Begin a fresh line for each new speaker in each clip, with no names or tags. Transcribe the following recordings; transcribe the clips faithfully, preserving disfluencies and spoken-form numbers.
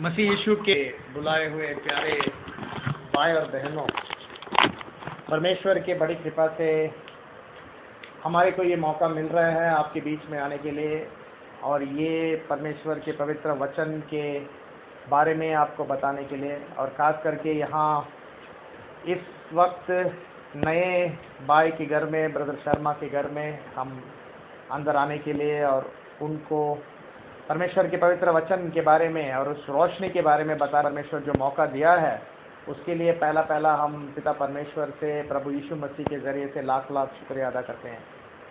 मसीह यीशु के बुलाए हुए प्यारे भाई और बहनों, परमेश्वर के बड़ी कृपा से हमारे को ये मौका मिल रहा है आपके बीच में आने के लिए और ये परमेश्वर के पवित्र वचन के बारे में आपको बताने के लिए, और ख़ास करके यहाँ इस वक्त नए भाई के घर में, ब्रदर शर्मा के घर में हम अंदर आने के लिए और उनको परमेश्वर के पवित्र वचन के बारे में और उस रोशनी के बारे में बता परमेश्वर जो मौका दिया है उसके लिए पहला पहला हम पिता परमेश्वर से प्रभु यीशु मसीह के ज़रिए से लाख लाख शुक्रिया अदा करते हैं।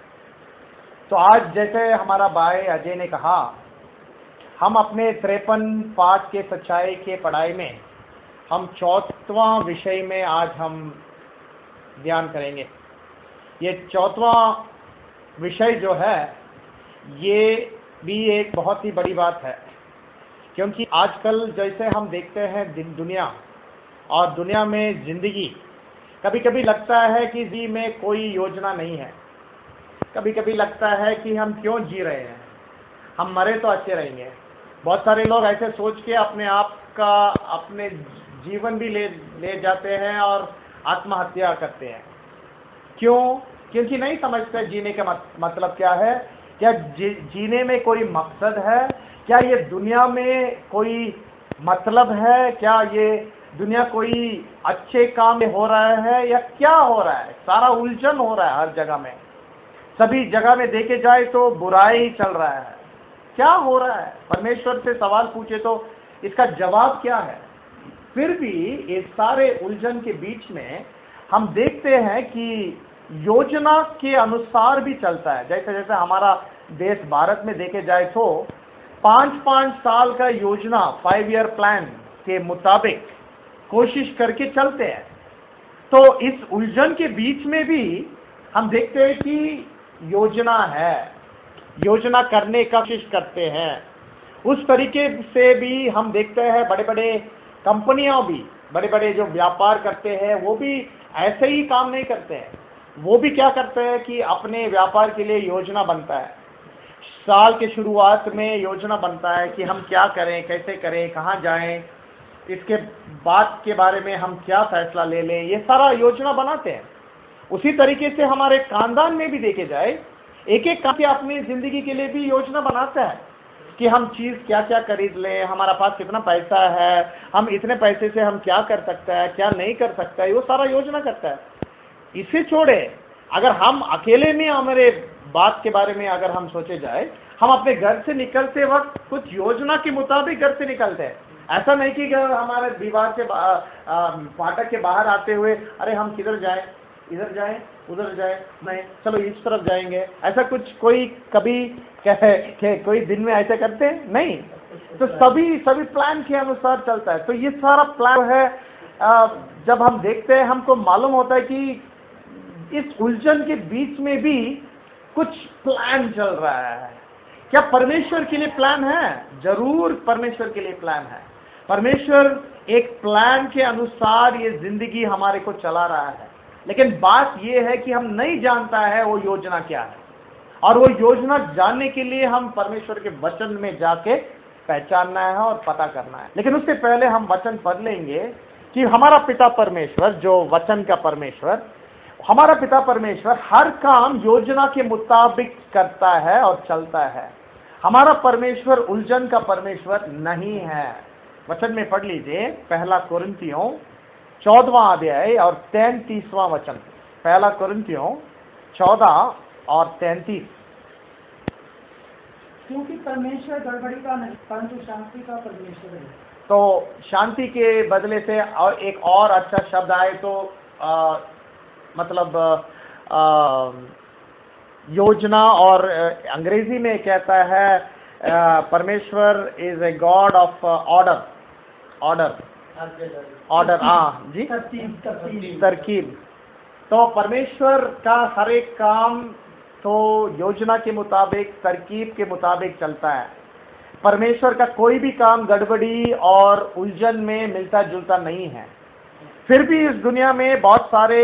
तो आज जैसे हमारा भाई अजय ने कहा, हम अपने तिरपन पाठ के सच्चाई के पढ़ाई में हम चौथवां विषय में आज हम ध्यान करेंगे। ये चौथवां विषय जो है ये भी एक बहुत ही बड़ी बात है, क्योंकि आजकल जैसे हम देखते हैं दिन दुनिया और दुनिया में ज़िंदगी, कभी कभी लगता है कि जी में कोई योजना नहीं है। कभी कभी लगता है कि हम क्यों जी रहे हैं, हम मरे तो अच्छे रहेंगे। बहुत सारे लोग ऐसे सोच के अपने आप का अपने जीवन भी ले ले जाते हैं और आत्महत्या करते हैं। क्यों? क्योंकि नहीं समझते जीने का मत, मतलब क्या है। क्या जी, जीने में कोई मकसद है? क्या ये दुनिया में कोई मतलब है? क्या ये दुनिया कोई अच्छे काम में हो रहा है या क्या हो रहा है? सारा उलझन हो रहा है हर जगह में, सभी जगह में देखे जाए तो बुराई चल रहा है। क्या हो रहा है? परमेश्वर से सवाल पूछे तो इसका जवाब क्या है? फिर भी इस सारे उलझन के बीच में हम देखते हैं कि योजना के अनुसार भी चलता है। जैसे जैसे हमारा देश भारत में देखे जाए तो पाँच पाँच साल का योजना, फाइव ईयर प्लान के मुताबिक कोशिश करके चलते हैं। तो इस उलझन के बीच में भी हम देखते हैं कि योजना है, योजना करने का कोशिश करते हैं। उस तरीके से भी हम देखते हैं बड़े बड़े कंपनियां भी, बड़े बड़े जो व्यापार करते हैं वो भी ऐसे ही काम नहीं करते हैं। वो भी क्या करते हैं कि अपने व्यापार के लिए योजना बनता है। साल के शुरुआत में योजना बनता है कि हम क्या करें, कैसे करें, कहाँ जाएं, इसके बाद के बारे में हम क्या फैसला ले लें, ये सारा योजना बनाते हैं। उसी तरीके से हमारे खानदान में भी देखे जाए, एक एक करके अपनी ज़िंदगी के लिए भी योजना बनाता है कि हम चीज़ क्या क्या खरीद लें, हमारा पास कितना पैसा है, हम इतने पैसे से हम क्या कर सकते हैं, क्या नहीं कर सकता है, वो सारा योजना करता है। इसे छोड़े अगर हम अकेले में हमारे बात के बारे में अगर हम सोचे जाए, हम अपने घर से निकलते वक्त कुछ योजना के मुताबिक घर से निकलते हैं। ऐसा नहीं कि हमारे दीवार से फाटक के बाहर आते हुए अरे हम किधर जाएं, इधर जाएं, उधर जाएं, नहीं चलो इस तरफ जाएंगे, ऐसा कुछ कोई कभी कहे कोई दिन में ऐसे करते हैं? नहीं। तो सभी सभी प्लान के अनुसार चलता है। तो ये सारा प्लान है, जब हम देखते हैं हमको मालूम होता है कि इस उलझन के बीच में भी कुछ प्लान चल रहा है। क्या परमेश्वर के लिए प्लान है? जरूर परमेश्वर के लिए प्लान है। परमेश्वर एक प्लान के अनुसार ये जिंदगी हमारे को चला रहा है, लेकिन बात ये है कि हम नहीं जानता है वो योजना क्या है, और वो योजना जानने के लिए हम परमेश्वर के वचन में जाके पहचानना है और पता करना है। लेकिन उससे पहले हम वचन पढ़ लेंगे कि हमारा पिता परमेश्वर, जो वचन का परमेश्वर, हमारा पिता परमेश्वर हर काम योजना के मुताबिक करता है और चलता है। हमारा परमेश्वर उलझन का परमेश्वर नहीं है। वचन में पढ़ लीजिए, पहला कोरिन्थियों चौदहवां अध्याय और तैंतीसवां वचन। पहला कोरिन्थियों चौदह और तैंतीस।
क्योंकि परमेश्वर गड़बड़ी का नहीं परंतु शांति का परमेश्वर है।
तो शांति के बदले से और एक और अच्छा शब्द आए तो आ, मतलब आ, योजना, और अंग्रेजी में कहता है परमेश्वर is a God of order. Order order हाँ जी, तरकीब। तो परमेश्वर का हर एक काम तो योजना के मुताबिक, तरकीब के मुताबिक चलता है। परमेश्वर का कोई भी काम गड़बड़ी और उलझन में मिलता जुलता नहीं है। फिर भी इस दुनिया में बहुत सारे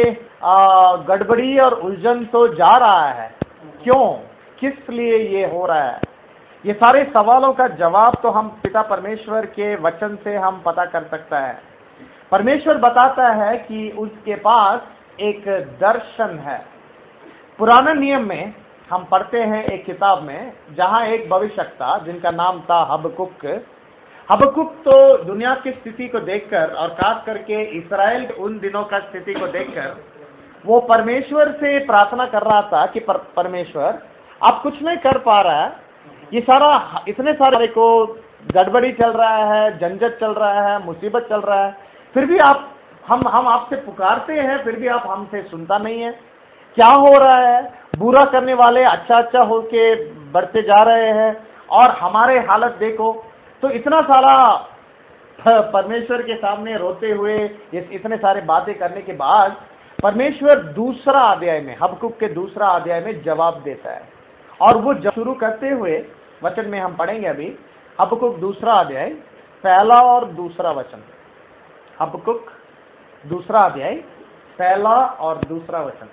गड़बड़ी और उलझन तो जा रहा है। क्यों? किस लिए ये हो रहा है? ये सारे सवालों का जवाब तो हम पिता परमेश्वर के वचन से हम पता कर सकता है। परमेश्वर बताता है कि उसके पास एक दर्शन है। पुराने नियम में हम पढ़ते हैं एक किताब में, जहां एक भविष्यवक्ता जिनका नाम था हबकुक। हबकुक तो दुनिया की स्थिति को देखकर और खास करके इस्राएल के उन दिनों का स्थिति को देखकर वो परमेश्वर से प्रार्थना कर रहा था कि पर, परमेश्वर आप कुछ नहीं कर पा रहा है, ये सारा इतने सारे को गड़बड़ी चल रहा है, झंझट चल रहा है, मुसीबत चल रहा है, फिर भी आप हम हम आपसे पुकारते हैं, फिर भी आप हमसे सुनता नहीं है। क्या हो रहा है? बुरा करने वाले अच्छा अच्छा होके बढ़ते जा रहे हैं और हमारे हालत देखो। तो इतना सारा परमेश्वर के सामने रोते हुए इतने सारे बातें करने के बाद परमेश्वर दूसरा अध्याय में, हबकुक के दूसरा अध्याय में जवाब देता है। और वो शुरू करते हुए वचन में हम पढ़ेंगे अभी, हबकुक दूसरा अध्याय पहला और दूसरा वचन। हबकुक दूसरा अध्याय पहला और दूसरा वचन।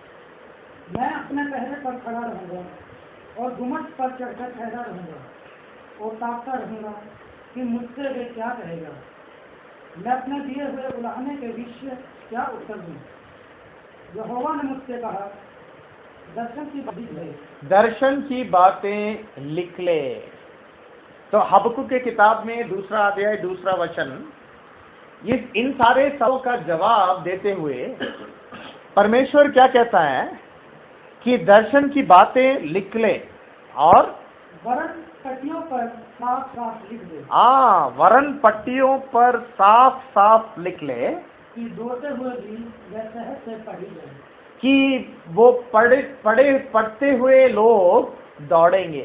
मैं अपने पहरे पर खड़ा रहूंगा और गुम्मट पर चढ़कर ठहरा रहूंगा और ताकता रहूंगा कि मुझसे वे क्या कहेगा। मैं अपने दिए हुए उलाहने के विषय क्या उत्तर दूं। यहोवा ने मुझसे कहा, दर्शन की बातें
दर्शन की बातें लिख ले। तो हबकुक के किताब में दूसरा अध्याय दूसरा वचन, इस इन सारे सवालों का जवाब देते हुए परमेश्वर क्या कहता है कि दर्शन की बातें लिख ले और
वरन पट्टियों पर साफ साफ लिख दे।
हाँ, वरन पट्टियों पर साफ साफ लिख ले
कि दौड़ते हुए भी वह सहज से पढ़ी जाए।
कि वो पढ़े पढ़े पढ़ते हुए लोग दौड़ेंगे।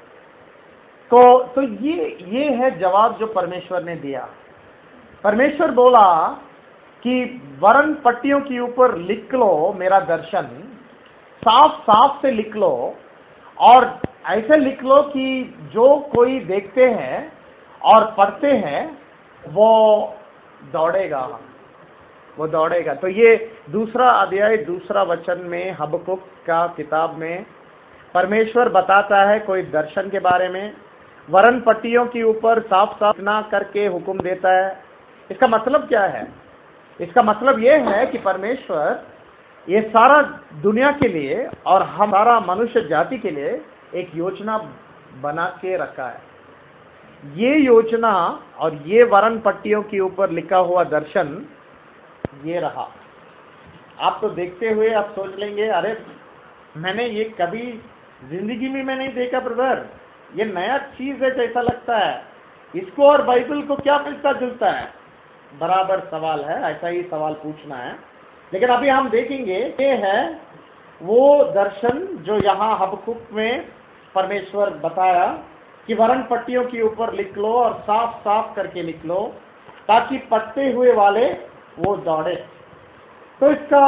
तो तो ये ये है जवाब जो परमेश्वर ने दिया। परमेश्वर बोला कि वरन पट्टियों के ऊपर लिख लो मेरा दर्शन, साफ साफ से लिख लो और ऐसे लिख लो कि जो कोई देखते हैं और पढ़ते हैं वो दौड़ेगा, वो दौड़ेगा। तो ये दूसरा अध्याय दूसरा वचन में हबकुक का किताब में परमेश्वर बताता है कोई दर्शन के बारे में, वरन पट्टियों के ऊपर साफ साफ ना करके हुक्म देता है। इसका मतलब क्या है? इसका मतलब यह है कि परमेश्वर ये सारा दुनिया के लिए और हमारा मनुष्य जाति के लिए एक योजना बना के रखा है। ये योजना और ये वरन पट्टियों के ऊपर लिखा हुआ दर्शन ये रहा। आप तो देखते हुए आप सोच लेंगे, अरे मैंने ये कभी जिंदगी में मैं नहीं देखा ब्रदर, ये नया चीज है जैसा लगता है, इसको और बाइबल को क्या मिलता जुलता है? बराबर सवाल है, ऐसा ही सवाल पूछना है। लेकिन अभी हम देखेंगे ये है वो दर्शन जो यहाँ हबकुक में परमेश्वर बताया कि वरन पट्टियों के ऊपर लिख लो और साफ साफ करके लिख लो ताकि पढ़ते हुए वाले वो दौड़े। तो इसका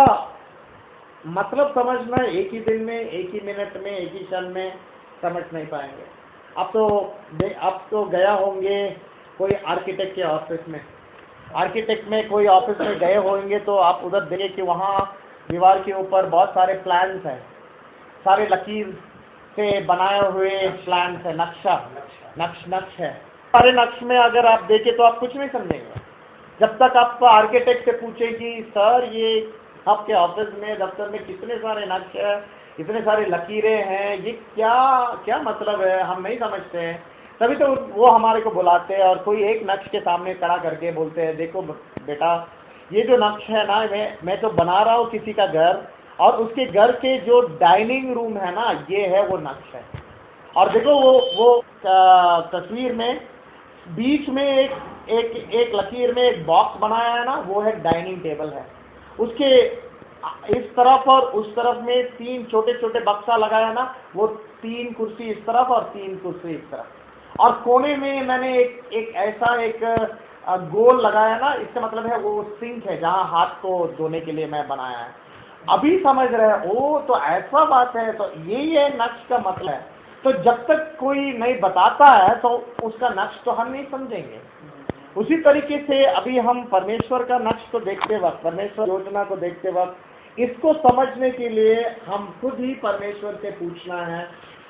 मतलब समझना एक ही दिन में, एक ही मिनट में, एक ही क्षण में समझ नहीं पाएंगे। अब तो अब तो गया होंगे कोई आर्किटेक्ट के ऑफिस में, आर्किटेक्ट में कोई ऑफिस में गए होंगे तो आप उधर देखें कि वहाँ दीवार के ऊपर बहुत सारे प्लान्स हैं, सारे लकीर से बनाए हुए प्लान्स है, नक्शा नक्श नक्श है। सारे नक्श में अगर आप देखें तो आप कुछ नहीं समझेंगे जब तक आप आर्किटेक्ट से पूछे कि सर ये आपके ऑफिस में दफ्तर में कितने सारे नक्श है, इतने सारे लकीरें हैं, ये क्या क्या मतलब है, हम नहीं समझते हैं। तभी तो वो हमारे को बुलाते हैं और कोई एक नक्श के सामने खड़ा करके बोलते हैं, देखो बेटा ये जो नक्श है ना, मैं मैं तो बना रहा हूँ किसी का घर, और उसके घर के जो डाइनिंग रूम है ना, ये है वो नक्श है। और देखो वो वो तस्वीर में बीच में एक एक एक लकीर में एक बॉक्स बनाया है ना, वो है डाइनिंग टेबल है। उसके इस तरफ और उस तरफ में तीन छोटे छोटे बक्सा लगाया ना, वो तीन कुर्सी इस तरफ और तीन कुर्सी इस तरफ। और कोने में मैंने एक एक ऐसा एक गोल लगाया ना, इसका मतलब है वो सिंक है जहाँ हाथ को धोने के लिए मैं बनाया है। अभी समझ रहे हैं? ओ तो ऐसा बात है, तो यही है नक्श का मतलब है। तो जब तक कोई नहीं बताता है तो उसका नक्श तो हम नहीं समझेंगे। उसी तरीके से अभी हम परमेश्वर का नक्श को देखते वक्त, परमेश्वर योजना को देखते वक्त, इसको समझने के लिए हम खुद ही परमेश्वर से पूछना है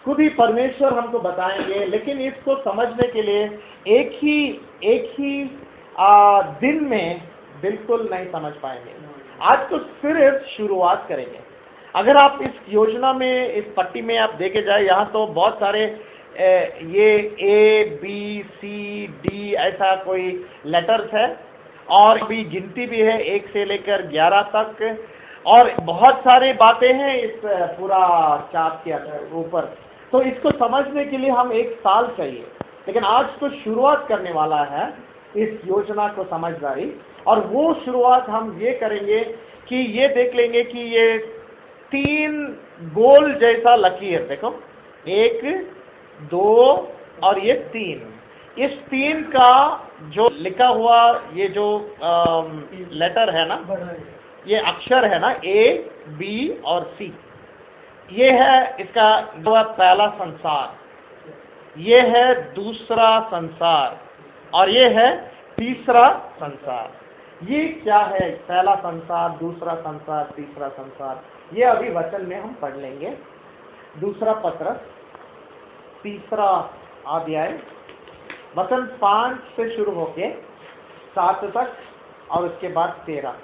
खुद ही परमेश्वर हमको बताएंगे, लेकिन इसको समझने के लिए एक ही एक ही आ, दिन में बिल्कुल नहीं समझ पाएंगे। आज तो सिर्फ शुरुआत करेंगे। अगर आप इस योजना में, इस पट्टी में आप देखे जाए, यहाँ तो बहुत सारे ए, ये ए बी सी डी ऐसा कोई लेटर्स है, और भी गिनती भी है एक से लेकर ग्यारह तक, और बहुत सारी बातें हैं इस पूरा चार्ट के ऊपर। तो इसको समझने के लिए हम एक साल चाहिए, लेकिन आज तो शुरुआत करने वाला है इस योजना को समझदारी। और वो शुरुआत हम ये करेंगे कि ये देख लेंगे कि ये तीन गोल जैसा लकीर, देखो, एक, दो और ये तीन, इस तीन का जो लिखा हुआ ये जो आ, लेटर है ना, ये अक्षर है ना, ए बी और सी, ये है इसका पहला संसार, ये है दूसरा संसार, और ये है तीसरा संसार। ये क्या है? पहला संसार, दूसरा संसार, तीसरा संसार, ये अभी वचन में हम पढ़ लेंगे। दूसरा पत्रस, तीसरा अध्याय, वचन पांच से शुरू होके सात तक और उसके बाद तेरह।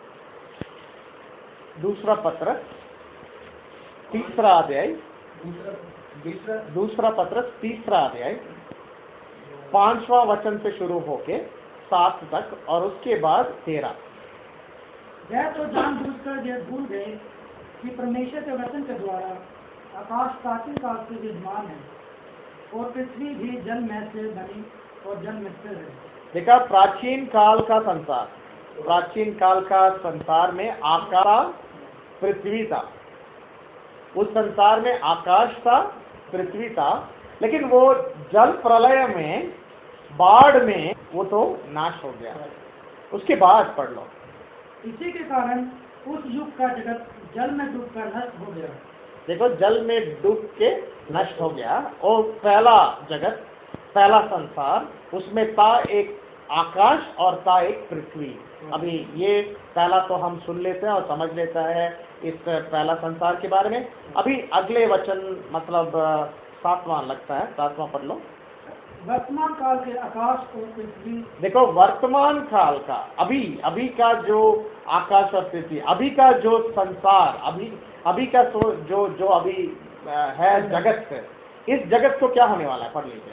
दूसरा पत्रस, तीसरा अध्याय, दूसरा पत्रस, तीसरा अध्याय, पांचवा वचन से शुरू होके सात तक और उसके बाद तेरह।
वह तो जानबूझकर यह भूल गए कि परमेश्वर के वचन के द्वारा आकाश प्राचीन काल से विद्यमान है, और पृथ्वी भी जल में से बनी और जल में स्थिर है।
देखा, प्राचीन काल का संसार, प्राचीन काल का संसार में आकाश पृथ्वी था, उस संसार में आकाश था, पृथ्वी था, लेकिन वो जल प्रलय में, बाढ़ में वो तो नाश हो गया। उसके बाद पढ़ लो।
इसी के कारण उस युग का जगत जल में डूबकर नष्ट हो गया।
देखो, जल में डूब के नष्ट हो गया। और पहला जगत, पहला संसार, उसमें था एक आकाश और था एक पृथ्वी। अभी ये पहला तो हम सुन लेते हैं और समझ लेता है इस पहला संसार के बारे में। अभी अगले वचन, मतलब सातवां लगता है, सातवां पढ़ लो।
वर्तमान काल के आकाश और पृथ्वी, देखो,
वर्तमान काल का, अभी अभी का जो आकाश और पृथ्वी, अभी का जो संसार, अभी अभी का जो जो अभी है जगत, इस जगत को क्या होने वाला है? पढ़ लीजिए।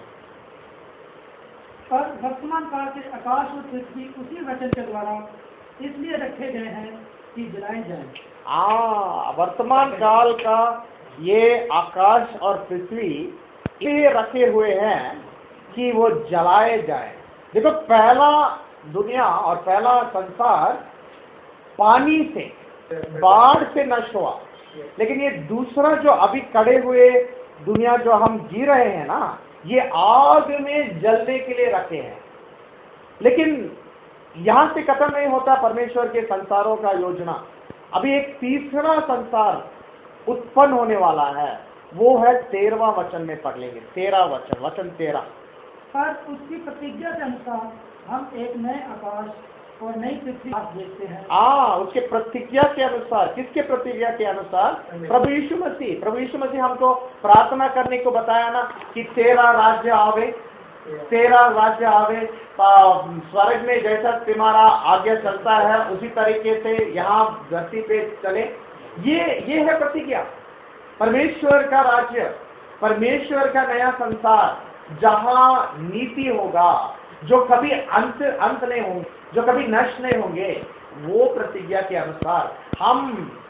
पर वर्तमान काल के आकाश और पृथ्वी उसी वचन के द्वारा इसलिए रखे गए हैं कि जलाए जाए।
आ वर्तमान काल का ये आकाश और पृथ्वी ये रखे हुए हैं कि वो जलाए जाए। देखो, पहला दुनिया और पहला संसार पानी से, बाढ़ से नष्ट हुआ, लेकिन ये दूसरा जो अभी खड़े हुए दुनिया जो हम जी रहे हैं ना, ये आग में जलने के लिए रखे हैं। लेकिन यहां से खत्म नहीं होता परमेश्वर के संसारों का योजना। अभी एक तीसरा संसार उत्पन्न होने वाला है, वो है तेरहवां वचन में पढ़ लेंगे। तेरह वचन, वचन तेरह।
पर उसकी प्रतिज्ञा के अनुसार हम एक नए आकाश और नई पृथ्वी देखते हैं।
हाँ, उसके प्रतिज्ञा के अनुसार। किसके प्रतिज्ञा के अनुसार? प्रभु यीशु मसीह। प्रभु यीशु मसीह हमको प्रार्थना करने को बताया ना कि तेरा राज्य आवे, तेरा राज्य आवे, स्वर्ग में जैसा तुम्हारा आज्ञा चलता है उसी तरीके से यहाँ धरती पे चले। ये ये है प्रतिज्ञा। परमेश्वर का राज्य, परमेश्वर का नया संसार, जहाँ नीति होगा, जो कभी अंत अंत नहीं होंगे, जो कभी नष्ट नहीं होंगे, वो प्रतिज्ञा के अनुसार हम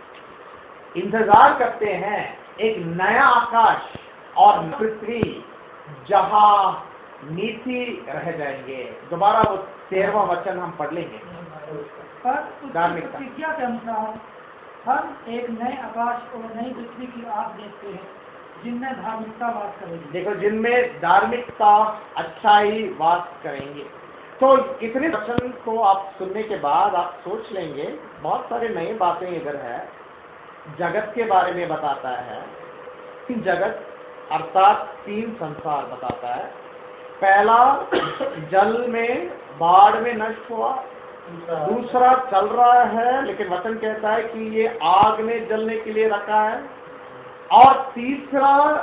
इंतजार करते हैं एक नया आकाश और पृथ्वी जहाँ नीति रह जाएंगे। दोबारा वो तेरहवां वचन हम पढ़ लेंगे।
पर प्रतिज्ञा के अनुसार हम एक नए आकाश और नई पृथ्वी की आस देखते हैं जिनमें धार्मिकता वास करेगी।
देखो, जिनमें धार्मिकता, अच्छाई वास करेंगे। तो इतने वचन को आप सुनने के बाद आप सोच लेंगे, बहुत सारे नई बातें इधर है। जगत के बारे में बताता है, तीन जगत अर्थात तीन संसार बताता है। पहला जल में, बाढ़ में नष्ट हुआ। दूसरा चल रहा है, लेकिन वचन कहता है कि ये आग में जलने के लिए रखा है। और तीसरा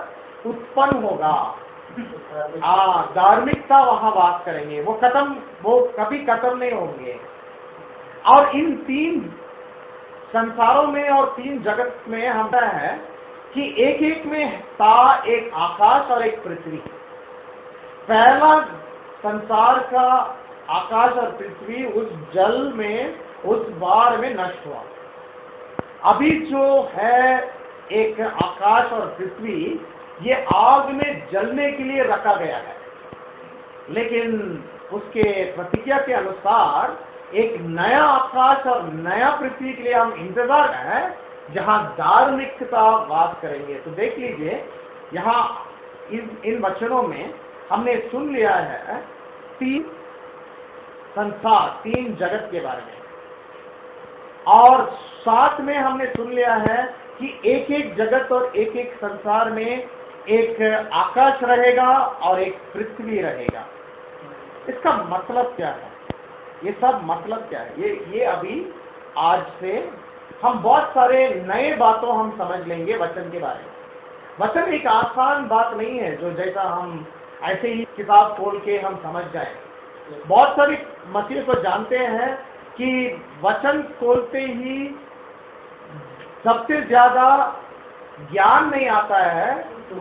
उत्पन्न होगा। आ धार्मिकता वहां वास करेंगे, वो खत्म, वो कभी खत्म नहीं होंगे। और इन तीन संसारों में और तीन जगत में हम है कि एक एक में था एक आकाश और एक पृथ्वी। पहला संसार का आकाश और पृथ्वी उस जल में, उस बाढ़ में नष्ट हुआ। अभी जो है एक आकाश और पृथ्वी, ये आग में जलने के लिए रखा गया है, लेकिन उसके प्रतिज्ञा के अनुसार एक नया आकाश और नया पृथ्वी के लिए हम इंतजार है, जहां धार्मिकता वास करेंगे। तो देख लीजिए, यहाँ इन इन वचनों में हमने सुन लिया है तीन संसार, तीन जगत के बारे में, और साथ में हमने सुन लिया है कि एक एक जगत और एक एक संसार में एक आकाश रहेगा और एक पृथ्वी रहेगा। इसका मतलब क्या है? ये सब मतलब क्या है? ये ये अभी आज से हम बहुत सारे नए बातों हम समझ लेंगे वचन के बारे में। वचन एक आसान बात नहीं है जो जैसा हम ऐसे ही किताब खोल के हम समझ जाए। बहुत सारी मसीह को जानते हैं कि वचन खोलते ही सबसे ज्यादा ज्ञान नहीं आता है।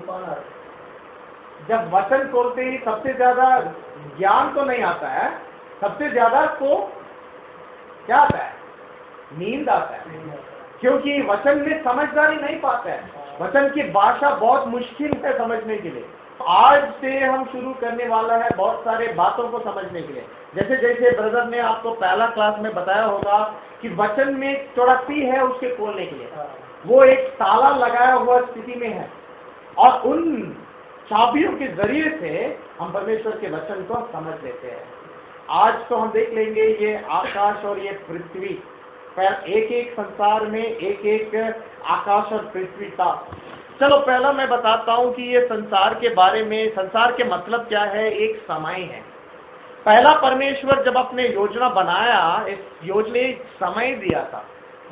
जब वचन खोलते ही सबसे ज्यादा ज्ञान तो नहीं आता है, सबसे ज्यादा तो क्या आता है? नींद आता है, क्योंकि वचन में समझदारी नहीं पाता है। वचन की भाषा बहुत मुश्किल है समझने के लिए। आज से हम शुरू करने वाला है बहुत सारे बातों को समझने के लिए। जैसे जैसे ब्रदर ने आपको पहला क्लास में बताया होगा कि वचन में थोड़ा सी है उसके खोलने के लिए, वो एक ताला लगाया हुआ स्थिति में है, और उन चाबियों के जरिए से हम परमेश्वर के वचन को समझ लेते हैं। आज तो हम देख लेंगे ये आकाश और ये पृथ्वी, एक एक संसार में एक एक आकाश और पृथ्वी था। चलो पहला मैं बताता हूं कि ये संसार के बारे में, संसार के मतलब क्या है। एक समय है। पहला परमेश्वर जब अपने योजना बनाया, इस योजना एक समय दिया था।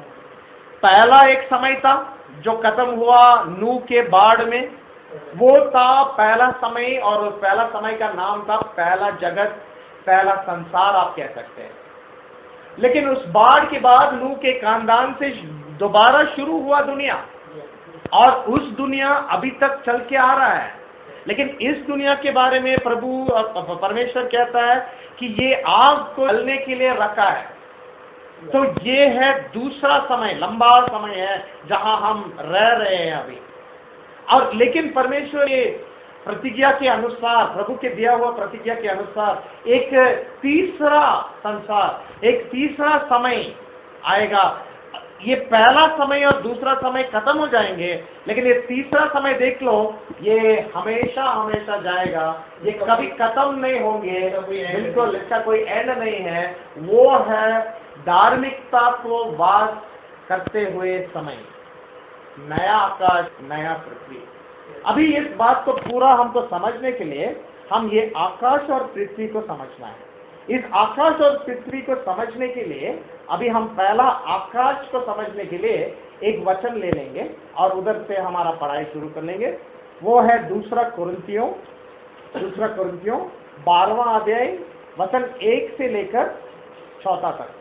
पहला एक समय था जो खत्म हुआ नूह के बाढ़ में, वो था पहला समय, और उस पहला समय का नाम था पहला जगत, पहला संसार आप कह सकते हैं। लेकिन उस बाढ़ के बाद नूह के खानदान से दोबारा शुरू हुआ दुनिया, और उस दुनिया अभी तक चल के आ रहा है। लेकिन इस दुनिया के बारे में प्रभु परमेश्वर कहता है कि ये आग को जलने के लिए रखा है। तो ये है दूसरा समय, लंबा समय है जहां हम रह रहे हैं अभी। और लेकिन परमेश्वर ये प्रतिज्ञा के अनुसार, प्रभु के दिया हुआ प्रतिज्ञा के अनुसार एक तीसरा संसार, एक तीसरा समय आएगा। ये पहला समय और दूसरा समय खत्म हो जाएंगे, लेकिन ये तीसरा समय देख लो, ये हमेशा हमेशा जाएगा, ये कभी खत्म नहीं होंगे, बिल्कुल इसका कोई एंड नहीं है। वो है धार्मिकता को वास करते हुए समय, नया आकाश नया पृथ्वी। अभी इस बात को पूरा हमको समझने के लिए हम ये आकाश और पृथ्वी को समझना है। इस आकाश और पृथ्वी को समझने के लिए अभी हम पहला आकाश को समझने के लिए एक वचन ले लेंगे और उधर से हमारा पढ़ाई शुरू कर लेंगे। वो है दूसरा कुरिन्थियों, दूसरा कुरिन्थियों बारहवां अध्याय वचन एक से लेकर चौथा तक।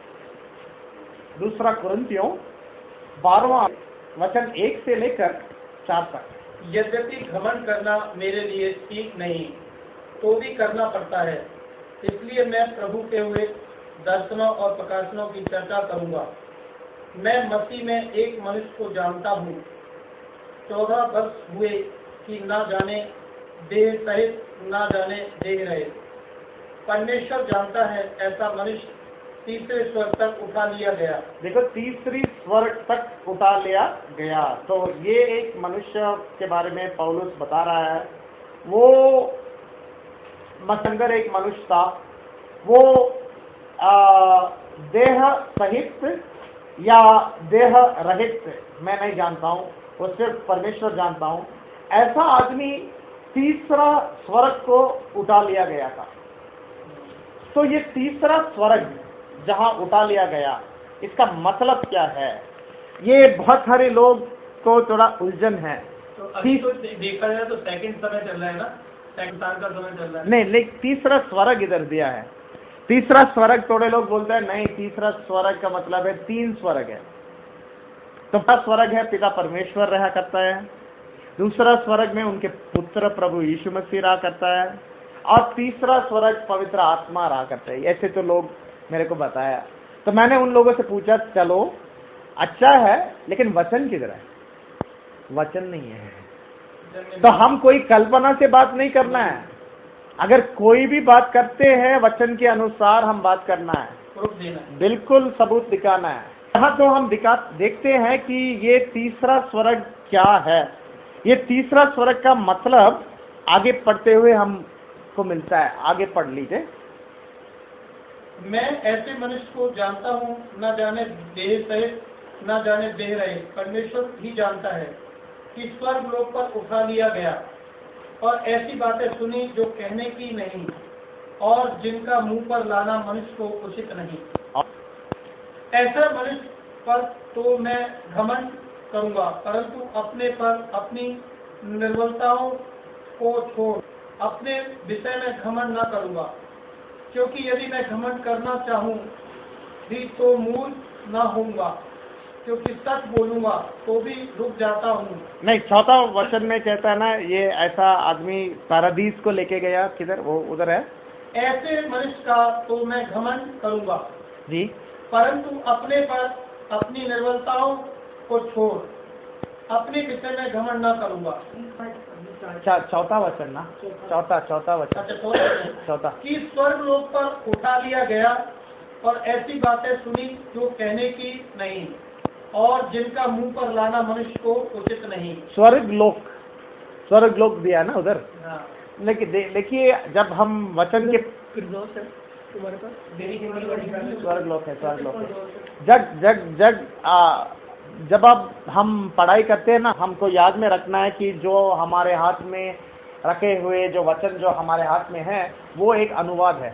दूसरा कुरिन्थियों बारहवां वचन एक से लेकर चार तक।
यद्यपि घमंड करना मेरे लिए ठीक नहीं, तो भी करना पड़ता है। इसलिए मैं प्रभु के हुए दर्शनों और प्रकाशनों की चर्चा करूंगा। मैं मसीह में एक मनुष्य को जानता हूँ। चौदह वर्ष हुए कि ना जाने देह सहित ना जाने देह रहे। परमेश्वर जानता है, ऐसा मनुष्य तीसरे स्वर्ग तक उठा लिया गया।
देखो, तीसरी स्वर्ग तक उठा लिया गया। तो ये एक मनुष्य के बारे में पौलुस बता रहा है। वो मसंगर एक मनुष्य था। वो आ, देह सहित या देह रहित मैं नहीं जानता हूँ, वो सिर्फ परमेश्वर जानता हूँ। ऐसा आदमी तीसरा स्वर्ग को उठा लिया गया था। तो ये तीसरा स्वर्ग जहां उठा लिया गया, इसका मतलब क्या है? ये बहुत सारे लोग को थोड़ा उलझन है।
अभी तो देखा जाए तो सेकंड समय चल रहा है ना, सेकंड साल का समय चल रहा है।
नहीं, लेकिन तीसरा स्वर्ग इधर दिया है। तीसरा स्वर्ग थोड़े लोग बोलते हैं नहीं, तीसरा स्वर्ग का मतलब है तीन स्वर्ग है। तो पहला स्वर्ग है पिता परमेश्वर रहा करता है, दूसरा स्वर्ग में उनके पुत्र प्रभु यीशु मसीह रहा करता है, और तीसरा स्वर्ग पवित्र आत्मा रहा करता है। ऐसे तो लोग मेरे को बताया। तो मैंने उन लोगों से पूछा, चलो अच्छा है, लेकिन वचन किधर है? वचन नहीं है। तो हम कोई कल्पना से बात नहीं करना है। अगर कोई भी बात करते हैं वचन के अनुसार हम बात करना है, बिल्कुल सबूत दिखाना है। यहाँ तो हम दिखा देखते हैं कि ये तीसरा स्वर्ग क्या है। ये तीसरा स्वर्ग का मतलब आगे पढ़ते हुए हमको मिलता है। आगे पढ़ लीजिए।
मैं ऐसे मनुष्य को जानता हूँ, न जाने देह सहित न जाने देह रहे, परमेश्वर ही जानता है, कि स्वर्ग लोक पर उठा लिया गया और ऐसी बातें सुनी जो कहने की नहीं, और जिनका मुंह पर लाना मनुष्य को उचित नहीं। ऐसा मनुष्य पर तो मैं घमंड करूंगा, परंतु अपने पर अपनी निर्बलताओं को छोड़ अपने विषय में घमंड न करूंगा, क्योंकि यदि मैं घमंड करना चाहूं भी तो मूर्ख न होऊंगा, क्योंकि सच बोलूंगा तो भी रुक जाता हूँ।
नहीं, चौथा वचन में कहता है ना, ये ऐसा आदमी पारादीस को लेके गया, किधर? वो उधर है।
ऐसे मनुष्य का तो मैं घमंड करूंगा
जी,
परंतु अपने पर अपनी निर्बलताओं को छोड़ अपने विषय में घमंड न करूंगा।
अच्छा, चौथा वचन ना, चौथा चौथा वचन।
अच्छा,
चौथा
कि स्वर्ग लोक पर उठा लिया गया और ऐसी बातें सुनी जो कहने की नहीं, और जिनका मुंह पर लाना मनुष्य को उचित नहीं। स्वर्ग
लोक, स्वर्ग लोक दिया ना उधर।
हाँ।
लेकिन देखिए, जब हम वचन के
तुम्हारे पास
स्वर्ग लोक है, स्वर्ग लोक है। जग जग जग आ, जब अब हम पढ़ाई करते हैं ना, हमको याद में रखना है कि जो हमारे हाथ में रखे हुए जो वचन जो हमारे हाथ में है, वो एक अनुवाद है।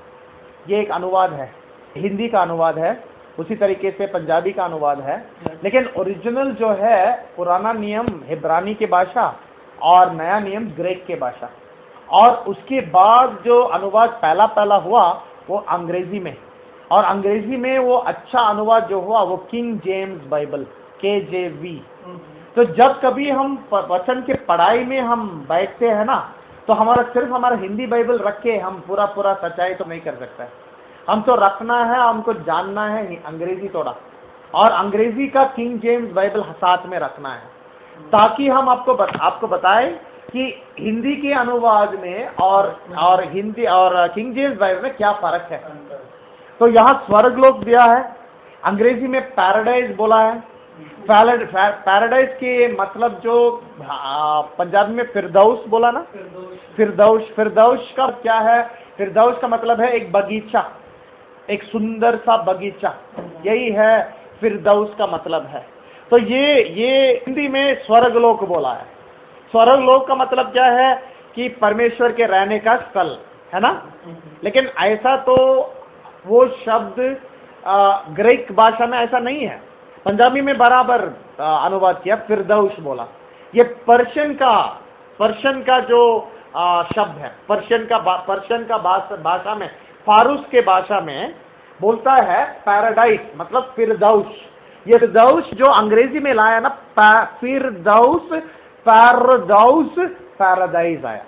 ये एक अनुवाद है, हिंदी का अनुवाद है, उसी तरीके से पंजाबी का अनुवाद है। लेकिन ओरिजिनल जो है, पुराना नियम हिब्रानी की भाषा और नया नियम ग्रीक की भाषा, और उसके बाद जो अनुवाद पहला पहला हुआ वो अंग्रेजी में, और अंग्रेजी में वो अच्छा अनुवाद जो हुआ वो किंग जेम्स बाइबल, के जे वी। तो जब कभी हम वचन के पढ़ाई में हम बैठते हैं ना, तो हमारा सिर्फ हमारा हिंदी बाइबल रख के हम पूरा पूरा सच्चाई तो नहीं कर सकता है। हम तो रखना है, हमको जानना है अंग्रेजी थोड़ा, और अंग्रेजी का किंग जेम्स बाइबल साथ में रखना है, ताकि हम आपको बत, आपको बताएं कि हिंदी के अनुवाद में और और हिंदी और किंग जेम्स बाइबल में क्या फर्क है। तो यहाँ स्वर्गलोक दिया है, अंग्रेजी में पैराडाइज बोला है। पैराडाइज के मतलब जो पंजाबी में फिरदौस बोला ना, फिरदौस। फिरदौस का क्या है? फिरदौस का मतलब है एक बगीचा, एक सुंदर सा बगीचा, यही है फिरदौस का मतलब है। तो ये ये हिंदी में स्वर्गलोक बोला है। स्वर्गलोक का मतलब क्या है? कि परमेश्वर के रहने का स्थल है ना। लेकिन ऐसा तो वो शब्द ग्रीक भाषा में ऐसा नहीं है, पंजाबी में बराबर अनुवाद किया, फिरदौस बोला। ये पर्शियन का पर्शियन का जो शब्द है, पर्शियन का पर्शियन का भाषा में, फारूस के भाषा में बोलता है पैराडाइस, मतलब फिरदौस। ये फिरदौस जो अंग्रेजी में लाया ना, फिरदौस, पैरादाउस, पैराडाइज आया।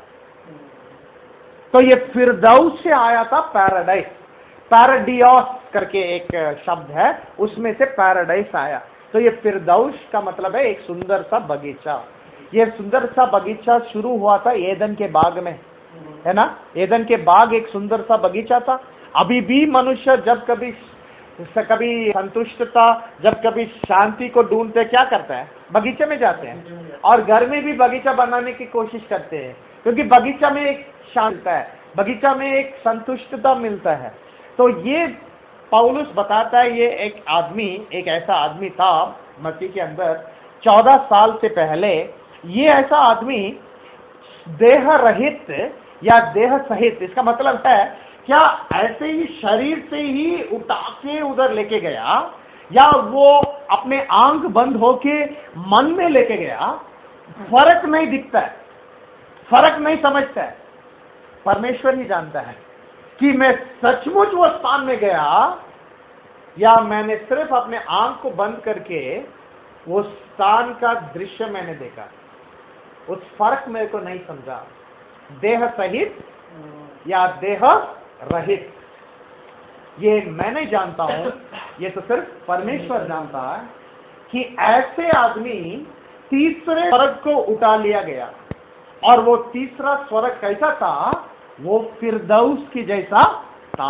तो ये फिरदौस से आया था पैराडाइस। पैराडियोस करके एक शब्द है, उसमें से पैराडाइस आया। तो ये फिरदौस का मतलब है एक सुंदर सा बगीचा। ये सुंदर सा बगीचा शुरू हुआ था एदन के बाग में, है ना। एदन के बाग एक सुंदर सा बगीचा था। अभी भी मनुष्य जब कभी कभी संतुष्टता, जब कभी शांति को ढूंढते क्या करता है? बगीचे में जाते हैं, और घर में भी बगीचा बनाने की कोशिश करते हैं, क्योंकि बगीचा में एक शांति है, बगीचा में एक संतुष्टता मिलता है। तो ये पौलुस बताता है, ये एक आदमी, एक ऐसा आदमी था मसीह के अंदर चौदह साल से पहले। ये ऐसा आदमी देह रहित या देह सहित, इसका मतलब है क्या ऐसे ही शरीर से ही उठा के उधर लेके गया, या वो अपने आंख बंद होके मन में लेके गया, फर्क नहीं दिखता है, फर्क नहीं समझता है। परमेश्वर ही जानता है कि मैं सचमुच वो स्थान में गया या मैंने सिर्फ अपने आंख को बंद करके वो स्थान का दृश्य मैंने देखा। उस फर्क मेरे को नहीं समझा, देह सहित या देह रहित, ये मैं नहीं जानता हूं, ये तो सिर्फ परमेश्वर जानता है कि ऐसे आदमी तीसरे स्वर्ग को उठा लिया गया। और वो तीसरा स्वर्ग कैसा था? वो फिरदौस की जैसा था।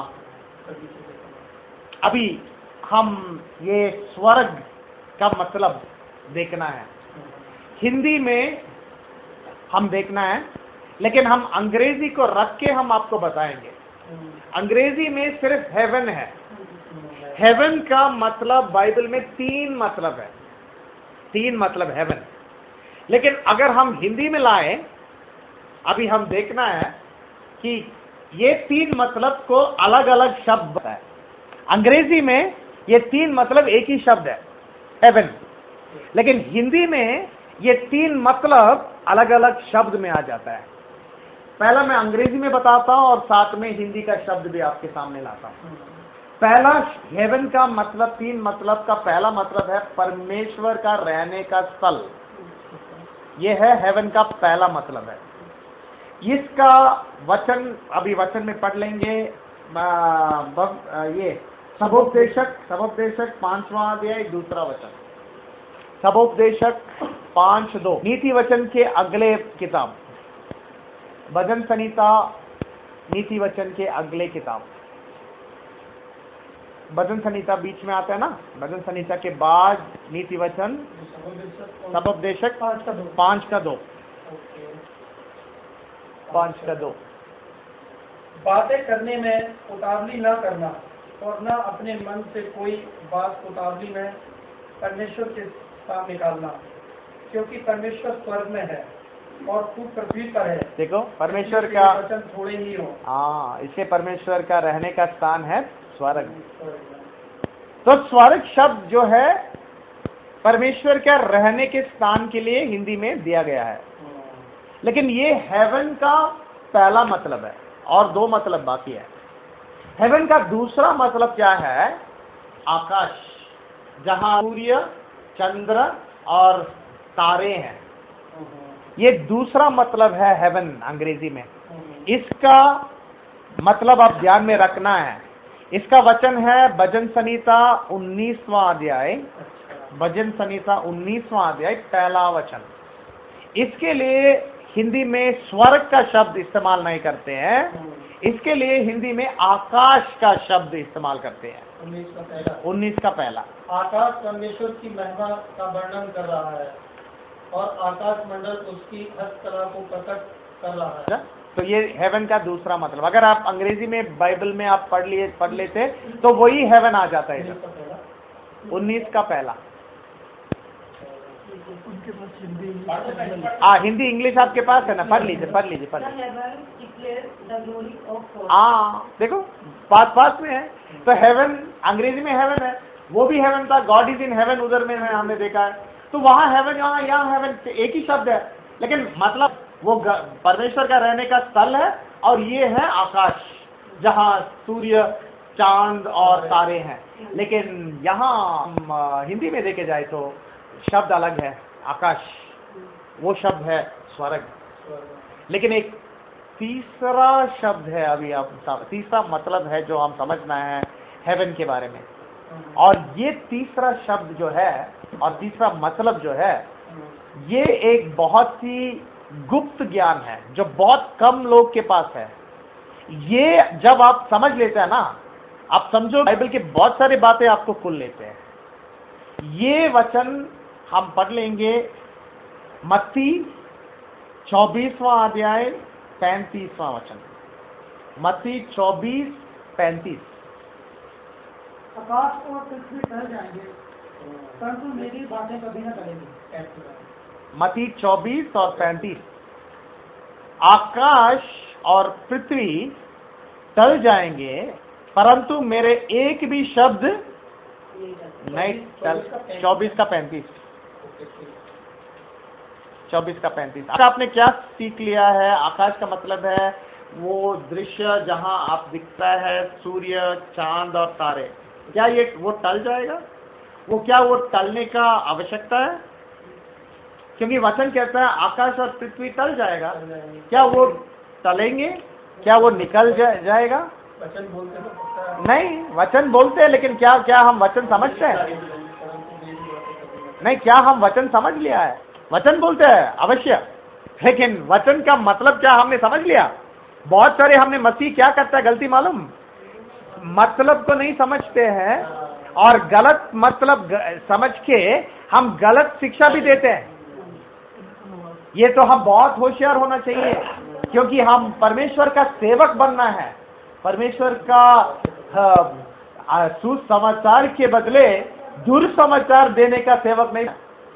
अभी हम ये स्वर्ग का मतलब देखना है, हिंदी में हम देखना है, लेकिन हम अंग्रेजी को रख के हम आपको बताएंगे। अंग्रेजी में सिर्फ हेवन है। हेवन का मतलब बाइबल में तीन मतलब है, तीन मतलब हेवन। लेकिन अगर हम हिंदी में लाए, अभी हम देखना है कि ये तीन मतलब को अलग अलग शब्द है। अंग्रेजी में ये तीन मतलब एक ही शब्द है, हेवन, लेकिन हिंदी में ये तीन मतलब अलग अलग शब्द में आ जाता है। पहला मैं अंग्रेजी में बताता हूं और साथ में हिंदी का शब्द भी आपके सामने लाता हूं। पहला हेवन का मतलब, तीन मतलब का पहला मतलब है परमेश्वर का रहने का स्थल। यह है हेवन का पहला मतलब है। इसका वचन अभी वचन में पढ़ लेंगे। ये सबोपदेशक सबोपदेशक पांचवा अध्याय दूसरा वचन, सबोपदेशक पांच दो, नीति वचन के अगले किताब, भजन संहिता नीति वचन के अगले किताब। भजन संहिता बीच में आता है ना, भजन संहिता के बाद नीति वचन, सबोपदेशक पांच का दो, पांच का दो।
बातें करने में उतावली न करना और न अपने मन से कोई बात उतावली में परमेश्वर के सामने निकालना, क्योंकि परमेश्वर स्वर्ग में है और तू पृथ्वी पर है।
देखो परमेश्वर का
वचन थोड़े ही हो।
हाँ, इससे परमेश्वर का रहने का स्थान है स्वर्ग। तो स्वर्ग शब्द जो है परमेश्वर का रहने के स्थान के लिए हिंदी में दिया गया है। लेकिन ये हेवन का पहला मतलब है और दो मतलब बाकी है। हेवन का दूसरा मतलब क्या है? आकाश, जहां सूर्य, चंद्र और तारे हैं। ये दूसरा मतलब है हेवन अंग्रेजी में। इसका मतलब आप ध्यान में रखना है। इसका वचन है भजन संहिता उन्नीसवां अध्याय, भजन संहिता उन्नीसवां अध्याय पहला वचन। इसके लिए हिंदी में स्वर्ग का शब्द इस्तेमाल नहीं करते हैं, इसके लिए हिंदी में आकाश का शब्द इस्तेमाल करते हैं।
उन्नीस का पहला
उन्नीस का पहला
आकाश परमेश्वर की महिमा का वर्णन कर रहा है और आकाश मंडल उसकी हस्तकला को प्रकट कर रहा है।
तो ये हेवन का दूसरा मतलब। अगर आप अंग्रेजी में बाइबल में आप पढ़ लिए पढ़ लेते तो वही हेवन आ जाता है। उन्नीस का पहला। हाँ, हिंदी इंग्लिश आपके पास है ना, पढ़ लीजिए पढ़ लीजिए पढ़ लीजिए। हाँ देखो पास पास में है। तो हेवन अंग्रेजी में हेवन है, वो भी हेवन था, गॉड इज इन हेवन उधर में है, हमने देखा है। तो वहां हेवन, यहाँ यहाँ हेवन एक ही शब्द है, लेकिन मतलब वो परमेश्वर का रहने का स्थल है। और ये है आकाश, जहाँ सूर्य, चांद और तारे हैं। लेकिन यहाँ हिंदी में देखे जाए तो शब्द अलग है, आकाश वो शब्द है स्वर्ग। लेकिन एक तीसरा शब्द है, अभी आप तीसरा मतलब है जो हम समझना है हेवन के बारे में। और ये तीसरा शब्द जो है और तीसरा मतलब जो है, ये एक बहुत ही गुप्त ज्ञान है जो बहुत कम लोग के पास है। ये जब आप समझ लेते हैं ना, आप समझो बाइबल की बहुत सारी बातें आपको खुल लेते हैं। ये वचन हम पढ़ लेंगे मत्ती चौबीसवां अध्याय पैंतीसवां वचन, मत्ती चौबीस पैंतीस।
आकाश और पृथ्वी टल जाएंगे परंतु मेरी बातें कभी न टलेंगी।
मत्ती चौबीस और पैंतीस। आकाश और पृथ्वी टल जाएंगे परंतु मेरे एक भी शब्द नहीं टल। चौबीस का पैंतीस। चौबीस का पैंतीस। आपने क्या सीख लिया है? आकाश का मतलब है वो दृश्य जहां आप दिखता है सूर्य, चांद और तारे। क्या ये वो टल जाएगा? वो क्या वो टलने का आवश्यकता है? क्योंकि वचन कहता है आकाश और पृथ्वी टल जाएगा। क्या वो टलेंगे? क्या वो निकल जा, जाएगा?
वचन बोलते तो पक्का है।
नहीं, वचन बोलते हैं, लेकिन क्या क्या हम वचन समझते हैं? नहीं, क्या हम वचन समझ लिया है? वचन बोलते हैं अवश्य, लेकिन वचन का मतलब क्या हमने समझ लिया? बहुत सारे हमने मसीह क्या करता है गलती मालूम, मतलब को नहीं समझते हैं और गलत मतलब ग- समझ के हम गलत शिक्षा भी देते हैं। ये तो हम बहुत होशियार होना चाहिए, क्योंकि हम परमेश्वर का सेवक बनना है। परमेश्वर का हाँ, सुसमाचार के बदले दुर्समाचार देने का सेवक नहीं।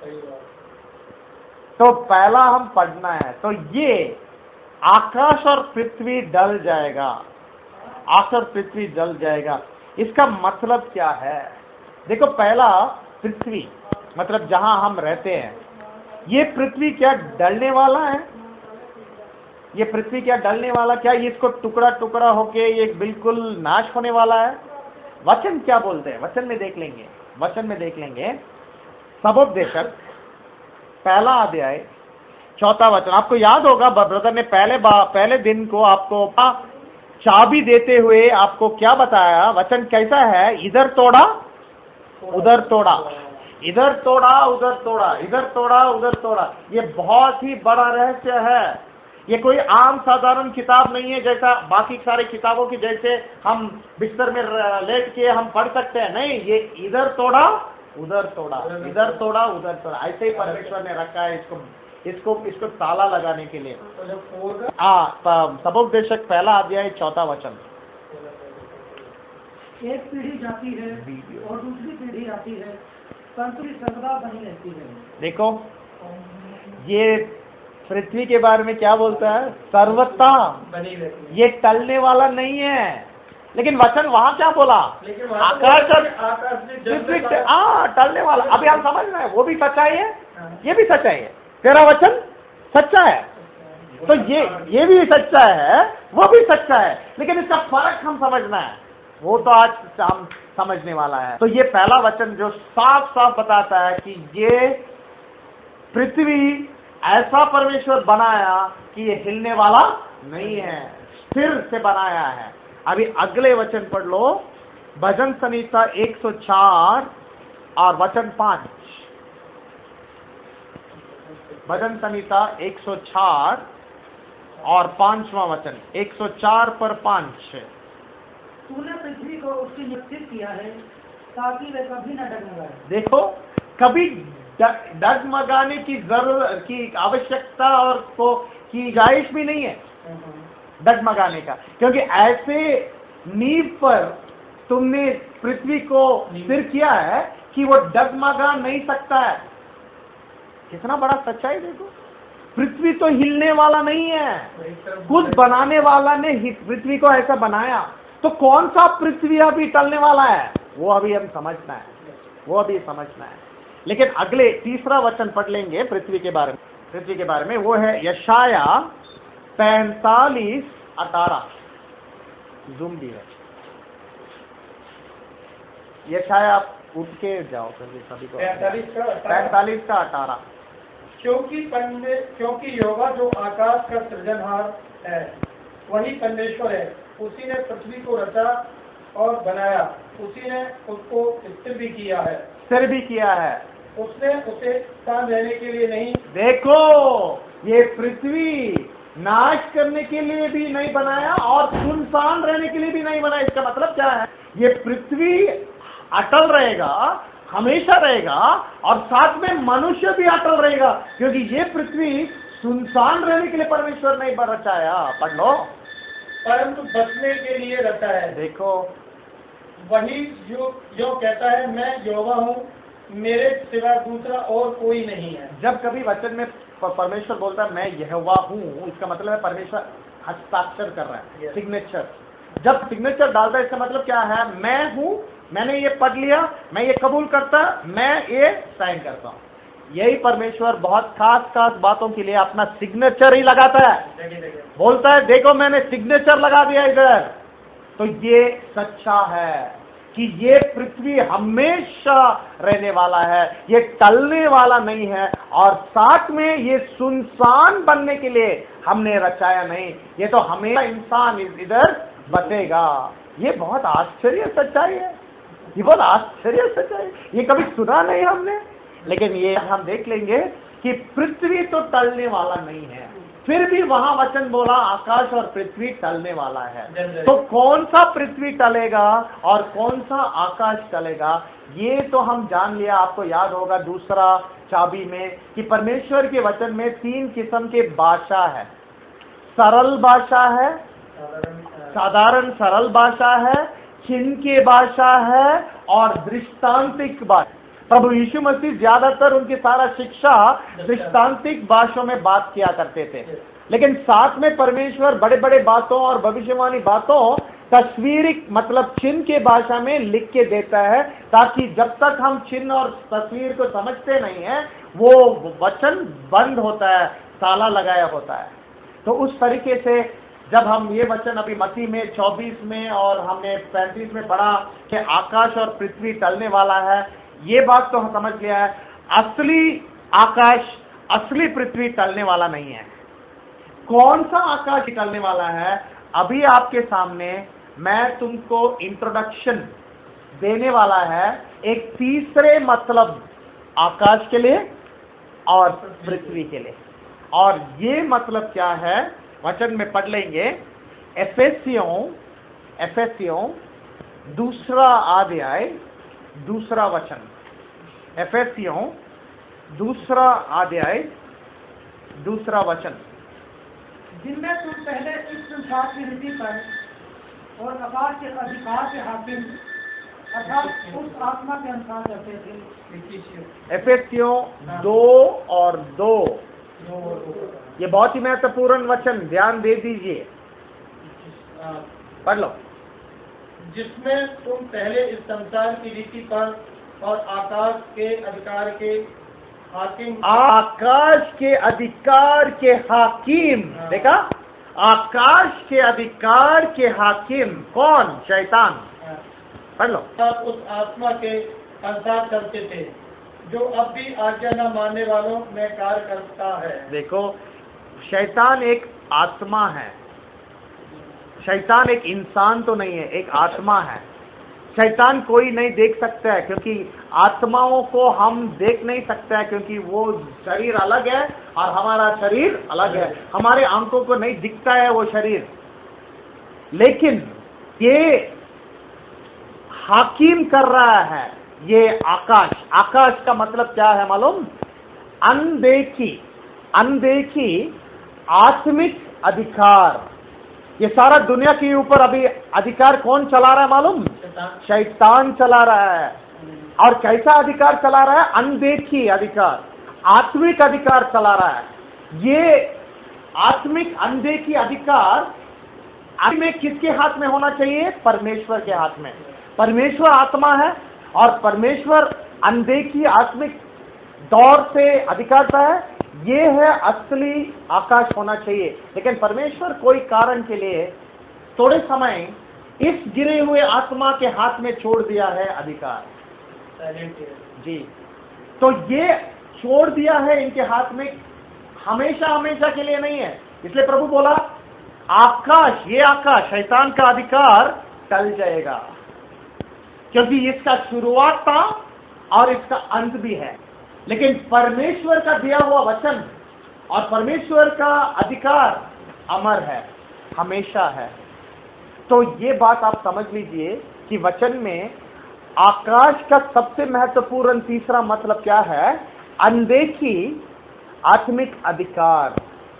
तो पहला हम पढ़ना है, तो ये आकाश और पृथ्वी डल जाएगा, आकाश और पृथ्वी जल जाएगा। इसका मतलब क्या है? देखो, पहला पृथ्वी मतलब जहां हम रहते हैं, ये पृथ्वी क्या डलने वाला है? ये पृथ्वी क्या डलने वाला? क्या इसको टुकड़ा टुकड़ा होके ये बिल्कुल नाश होने वाला है? वचन क्या बोलते हैं? वचन में देख लेंगे, वचन में देख लेंगे। सबोपदेशक पहला अध्याय चौथा वचन। आपको याद होगा ब्रदर ने पहले पहले दिन को आपको चाबी देते हुए आपको क्या बताया? वचन कैसा है? इधर तोड़ा उधर तोड़ा, इधर तोड़ा उधर तोड़ा, इधर तोड़ा उधर तोड़ा। ये बहुत ही बड़ा रहस्य है। ये कोई आम साधारण किताब नहीं है जैसा बाकी सारे किताबों की, जैसे हम बिस्तर में लेट के हम पढ़ सकते हैं। नहीं, ये इधर तोड़ा उधर तोड़ा, इधर तोड़ा उधर तोड़ा, ऐसे ही परमेश्वर ने रखा है इसको इसको इसको ताला लगाने के लिए। हाँ, सबोपदेशक पहला अध्याय चौथा वचन।
एक पीढ़ी जाती है और दूसरी पीढ़ी आती है, परंतु सर्वदा बनी रहती है।
देखो, ये पृथ्वी के बारे में क्या बोलता है? सर्वथा
बनी रहती है।
ये टलने वाला नहीं है। लेकिन वचन वहां क्या बोला?
लेकिन
आकाश और
आकाश में जल
पृथ्वी
जाता है।
हाँ टलने वाला। अभी हम समझ रहे हैं, वो भी सच्चाई है, ये भी सच्चाई है। तेरा वचन सच्चा है, तो ये ये भी सच्चा है, वो भी सच्चा है, लेकिन इसका फर्क हम समझना है। वो तो आज हम समझने वाला है। तो ये पहला वचन जो साफ साफ बताता है कि ये पृथ्वी ऐसा परमेश्वर बनाया कि ये हिलने वाला नहीं है, स्थिर से बनाया है। अभी अगले वचन पढ़ लो, भजन संहिता एक सौ चार और वचन पांच। भजन संहिता एक सौ चार और पांचवा वचन, एक सौ चार पर पांच।
तूने पृथ्वी को उसकी निश्चित किया है ताकि वे कभी न डगमगाए।
देखो, कभी डगमगाने की जरूरत की आवश्यकता और को की गुंजाइश भी नहीं है डगमगाने का, क्योंकि ऐसे नींव पर तुमने पृथ्वी को स्थिर किया है कि वो डगमगा नहीं सकता है। कितना बड़ा सच्चाई! देखो, पृथ्वी तो हिलने वाला नहीं है, खुद बनाने वाला ने पृथ्वी को ऐसा बनाया। तो कौन सा पृथ्वी अभी टलने वाला है? वो अभी हम समझना है, वो अभी समझना है। लेकिन अगले तीसरा वचन पढ़ लेंगे पृथ्वी के बारे में, पृथ्वी के बारे में। वो है यशाया पैंतालीस अठारह। जूम भी है, यशाया उठ के जाओ सभी को। पैंतालीस का अठारह।
क्योंकि परमे क्योंकि यहोवा जो आकाश का सृजनहार है वही परमेश्वर है। उसी ने पृथ्वी को रचा और बनाया, उसी ने उसको स्थिर भी किया है
स्थिर भी किया है
उसने उसे स्थान रहने के लिए नहीं।
देखो, ये पृथ्वी नाश करने के लिए भी नहीं बनाया और सुनसान रहने के लिए भी नहीं बनाया। इसका मतलब क्या है? ये पृथ्वी अटल रहेगा, हमेशा रहेगा, और साथ में मनुष्य भी अटल रहेगा, क्योंकि ये पृथ्वी सुनसान रहने के लिए परमेश्वर नहीं रचाया। पढ़ लो,
परंतु बचने के लिए रचा है।
देखो,
वही जो जो कहता है मैं यहोवा हूँ, मेरे सिवा दूसरा और कोई नहीं है।
जब कभी वचन में परमेश्वर बोलता है मैं यहोवा हूँ, इसका मतलब है परमेश्वर हस्ताक्षर कर रहा है,
yes.
सिग्नेचर। जब सिग्नेचर डालता है, इसका मतलब क्या है? मैं हूँ, मैंने ये पढ़ लिया, मैं ये कबूल करता, मैं ये साइन करता हूँ। यही परमेश्वर बहुत खास खास बातों के लिए अपना सिग्नेचर ही लगाता है, बोलता है देखो मैंने सिग्नेचर लगा दिया इधर। तो ये सच्चा है कि ये पृथ्वी हमेशा रहने वाला है, ये टलने वाला नहीं है, और साथ में ये सुनसान बनने के लिए हमने रचाया नहीं, ये तो हमेशा इंसान इधर बसेगा। ये बहुत आश्चर्य सच्चाई है, ये बहुत आश्चर्य सच्चाई, ये कभी सुना नहीं हमने। लेकिन ये हम देख लेंगे कि पृथ्वी तो टलने वाला नहीं है, फिर भी वहां वचन बोला आकाश और पृथ्वी टलने वाला है। तो कौन सा पृथ्वी टलेगा और कौन सा आकाश टलेगा, ये तो हम जान लिया। आपको याद होगा दूसरा चाबी में कि परमेश्वर के वचन में तीन किस्म के भाषा है, सरल भाषा है, साधारण सरल भाषा है, चिन्ह के भाषा है और दृष्टांतिक भाषा। प्रभु यीशु मसीह ज्यादातर उनकी सारा शिक्षा दृष्टांतिक भाषाओं में बात किया करते थे, लेकिन साथ में परमेश्वर बड़े बड़े बातों और भविष्यवाणी बातों तस्वीरी मतलब चिन्ह के भाषा में लिख के देता है, ताकि जब तक हम चिन्ह और तस्वीर को समझते नहीं है वो वचन बंद होता है, ताला लगाया होता है। तो उस तरीके से जब हम ये वचन अभी मत्ती में चौबीस में और हमने पैंतीस में पढ़ा कि आकाश और पृथ्वी टलने वाला है, ये बात तो हम समझ लिया है। असली आकाश असली पृथ्वी टलने वाला नहीं है। कौन सा आकाश टलने वाला है, अभी आपके सामने मैं तुमको इंट्रोडक्शन देने वाला है एक तीसरे मतलब आकाश के लिए और पृथ्वी के लिए। और ये मतलब क्या है वचन में पढ़ लेंगे। एफेसियों एफेसियों दूसरा अध्याय दूसरा वचन, एफेसियों दूसरा अध्याय दूसरा वचन।
जिनमें तुम पहले इस संसार की रीति पर और आकाश के अधिकार के हाकिम अर्थात उस आत्मा के अनुसार करते थे।
एफेसियों दो और दो, ये बहुत ही महत्वपूर्ण वचन, ध्यान दे दीजिए, पढ़ लो।
जिसमें तुम पहले इस संसार की रीति पर और आकाश के अधिकार के हाकिम,
आकाश के अधिकार के हाकिम, देखा, आकाश के अधिकार के हाकिम कौन? शैतान। पढ़ लो।
उस आत्मा के अनुसार करते थे जो अब भी आज्ञा न मानने वालों में कार्य करता है।
देखो, शैतान एक आत्मा है, शैतान एक इंसान तो नहीं है, एक आत्मा है। शैतान कोई नहीं देख सकता है, क्योंकि आत्माओं को हम देख नहीं सकते हैं, क्योंकि वो शरीर अलग है और हमारा शरीर अलग है। हमारे आंखों को नहीं दिखता है वो शरीर, लेकिन ये हाकिम कर रहा है ये आकाश। आकाश का मतलब क्या है मालूम? अनदेखी, अनदेखी आत्मिक अधिकार। ये सारा दुनिया के ऊपर अभी अधिकार कौन चला रहा है मालूम? शैतान चला रहा है। और कैसा अधिकार चला रहा है? अनदेखी अधिकार, आत्मिक अधिकार चला रहा है। ये आत्मिक अनदेखी अधिकार में किसके हाथ में होना चाहिए? परमेश्वर के हाथ में। परमेश्वर आत्मा है और परमेश्वर अनदेखी आत्मिक दौर से अधिकार है। ये है असली आकाश होना चाहिए। लेकिन परमेश्वर कोई कारण के लिए थोड़े समय इस गिरे हुए आत्मा के हाथ में छोड़ दिया है अधिकार जी। तो ये छोड़ दिया है इनके हाथ में, हमेशा हमेशा के लिए नहीं है। इसलिए प्रभु बोला आकाश, ये आकाश शैतान का अधिकार टल जाएगा, क्योंकि इसका शुरुआत था और इसका अंत भी है। लेकिन परमेश्वर का दिया हुआ वचन और परमेश्वर का अधिकार अमर है, हमेशा है। तो ये बात आप समझ लीजिए कि वचन में आकाश का सबसे महत्वपूर्ण तीसरा मतलब क्या है? अनदेखी आत्मिक अधिकार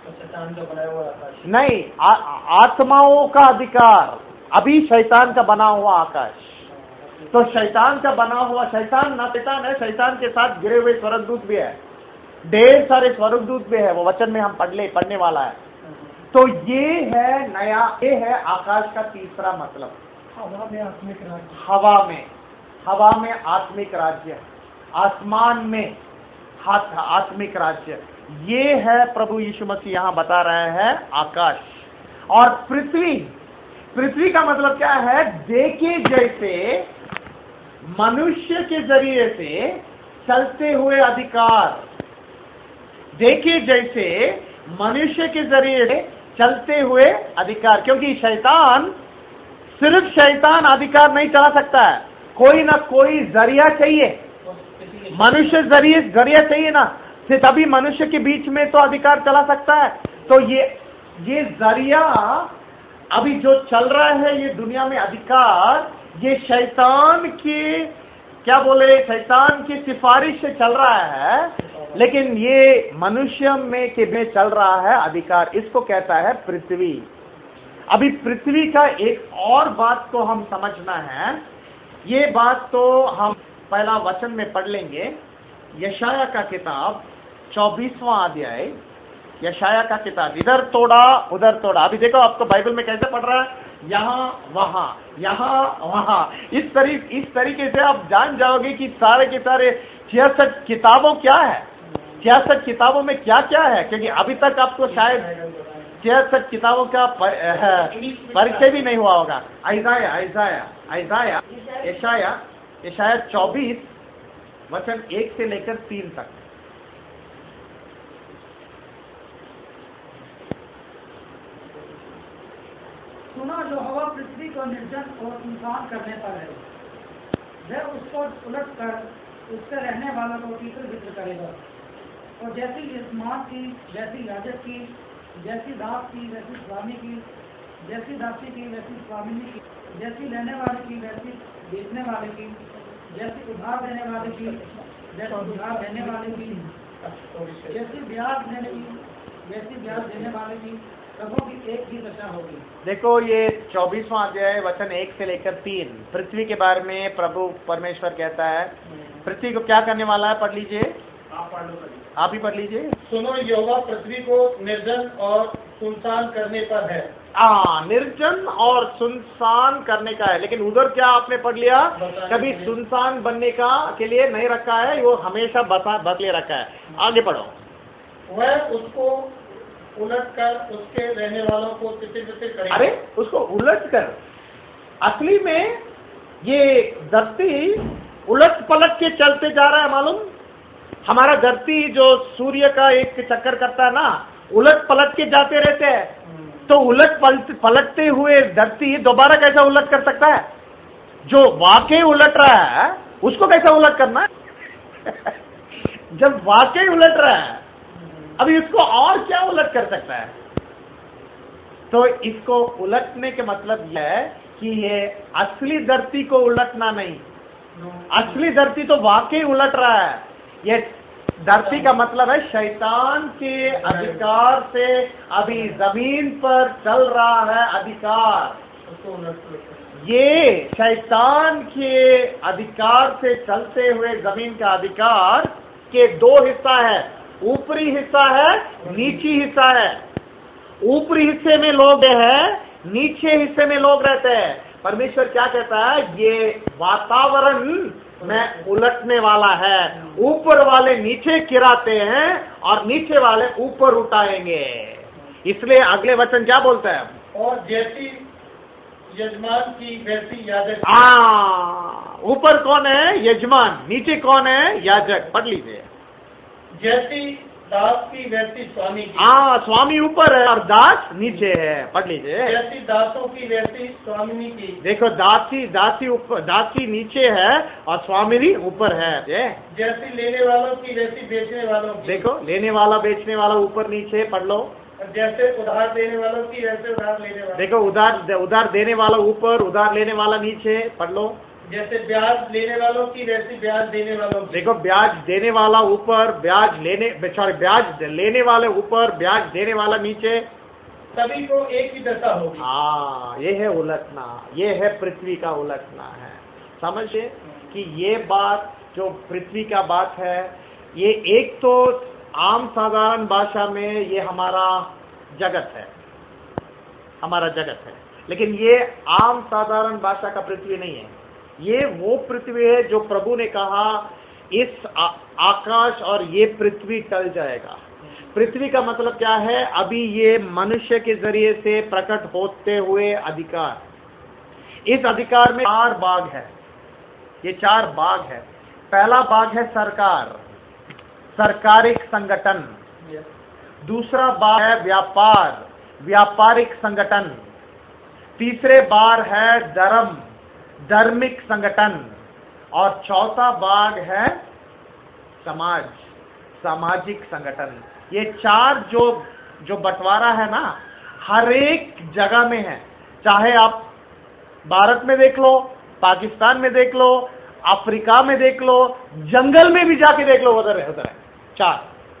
नहीं, आ, आत्माओं का अधिकार। अभी शैतान का बना हुआ आकाश, तो शैतान का बना हुआ, शैतान ना शैतान है, शैतान के साथ गिरे हुए स्वर्गदूत भी है, ढेर सारे स्वर्गदूत भी है, वो वचन में हम पढ़ ले पढ़ने वाला है। तो ये है नया, ये है आकाश का तीसरा मतलब,
हवा में आत्मिक राज्य।
हवा में, हवा में आत्मिक राज्य, आसमान में हाथ आत्मिक राज्य। ये है प्रभु यीशु मसीह यहां बता रहे हैं आकाश और पृथ्वी। पृथ्वी का मतलब क्या है? देखे जैसे मनुष्य के जरिए से चलते हुए अधिकार, देखे जैसे मनुष्य के जरिए से चलते हुए अधिकार। क्योंकि शैतान, सिर्फ शैतान अधिकार नहीं चला सकता है, कोई ना कोई जरिया चाहिए, मनुष्य जरिए जरिया चाहिए ना, फिर तभी मनुष्य के बीच में तो अधिकार चला सकता है। तो ये ये जरिया अभी जो चल रहा है ये दुनिया में अधिकार, ये शैतान की, क्या बोले, शैतान की सिफारिश से चल रहा है, लेकिन ये मनुष्य में के में चल रहा है अधिकार। इसको कहता है पृथ्वी। अभी पृथ्वी का एक और बात को हम समझना है। ये बात तो हम पहला वचन में पढ़ लेंगे। यशाया का किताब चौबीसवां अध्याय, यशाया का किताब, इधर तोड़ा उधर तोड़ा। अभी देखो आपको बाइबल में कैसे पढ़ रहा है, यहाँ वहां यहाँ वहां, इस तरीके इस तरीके से आप जान जाओगे कि सारे के सारे छियासठ किताबों क्या है, छियासठ किताबों में क्या क्या है। क्योंकि अभी तक आपको शायद छियासठ किताबों का परिचय भी नहीं हुआ होगा। आइजाया आइजाया आइजाया यशाया यशाया चौबीस वचन एक से लेकर तीन तक।
सुना जो हवा पृथ्वी को निर्जन और सुनसान करने पर है, वह उसको उलट कर उससे रहने वालों को तीतर बितर करेगा। और जैसी यजमान की वैसी याजक की, जैसी दास की वैसी स्वामी की, जैसी दासी की वैसी स्वामिनी की, जैसी लेने वाले की वैसी बेचने वाले की, जैसी उधार देने वाले की जैसी उधार देने वाले की, जैसी ब्याज देने की वैसी ब्याज देने वाले की, सबों की एक ही दशा होगी।
देखो ये चौबीसवां अध्याय वचन एक से लेकर तीन पृथ्वी के बारे में प्रभु परमेश्वर कहता है। पृथ्वी को क्या करने वाला है? पढ़ लीजिए, आप ही पढ़ लीजिए।
सुनो, यहोवा पृथ्वी को निर्जन और सुनसान करने पर है।
हाँ, निर्जन और सुनसान करने का है। लेकिन उधर क्या आपने पढ़ लिया? कभी सुनसान बनने का के लिए नहीं रखा है, वो हमेशा बसा बस ले रखा है। आगे पढ़ो।
वह उसको उलट कर उसके रहने वालों को तितिर बितिर करेगा।
अरे उसको उलट कर, असली में ये धरती उलट पलट के चलते जा रहा है। मालूम, हमारा धरती जो सूर्य का एक चक्कर करता है ना, उलट पलट के जाते रहते हैं। तो उलट पलट पलटते हुए धरती दोबारा कैसा उलट कर सकता है? जो वाकई उलट रहा है उसको कैसा उलट करना है? जब वाकई उलट रहा है, अभी इसको और क्या उलट कर सकता है? तो इसको उलटने के मतलब यह है कि ये असली धरती को उलटना नहीं, असली धरती तो वाकई उलट रहा है। ये धरती का मतलब है शैतान के अधिकार से अभी जमीन पर चल रहा है अधिकार। ये शैतान के अधिकार से चलते हुए जमीन का अधिकार के दो हिस्सा है, ऊपरी हिस्सा है, नीची हिस्सा है। ऊपरी हिस्से में लोग हैं, नीचे हिस्से में लोग रहते हैं। परमेश्वर क्या कहता है? ये वातावरण में उलटने वाला है। ऊपर वाले नीचे गिराते हैं और नीचे वाले ऊपर उठाएंगे। इसलिए अगले वचन क्या बोलता है?
और जैसी यजमान की वैसी याजक।
हाँ, ऊपर कौन है? यजमान। नीचे कौन है? याजक। पढ़ लीजिए।
जैसी दास की वैसी स्वामी की।
हाँ, स्वामी ऊपर है और दास नीचे है। पढ़ लीजिए।
जैसी दासों की वैसी स्वामिनी की।
देखो, दासी दासी ऊपर, दासी नीचे है और स्वामिनी ऊपर है।
जैसी लेने वालों की वैसी बेचने वालों की।
देखो, लेने वाला बेचने वाला ऊपर नीचे। पढ़ लो।
जैसे उधार देने वालों की वैसे उधार लेने वालों।
देखो, उधार उधार देने वाला ऊपर, उधार लेने वाला नीचे। पढ़ लो।
जैसे ब्याज लेने वालों की वैसी ब्याज देने वालों की।
देखो, ब्याज देने वाला ऊपर, ब्याज लेने सॉरी ब्याज लेने वाले ऊपर, ब्याज देने वाला नीचे।
सभी को एक ही दशा होगी।
हाँ, ये है उलटना, ये है पृथ्वी का उलटना है। समझे कि ये बात जो पृथ्वी का बात है, ये एक तो आम साधारण भाषा में ये हमारा जगत है, हमारा जगत है। लेकिन ये आम साधारण भाषा का पृथ्वी नहीं है। ये वो पृथ्वी है जो प्रभु ने कहा इस आ, आकाश और ये पृथ्वी टल जाएगा। पृथ्वी का मतलब क्या है? अभी ये मनुष्य के जरिए से प्रकट होते हुए अधिकार। इस अधिकार में चार भाग है, ये चार भाग है। पहला भाग है सरकार, सरकारिक संगठन। दूसरा भाग है व्यापार, व्यापारिक संगठन। तीसरे भाग है धर्म, धार्मिक संगठन। और चौथा भाग है समाज, सामाजिक संगठन। ये चार जो जो बंटवारा है ना, हर एक जगह में है। चाहे आप भारत में देख लो, पाकिस्तान में देख लो, अफ्रीका में देख लो, जंगल में भी जाके देख लो, उधर है उधर है। चार,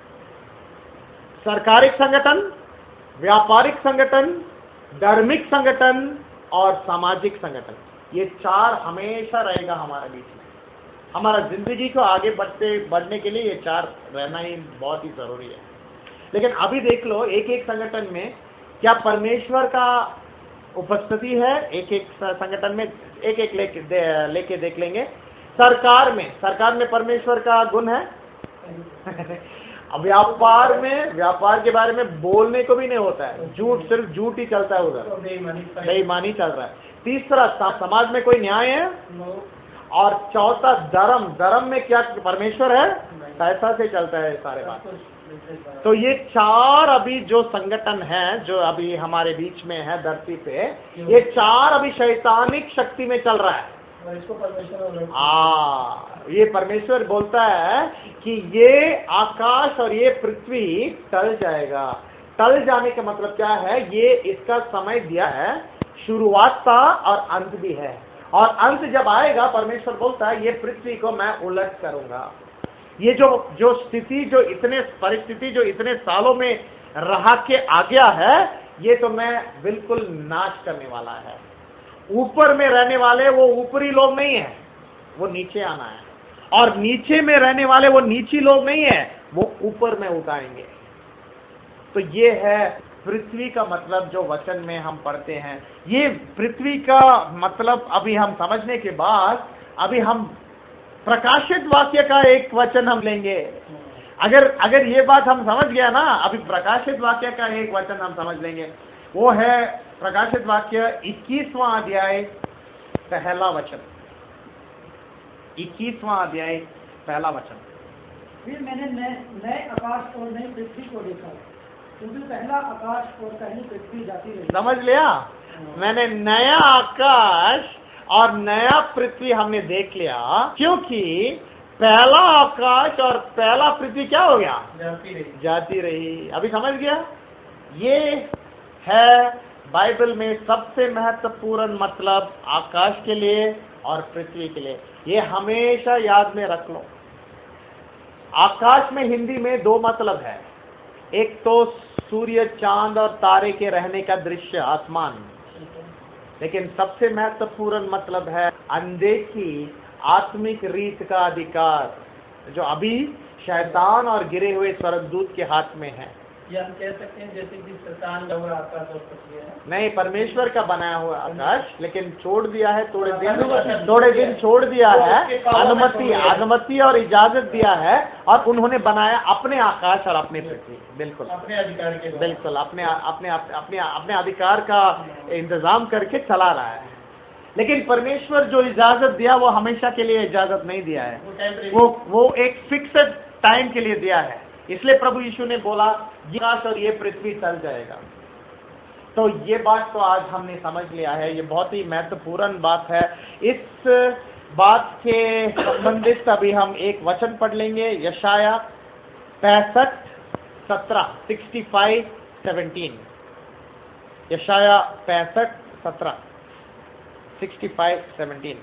सरकारिक संगठन, व्यापारिक संगठन, धार्मिक संगठन और सामाजिक संगठन। ये चार हमेशा रहेगा हमारे बीच में। हमारा जिंदगी को आगे बढ़ते बढ़ने के लिए ये चार रहना ही बहुत ही जरूरी है। लेकिन अभी देख लो, एक एक संगठन में क्या परमेश्वर का उपस्थिति है? एक एक संगठन में एक एक लेके दे, लेके देख लेंगे। सरकार में सरकार में परमेश्वर का गुण है। व्यापार में, व्यापार के बारे में बोलने को भी नहीं होता है, झूठ, सिर्फ झूठ ही चलता है उधर, बेईमानी चल रहा है। तीसरा, समाज में कोई न्याय है? और चौथा धर्म, धर्म में क्या परमेश्वर है? पैसा से चलता है सारे बात। तो ये चार अभी जो संगठन है, जो अभी हमारे बीच में है धरती पे, ये चार अभी शैतानिक शक्ति में चल रहा है।
और इसको परमेश्वर
आ, ये परमेश्वर बोलता है कि ये आकाश और ये पृथ्वी टल जाएगा। टल जाने का मतलब क्या है? ये इसका समय दिया है, शुरुआत था और अंत भी है। और अंत जब आएगा, परमेश्वर बोलता है ये पृथ्वी को मैं उलट करूंगा। ये जो जो स्थिति, जो इतने परिस्थिति जो इतने सालों में रहा के आ गया है, ये तो मैं बिल्कुल नाश करने वाला है। ऊपर में रहने वाले वो ऊपरी लोग नहीं है, वो नीचे आना है। और नीचे में रहने वाले वो नीची लोग नहीं है, वो ऊपर में उठाएंगे। तो ये है पृथ्वी का मतलब जो वचन में हम पढ़ते हैं। ये पृथ्वी का मतलब अभी हम समझने के बाद अभी हम प्रकाशित वाक्य का एक वचन हम लेंगे। अगर अगर ये बात हम समझ गया ना, अभी प्रकाशित वाक्य का एक वचन हम समझ लेंगे। वो है प्रकाशित वाक्य इक्कीसवां अध्याय पहला वचन। इक्कीसवां अध्याय पहला वचन।
फिर मैंने नए नए आकाश और नई पृथ्वी को देखा, क्योंकि पहला आकाश और पहली पृथ्वी जाती रही।
समझ लिया? मैंने नया आकाश और नया पृथ्वी हमने देख लिया, क्योंकि पहला आकाश और पहला पृथ्वी क्या हो गया?
जाती रही
जाती रही। अभी समझ गया? ये है बाइबल में सबसे महत्वपूर्ण मतलब आकाश के लिए और पृथ्वी के लिए। ये हमेशा याद में रख लो। आकाश में हिंदी में दो मतलब है। एक तो सूर्य, चांद और तारे के रहने का दृश्य, आसमान। लेकिन सबसे महत्वपूर्ण मतलब है अनदेखी आत्मिक रीत का अधिकार, जो अभी शैतान और गिरे हुए स्वर्गदूत के हाथ में है।
या हम कह सकते हैं जैसे कि शैतान का हुआ आकाश और पृथ्वी है।
नहीं, परमेश्वर का बनाया हुआ आकाश, लेकिन छोड़ दिया है थोड़े दिन, थोड़े दिन छोड़ दिया है, अनुमति अनुमति और इजाजत दिया है, और उन्होंने बनाया अपने आकाश और अपने पृथ्वी। बिल्कुल
अपने अधिकार के,
बिल्कुल अपने अपने अपने अपने अधिकार का इंतजाम करके चला रहा है। लेकिन परमेश्वर जो इजाजत दिया वो हमेशा के लिए इजाजत नहीं दिया है, वो वो एक फिक्स्ड टाइम के लिए दिया है। इसलिए प्रभु यीशु ने बोला ये आकाश और ये पृथ्वी टल जाएगा। तो ये बात तो आज हमने समझ लिया है, ये बहुत ही महत्वपूर्ण बात है। इस बात के संबंधित अभी हम एक वचन पढ़ लेंगे, यशाया पैंसठ सत्रह, सिक्सटी फाइव सेवनटीन। यशाया पैंसठ सत्रह, sixty five seventeen.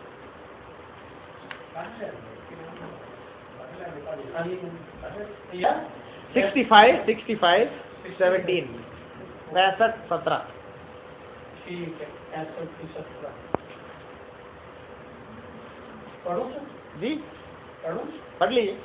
Sixty five sixty five seventeen, पैंसठ सत्रह।
ठीक है, पैंसठ सत्रह पढ़ो
जी,
पढ़ो
पढ़ लीजिए।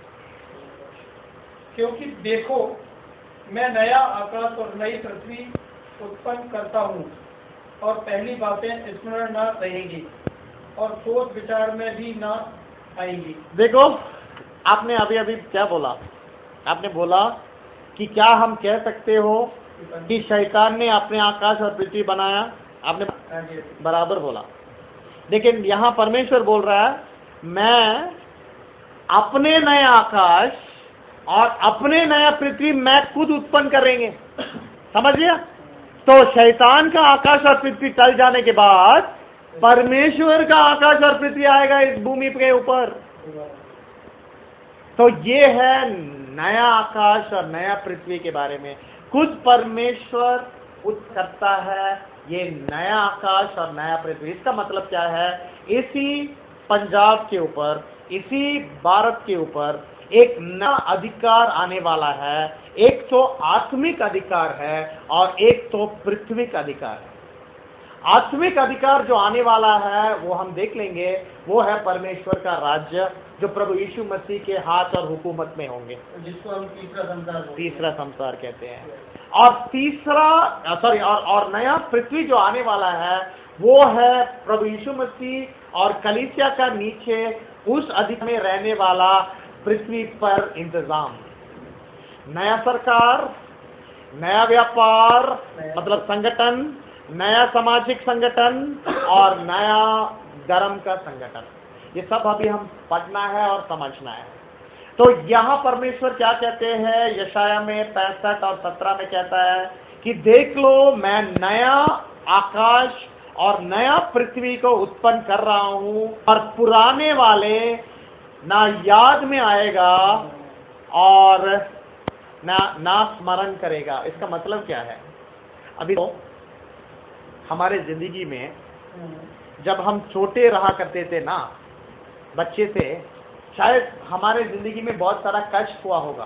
क्योंकि देखो मैं नया आकाश और नई पृथ्वी उत्पन्न करता हूँ, और पहली बातें स्मरण न रहेंगी, और सोच विचार में भी न आएगी।
देखो, आपने अभी अभी क्या बोला? आपने बोला कि क्या हम कह सकते हो कि शैतान ने अपने आकाश और पृथ्वी बनाया? आपने
हाँ जी।
बराबर बोला। लेकिन यहां परमेश्वर बोल रहा है, मैं अपने नए आकाश और अपने नया पृथ्वी मैं खुद उत्पन्न करेंगे। समझ लिया? तो शैतान का आकाश और पृथ्वी टल जाने के बाद परमेश्वर का आकाश और पृथ्वी आएगा इस भूमि के ऊपर। तो ये है नया आकाश और नया पृथ्वी के बारे में। खुद परमेश्वर उत्पन्न करता है ये नया आकाश और नया पृथ्वी। इसका मतलब क्या है? इसी पंजाब के ऊपर, इसी भारत के ऊपर एक नया अधिकार आने वाला है। एक तो आत्मिक अधिकार है और एक तो पृथ्विक अधिकार है। आत्मिक अधिकार जो आने वाला है वो हम देख लेंगे, वो है परमेश्वर का राज्य, जो प्रभु यीशु मसीह के हाथ और हुकूमत में होंगे,
जिसको हम तीसरा संसार बोलते हैं।
तीसरा संसार कहते हैं। और तीसरा सॉरी और और नया पृथ्वी जो आने वाला है वो है प्रभु यीशु मसीह और कलीसिया का नीचे उस अधिकार में रहने वाला पृथ्वी पर इंतजाम। नया सरकार, नया व्यापार मतलब संगठन, नया सामाजिक संगठन और नया धर्म का संगठन। ये सब अभी हम पढ़ना है और समझना है। तो यहां परमेश्वर क्या कहते हैं? यशाया में पैंसठ और सत्रह में कहता है कि देख लो, मैं नया आकाश और नया पृथ्वी को उत्पन्न कर रहा हूं और पुराने वाले ना याद में आएगा और ना ना स्मरण करेगा। इसका मतलब क्या है? अभी तो हमारे जिंदगी में जब हम छोटे रहा करते थे ना, बच्चे थे, शायद हमारे जिंदगी में बहुत सारा कष्ट हुआ होगा।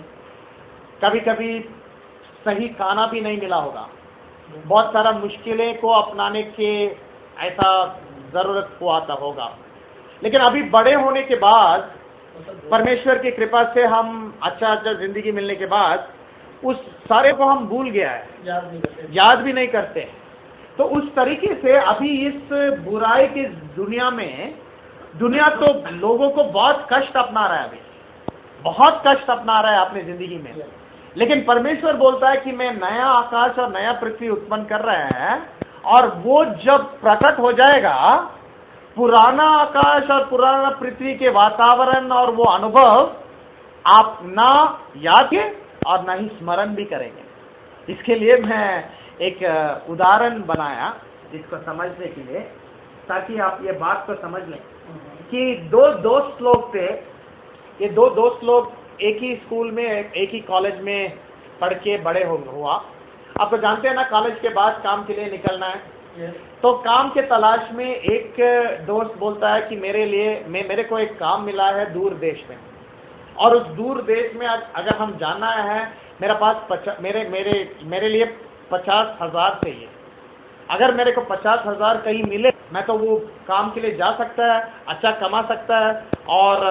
कभी कभी सही खाना भी नहीं मिला होगा, बहुत सारा मुश्किलें को अपनाने के ऐसा जरूरत हुआ था होगा। लेकिन अभी बड़े होने के बाद परमेश्वर की कृपा से हम अच्छा अच्छा जिंदगी मिलने के बाद उस सारे को हम भूल गया है,
याद नहीं करते।
याद भी नहीं करते। तो उस तरीके से अभी इस बुराई की दुनिया में, दुनिया तो लोगों को बहुत कष्ट अपना रहा है, अभी बहुत कष्ट अपना रहा है अपनी जिंदगी में। लेकिन परमेश्वर बोलता है कि मैं नया आकाश और नया पृथ्वी उत्पन्न कर रहा है, और वो जब प्रकट हो जाएगा, पुराना आकाश और पुराना पृथ्वी के वातावरण और वो अनुभव आप ना याद के और ना ही स्मरण भी करेंगे। इसके लिए मैं एक उदाहरण बनाया इसको समझने के लिए, ताकि आप ये बात को समझ लें कि दो दोस्त लोग थे। ये दो दोस्त लोग एक ही स्कूल में, एक ही कॉलेज में पढ़ के बड़े हो हुआ। आप तो जानते हैं ना, कॉलेज के बाद काम के लिए निकलना है। तो काम के तलाश में एक दोस्त बोलता है कि मेरे लिए मैं मेरे को एक काम मिला है दूर देश में, और उस दूर देश में अगर हम जाना है, मेरा पास पचा, मेरे मेरे मेरे लिए पचास हजार चाहिए। अगर मेरे को पचास हजार कहीं मिले, मैं तो वो काम के लिए जा सकता है, अच्छा कमा सकता है, और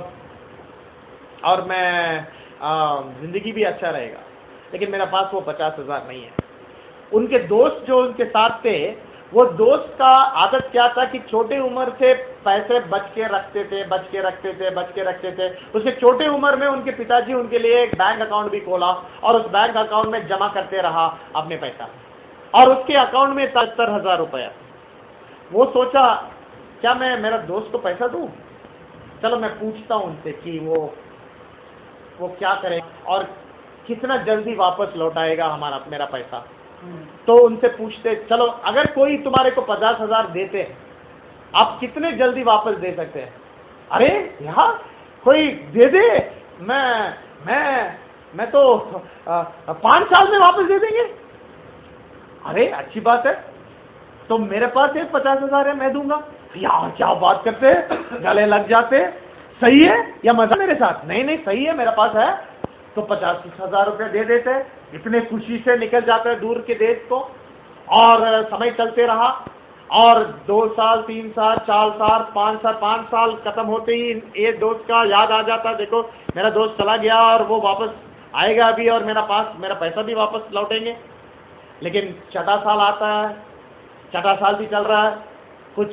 और मैं जिंदगी भी अच्छा रहेगा। लेकिन मेरा पास वो पचास हजार नहीं है। उनके दोस्त जो उनके साथ थे, वो दोस्त का आदत क्या था कि छोटे उम्र से पैसे बच के रखते थे बच के रखते थे बच के रखते थे। उसके छोटे उम्र में उनके पिताजी उनके लिए एक बैंक अकाउंट भी खोला, और उस बैंक अकाउंट में जमा करते रहा अपने पैसा, और उसके अकाउंट में सत्तर हजार रुपया। वो सोचा, क्या मैं मेरा दोस्त को पैसा दूं? चलो मैं पूछता हूं उनसे कि वो वो क्या करे और कितना जल्दी वापस लौटाएगा हमारा मेरा पैसा। तो उनसे पूछते, चलो अगर कोई तुम्हारे को पचास हजार देते हैं, आप कितने जल्दी वापस दे सकते हैं? अरे यहाँ कोई दे दे, मैं मैं मैं तो पांच साल में वापस दे देंगे। अरे अच्छी बात है, तो मेरे पास एक पचास हजार है, मैं दूंगा। यार क्या बात करते हैं, गले लग जाते। सही है या मजा मेरे साथ? नहीं नहीं सही है, मेरे पास है। तो पचास हजार रुपये दे देते हैं, इतने खुशी से निकल जाता है दूर के देश को। और समय चलते रहा, और दो साल तीन साल चार साल पाँच साल पाँच साल खत्म होते ही ये दोस्त का याद आ जाता, देखो मेरा दोस्त चला गया और वो वापस आएगा अभी, और मेरा पास मेरा पैसा भी वापस लौटेंगे। लेकिन छठा साल आता है, छठा साल भी चल रहा है, कुछ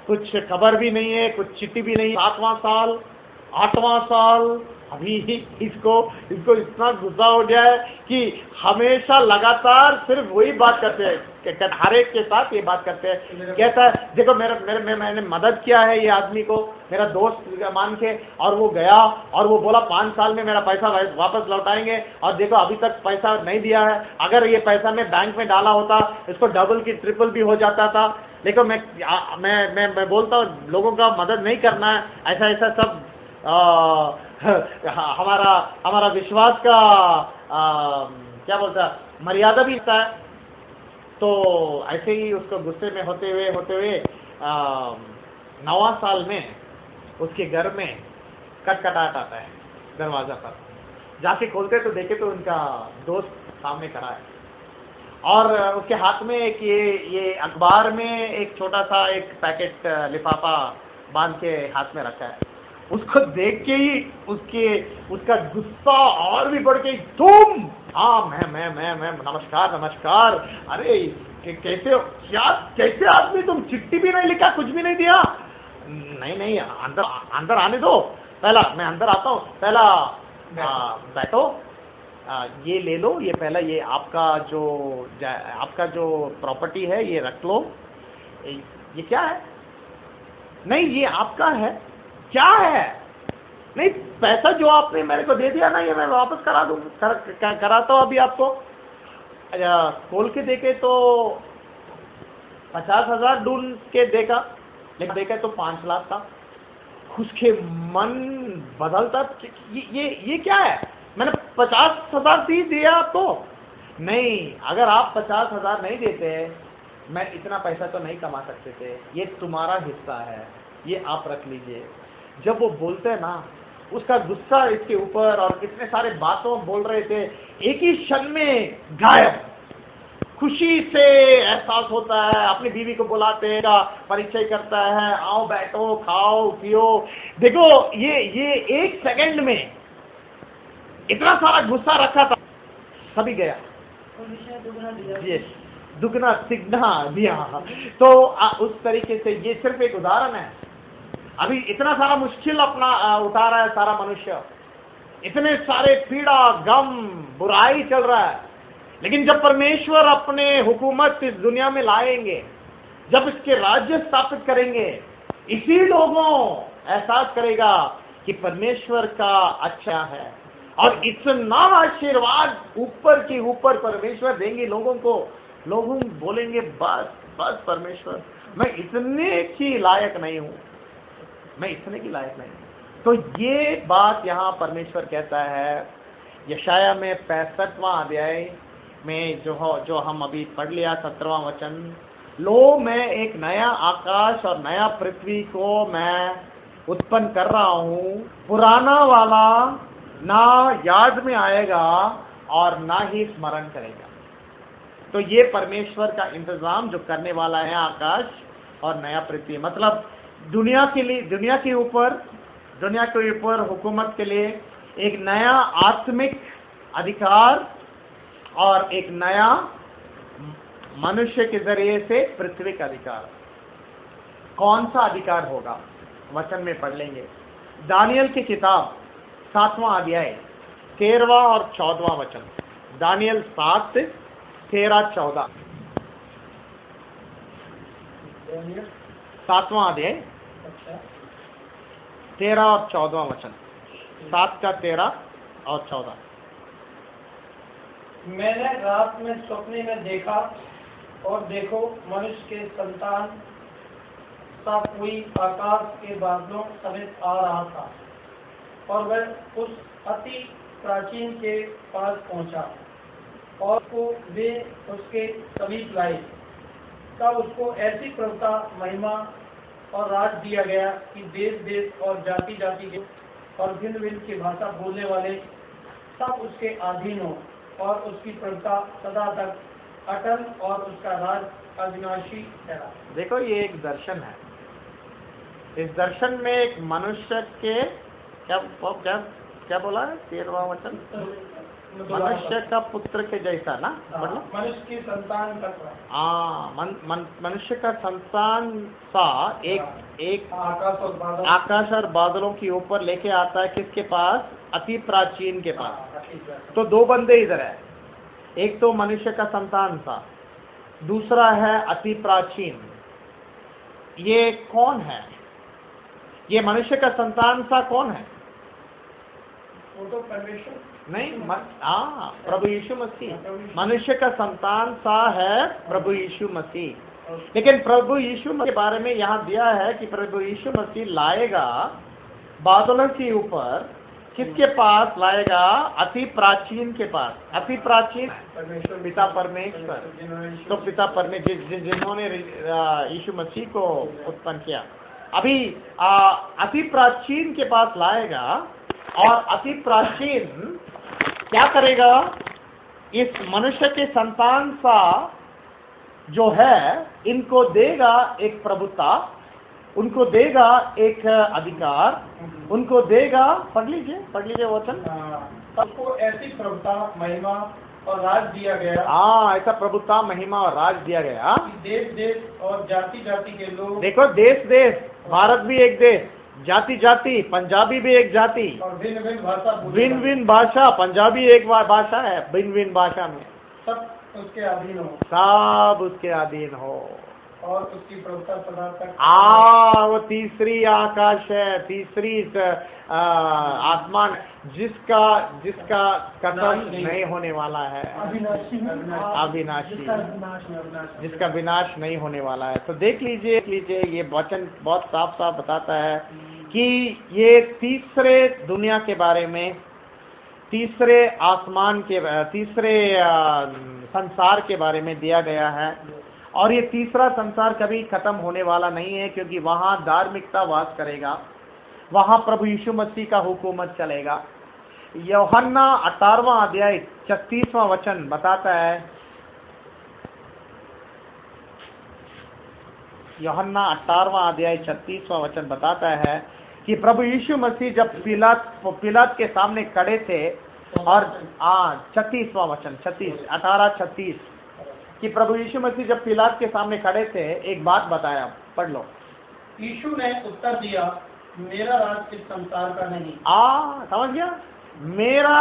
कुछ खबर भी नहीं है, कुछ चिट्ठी भी नहीं। सातवां साल, आठवां साल, अभी इसको इसको इतना गुस्सा हो गया है कि हमेशा लगातार सिर्फ वही बात करते हैं, हर एक के साथ ये बात करते हैं। कहता है देखो मेरे मेरे मैं, मैंने मदद किया है ये आदमी को, मेरा दोस्त मान के, और वो गया और वो बोला पाँच साल में मेरा पैसा वापस लौटाएंगे, और देखो अभी तक पैसा नहीं दिया है। अगर ये पैसा मैं बैंक में डाला होता इसको डबल की ट्रिपल भी हो जाता था। देखो मैं मैं मैं, मैं बोलता हूँ लोगों का मदद नहीं करना है, ऐसा ऐसा सब आ, हमारा हमारा विश्वास का आ, क्या बोलता है मर्यादा भी होता है। तो ऐसे ही उसको गुस्से में होते हुए होते हुए नौवां साल में उसके घर में कटकटाहट आता है दरवाजा पर। जाके खोलते तो देखे तो उनका दोस्त सामने खड़ा है, और उसके हाथ में एक ये ये अखबार में एक छोटा सा एक पैकेट लिफाफा बांध के हाथ में रखा है। उसको देख के ही उसके उसका गुस्सा और भी बढ़ गई। तुम हाँ मैं मैं मैं मैं नमस्कार नमस्कार, अरे कैसे हो, क्या कैसे आदमी, तुम चिट्ठी भी नहीं लिखा, कुछ भी नहीं दिया। नहीं नहीं अंदर अंदर आने दो, पहला मैं अंदर आता हूँ, पहला आ, बैठो, आ, ये ले लो, ये पहला ये आपका जो आपका जो प्रॉपर्टी है ये रख लो। ये क्या है? नहीं ये आपका है। क्या है? नहीं पैसा जो आपने मेरे को दे दिया ना ये मैं वापस करा दूँ, कर, कर, कराता हूँ अभी आपको। खोल के देखे तो पचास हजार ढूंढ के देखा, लेकिन देखा तो पांच लाख था। उसके मन बदलता, ये ये ये क्या है? मैंने पचास हजार दी दिया आपको। नहीं, अगर आप पचास हजार नहीं देते मैं इतना पैसा तो नहीं कमा सकते थे, ये तुम्हारा हिस्सा है, ये आप रख लीजिए। जब वो बोलते हैं ना, उसका गुस्सा इसके ऊपर और कितने सारे बातों बोल रहे थे एक ही क्षण में गायब। खुशी से एहसास होता है, अपनी बीवी को बुलाते हैं, परिचय करता है, आओ बैठो खाओ पियो। देखो ये ये एक सेकंड में इतना सारा गुस्सा रखा था, सभी गया, ये दुगना तिगना दिया। तो उस तरीके से ये सिर्फ एक उदाहरण है। अभी इतना सारा मुश्किल अपना उठा रहा है सारा मनुष्य, इतने सारे पीड़ा गम बुराई चल रहा है, लेकिन जब परमेश्वर अपने हुकूमत इस दुनिया में लाएंगे, जब इसके राज्य स्थापित करेंगे, इसी लोगों एहसास करेगा कि परमेश्वर का अच्छा है, और इतना आशीर्वाद ऊपर के ऊपर परमेश्वर देंगे लोगों को। लोग बोलेंगे बस बस परमेश्वर, मैं इतने की लायक नहीं हूं, मैं इतने की लायक नहीं हूं। तो ये बात यहाँ परमेश्वर कहता है यशाया में पैंसठवां अध्याय में, जो हो जो हम अभी पढ़ लिया सत्रहवां वचन, लो मैं एक नया आकाश और नया पृथ्वी को मैं उत्पन्न कर रहा हूं, पुराना वाला ना याद में आएगा और ना ही स्मरण करेगा। तो ये परमेश्वर का इंतजाम जो करने वाला है आकाश और नया पृथ्वी, मतलब दुनिया के लिए, दुनिया के ऊपर दुनिया के ऊपर हुकूमत के लिए एक नया आत्मिक अधिकार और एक नया मनुष्य के जरिए से पृथ्वी का अधिकार। कौन सा अधिकार होगा वचन में पढ़ लेंगे। दानियल की किताब सातवां अध्याय तेरहवां और चौदहवां वचन। दानियल सात तेरह चौदह, सातवां अध्याय तेरह और चौदहवां वचन। सात का तेरह और चौदह।
मैंने रात में सपने में देखा, और देखो मनुष्य के संतान सा कोई आकाश के बादलों समेत आ रहा था, और वह उस अति प्राचीन के पास पहुंचा और को वे उसके समीप लाए। तब उसको ऐसी प्रभुता, महिमा और राज दिया गया कि देश देश और जाति जाति के और भिन्न भिन्न की भाषा बोलने वाले सब उसके अधीन हो, और उसकी प्रभुता सदा तक अटल और उसका राज अविनाशी है।
देखो ये एक दर्शन है। इस दर्शन में एक मनुष्य के क्या क्या क्या बोला है तेरहवां वचन? मनुष्य का पुत्र के जैसा ना, मतलब
मनुष्य की संतान का
हाँ, मन, मन, मनुष्य का संतान सा एक एक
आकाश और बादल
आकाश और बादलों के ऊपर लेके आता है, किसके पास? अति प्राचीन के पास। तो दो बंदे इधर है, एक तो मनुष्य का संतान सा, दूसरा है अति प्राचीन। ये कौन है? ये मनुष्य का संतान सा कौन है?
वो तो परमेश्वर
नहीं, हाँ, प्रभु यीशु मसीह मनुष्य का संतान सा है, प्रभु यीशु मसीह। लेकिन प्रभु यीशु के बारे में यहाँ दिया है कि प्रभु यीशु मसीह लाएगा बादलों के ऊपर, किसके पास लाएगा? अति प्राचीन के पास। अति प्राचीन पिता परमेश्वर। तो पिता परमेश्वर जिन्होंने यीशु मसीह को उत्पन्न किया, अभी अति प्राचीन के पास लाएगा, और अति प्राचीन क्या करेगा? इस मनुष्य के संतान सा जो है, इनको देगा एक प्रभुता, उनको देगा एक अधिकार, उनको देगा, पढ़ लीजिए पढ़ लीजिए वचन।
सबको ऐसी प्रभुता, महिमा और राज दिया गया।
हाँ, ऐसा प्रभुता, महिमा और राज दिया गया।
देश देश और जाति जाति के लोग,
देखो, देश देश, भारत भी एक देश, जाति जाति, पंजाबी भी एक जाति,
और भिन्न भिन्न भाषा,
भिन्न भिन्न भाषा, पंजाबी एक भाषा है, भिन्न भिन्न भाषा में सब
उसके अधीन हो,
सब उसके अधीन हो,
और उसकी प्रभुता सदा तक।
आ वो तीसरी आकाश है, तीसरी आ, आसमान, जिसका जिसका खत्म नहीं होने वाला है,
अविनाशी
अविनाशी, जिसका विनाश नहीं होने वाला है। तो देख लीजिए देख लीजिए ये वचन बहुत साफ साफ बताता है कि ये तीसरे दुनिया के बारे में, तीसरे आसमान के, तीसरे संसार के बारे में दिया गया है। और ये तीसरा संसार कभी खत्म होने वाला नहीं है, क्योंकि वहां धार्मिकता वास करेगा, वहां प्रभु यीशु मसीह का हुकूमत चलेगा। यूहन्ना अठारहवां अध्याय छत्तीसवां वचन बताता है, यूहन्ना अठारहवां अध्याय छत्तीसवां वचन बताता है कि प्रभु यीशु मसीह जब पिलात पिलात के सामने खड़े थे, और छत्तीसवां वचन, छत्तीस अठारह छत्तीस, कि प्रभु यीशु मसीह जब पिलात के सामने खड़े थे, एक बात बताया, पढ़ लो।
यीशु ने उत्तर दिया, मेरा राज इस संसार का नहीं।
आ समझ गया? मेरा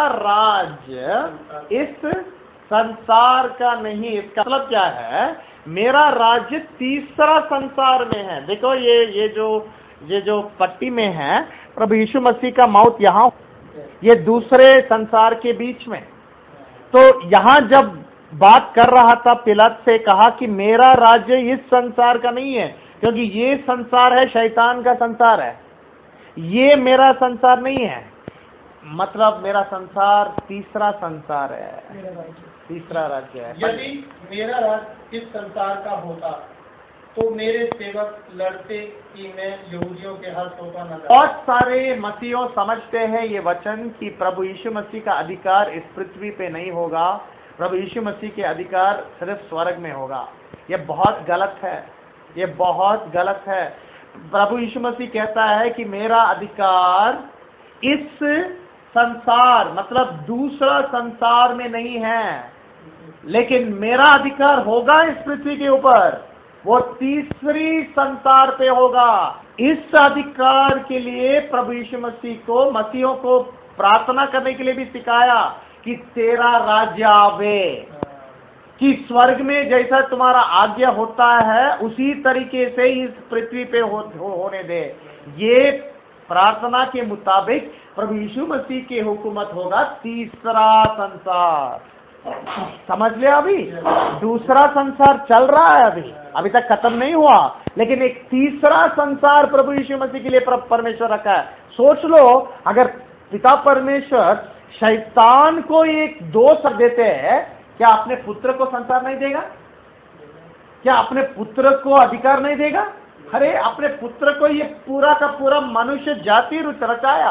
राज्य इस संसार का नहीं। इसका मतलब क्या है? मेरा राज्य तीसरा संसार में है। देखो, ये ये जो ये जो पट्टी में है, प्रभु यीशु मसीह का मौत यहाँ, ये दूसरे संसार के बीच में। तो यहाँ जब बात कर रहा था, पिलात से कहा कि मेरा राज्य इस संसार का नहीं है, क्योंकि ये संसार है शैतान का संसार है, ये मेरा संसार नहीं है। मतलब मेरा संसार तीसरा संसार है, तीसरा राज्य है।
यदि मेरा राज इस संसार का होता तो मेरे सेवक लड़ते कि मैं यहूदियों के हाथ सौंपा न जाऊं।
बहुत सारे मसीहों समझते हैं ये वचन कि प्रभु यीशु मसीह का अधिकार इस पृथ्वी पे नहीं होगा, प्रभु यीशु मसीह के अधिकार सिर्फ स्वर्ग में होगा। ये बहुत गलत है, ये बहुत गलत है। प्रभु यीशु मसीह कहता है कि मेरा अधिकार इस संसार, मतलब दूसरा संसार में नहीं है, लेकिन मेरा अधिकार होगा इस पृथ्वी के ऊपर, वो तीसरी संसार पे होगा। इस अधिकार के लिए प्रभु यीशु मसीह को, मसीहों को प्रार्थना करने के लिए भी सिखाया कि तेरा राज्य आवे, कि स्वर्ग में जैसा तुम्हारा आज्ञा होता है उसी तरीके से इस पृथ्वी पे हो, हो, होने दे। ये प्रार्थना के मुताबिक प्रभु यीशु मसीह की हुकूमत होगा तीसरा संसार। समझ लिया? अभी दूसरा संसार चल रहा है, अभी अभी तक खत्म नहीं हुआ, लेकिन एक तीसरा संसार प्रभु यीशु मसीह के लिए परमेश्वर रखा है। सोच लो, अगर पिता परमेश्वर शैतान को एक दोष देते हैं, क्या अपने पुत्र को संसार नहीं देगा? क्या अपने पुत्र को अधिकार नहीं देगा? अरे अपने पुत्र को ये पूरा का पूरा मनुष्य जाति रचाया।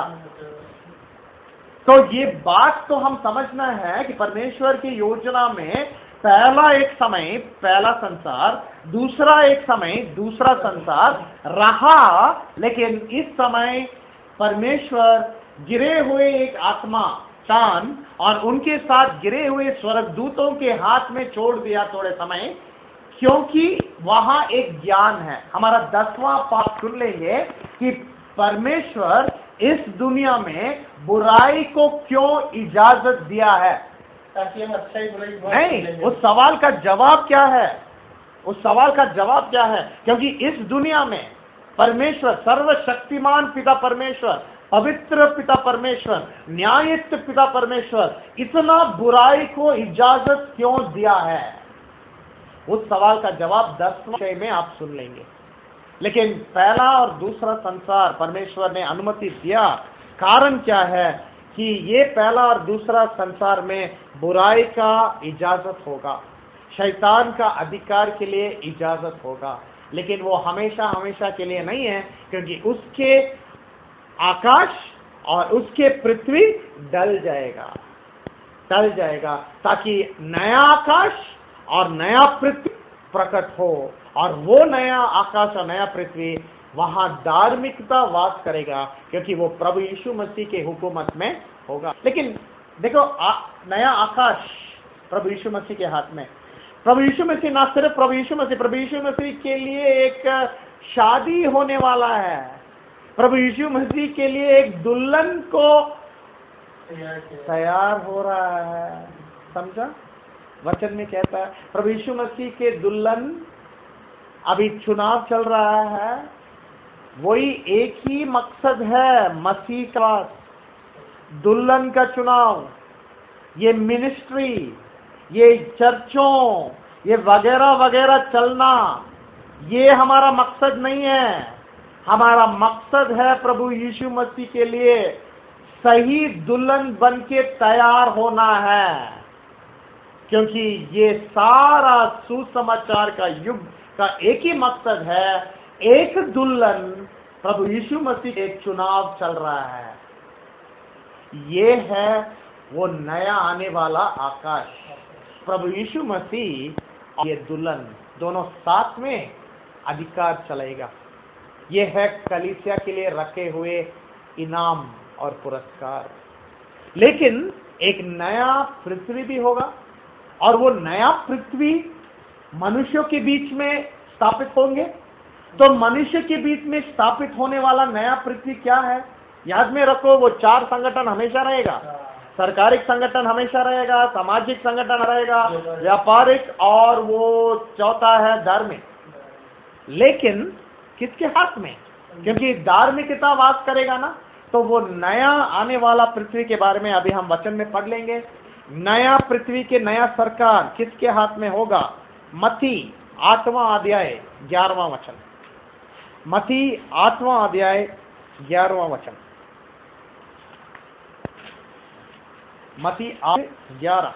तो ये बात तो हम समझना है कि परमेश्वर की योजना में पहला एक समय पहला संसार, दूसरा एक समय दूसरा संसार रहा, लेकिन इस समय परमेश्वर गिरे हुए एक आत्मा तान और उनके साथ गिरे हुए स्वर्गदूतों के हाथ में छोड़ दिया थोड़े समय, क्योंकि वहां एक ज्ञान है। हमारा दसवां पाठ सुन लेंगे कि परमेश्वर इस दुनिया में बुराई को क्यों इजाजत दिया है,
ताकि हम अच्छाई बुराई
नहीं, उस सवाल का जवाब क्या है, उस सवाल का जवाब क्या है? क्योंकि इस दुनिया में परमेश्वर, सर्वशक्तिमान पिता परमेश्वर, पवित्र पिता परमेश्वर, न्याययुक्त पिता परमेश्वर इतना बुराई को इजाजत क्यों दिया है, उस सवाल का जवाब दसवें विषय में आप सुन लेंगे। लेकिन पहला और दूसरा संसार परमेश्वर ने अनुमति दिया, कारण क्या है कि ये पहला और दूसरा संसार में बुराई का इजाजत होगा, शैतान का अधिकार के लिए इजाजत होगा, लेकिन वो हमेशा हमेशा के लिए नहीं है, क्योंकि उसके आकाश और उसके पृथ्वी डल जाएगा, टल जाएगा, ताकि नया आकाश और नया पृथ्वी प्रकट हो, और वो नया आकाश और नया पृथ्वी वहां धार्मिकता वास करेगा, क्योंकि वो प्रभु यीशु मसीह के हुकूमत में होगा। लेकिन देखो, आ, नया आकाश प्रभु यीशु मसीह के हाथ में, प्रभु यीशु मसीह ना सिर्फ प्रभु यीशु मसीह प्रभु यीशु मसीह के लिए एक शादी होने वाला है, प्रभु यीशु मसीह के लिए एक दुल्हन को तैयार हो रहा है। समझा? वचन में कहता है प्रभु यीशु मसीह के दुल्हन, अभी चुनाव चल रहा है, वही एक ही मकसद है मसीह का, दुल्हन का चुनाव। ये मिनिस्ट्री, ये चर्चों, ये वगैरह वगैरह चलना, ये हमारा मकसद नहीं है। हमारा मकसद है प्रभु यीशु मसीह के लिए सही दुल्हन बन के तैयार होना है, क्योंकि ये सारा सुसमाचार का युग का एक ही मकसद है, एक दुल्हन प्रभु यीशु मसीह एक चुनाव चल रहा है। ये है वो नया आने वाला आकाश, प्रभु यीशु मसीह और ये दुल्हन दोनों साथ में अधिकार चलेगा। ये है कलीसिया के लिए रखे हुए इनाम और पुरस्कार। लेकिन एक नया पृथ्वी भी होगा, और वो नया पृथ्वी मनुष्यों के बीच में स्थापित होंगे। तो मनुष्य के बीच में स्थापित होने वाला नया पृथ्वी क्या है? याद में रखो, वो चार संगठन हमेशा रहेगा, सरकारिक संगठन हमेशा रहेगा, सामाजिक संगठन रहेगा, व्यापारिक, और वो चौथा है धार्मिक। लेकिन किसके हाथ में? क्योंकि धार्मिकता वास करेगा ना, तो वो नया आने वाला पृथ्वी के बारे में अभी हम वचन में पढ़ लेंगे। नया पृथ्वी के नया सरकार किसके हाथ में होगा? मत्ती आठवां अध्याय ग्यारहवां वचन, मत्ती आठवां अध्याय ग्यारहवां वचन, मत्ती आठ ग्यारह।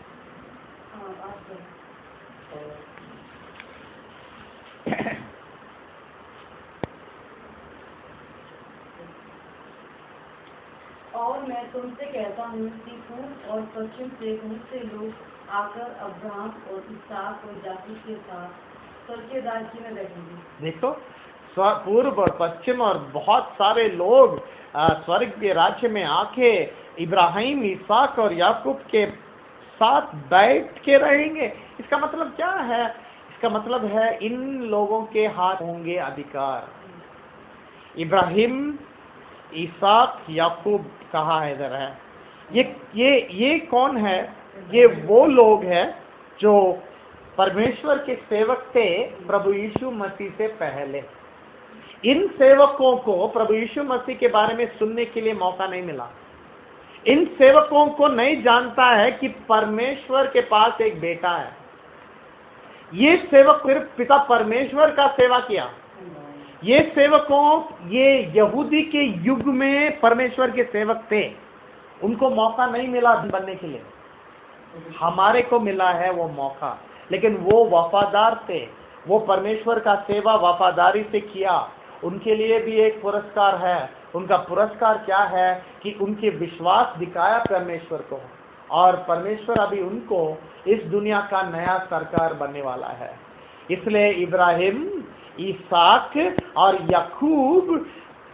और मैं तुमसे कहता हूँ कि पूर्व और पश्चिम से बहुत से लोग आकर अब्राहम और इसहाक और याकूब के साथ स्वर्ग के राज्य में बैठेंगे।
देखो, पूर्व और पश्चिम और बहुत सारे लोग स्वर्ग के राज्य में आके इब्राहिम, इसहाक और याकूब के साथ बैठ के रहेंगे। इसका मतलब क्या है? इसका मतलब है इन लोगों के हाथ होंगे अधिकार। इब्राहिम, इसहाक, याकूब कहाँ है? इधर है। ये ये ये कौन है? ये वो लोग हैं जो परमेश्वर के सेवक थे प्रभु यीशु मसीह से पहले। इन सेवकों को प्रभु यीशु मसीह के बारे में सुनने के लिए मौका नहीं मिला। इन सेवकों को नहीं जानता है कि परमेश्वर के पास एक बेटा है। ये सेवक सिर्फ पिता परमेश्वर का सेवा किया। ये सेवकों, ये यहूदी के युग में परमेश्वर के सेवक थे, उनको मौका नहीं मिला बनने के लिए। हमारे को मिला है वो मौका, लेकिन वो वफादार थे, वो परमेश्वर का सेवा वफादारी से किया। उनके लिए भी एक पुरस्कार है। उनका पुरस्कार क्या है? कि उनके विश्वास दिखाया परमेश्वर को, और परमेश्वर अभी उनको इस दुनिया का नया सरकार बनने वाला है। इसलिए इब्राहिम, इसहाक और याकूब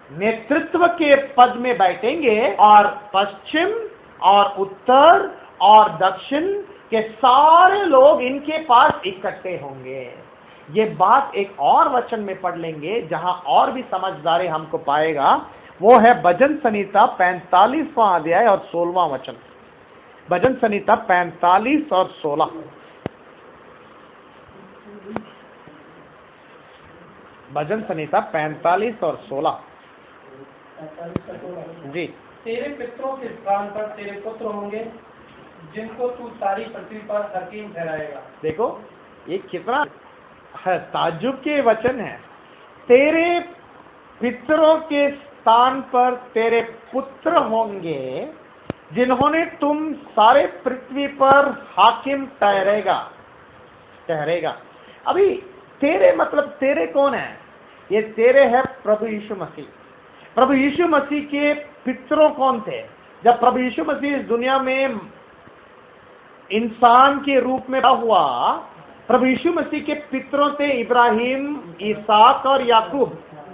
नेतृत्व के पद में बैठेंगे और पश्चिम और उत्तर और दक्षिण के सारे लोग इनके पास इकट्ठे होंगे। ये बात एक और वचन में पढ़ लेंगे जहां और भी समझदारी हमको पाएगा, वो है भजन संहिता पैंतालीसवां अध्याय और सोलहवां वचन। भजन संहिता पैंतालीस और सोलह। भजन संहिता पैंतालीस और सोलह जी।
तेरे पितरों के स्थान पर तेरे पुत्र होंगे, जिनको तू सारी पृथ्वी पर हकीम ठहराएगा।
देखो ये कितना है ताज्जुब के वचन है। तेरे पितरों के स्थान पर तेरे पुत्र होंगे, जिन्होंने तुम सारे पृथ्वी पर हाकिम ठहरेगा ठहरेगा। अभी तेरे मतलब तेरे कौन है? ये तेरे है प्रभु यीशु मसीह। प्रभु यीशु मसीह के पितरों कौन थे? जब प्रभु यीशु मसीह इस दुनिया में इंसान के रूप में हुआ, प्रभु यीशु मसीह के पितरों थे इब्राहिम, इसहाक और याकूब।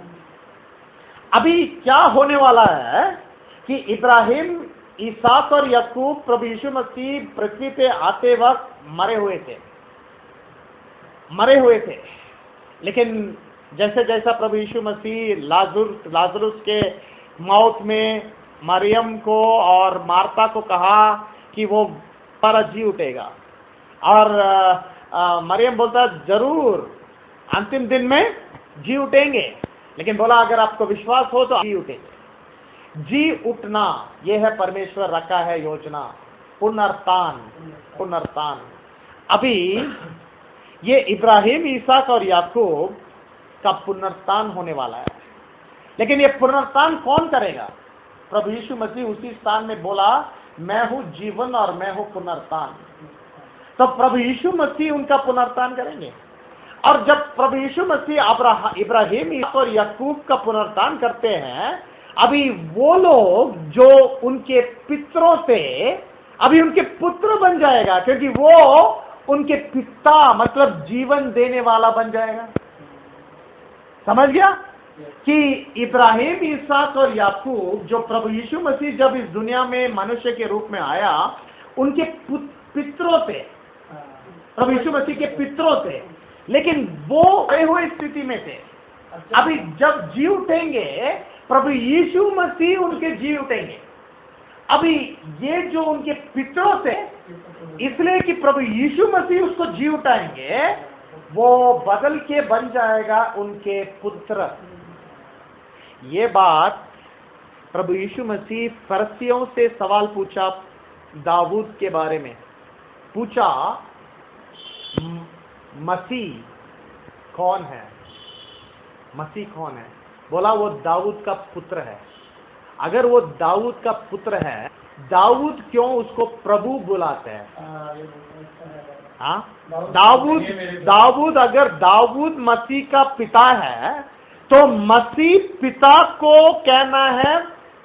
अभी क्या होने वाला है कि इब्राहिम, इसहाक और याकूब प्रभु यीशु मसीह पृथ्वी पे आते वक्त मरे हुए थे मरे हुए थे लेकिन जैसे जैसा प्रभु यीशु मसीह लाजरुस लाजरुस के मौत में मरियम को और मार्ता को कहा कि वो पर जी उठेगा, और आ, आ, मरियम बोलता जरूर अंतिम दिन में जी उठेंगे, लेकिन बोला अगर आपको विश्वास हो तो जी उठेंगे। जी उठना यह है परमेश्वर रखा है योजना, पुनरुत्थान पुनरुत्थान। अभी ये इब्राहिम, इसहाक और याकूब का पुनरुत्थान होने वाला है, लेकिन ये पुनरुत्थान कौन करेगा? प्रभु यीशु मसीह उसी स्थान में बोला मैं हूं जीवन और मैं हूं पुनरुत्थान। तो प्रभु यीशु मसीह उनका पुनरुत्थान करेंगे। और जब प्रभु यीशु मसीह इब्राहिम और याकूब का पुनरुत्थान करते हैं, अभी वो लोग जो उनके पितरों थे अभी उनके पुत्र बन जाएगा, क्योंकि वो उनके पिता मतलब जीवन देने वाला बन जाएगा। समझ गया कि इब्राहिम, इसहाक और याकूब जो प्रभु यीशु मसीह जब इस दुनिया में मनुष्य के रूप में आया, उनके पितरों थे, प्रभु यीशु मसीह के पितरों थे, लेकिन वो गए हुए स्थिति में थे। अभी जब जी उठेंगे प्रभु यीशु मसीह उनके जी उठेंगे। अभी ये जो उनके पितरों थे, इसलिए कि प्रभु यीशु मसीह उसको जी उठाएंगे, वो बदल के बन जाएगा उनके पुत्र। ये बात प्रभु यीशु मसीह फरिसियों से सवाल पूछा, दाऊद के बारे में पूछा मसीह कौन है? मसीह कौन है? बोला वो दाऊद का पुत्र है। अगर वो दाऊद का पुत्र है, दाऊद क्यों उसको प्रभु बुलाते हैं? हाँ, दाऊद दाऊद अगर दाऊद मसीह का पिता है तो मसीह पिता को कहना है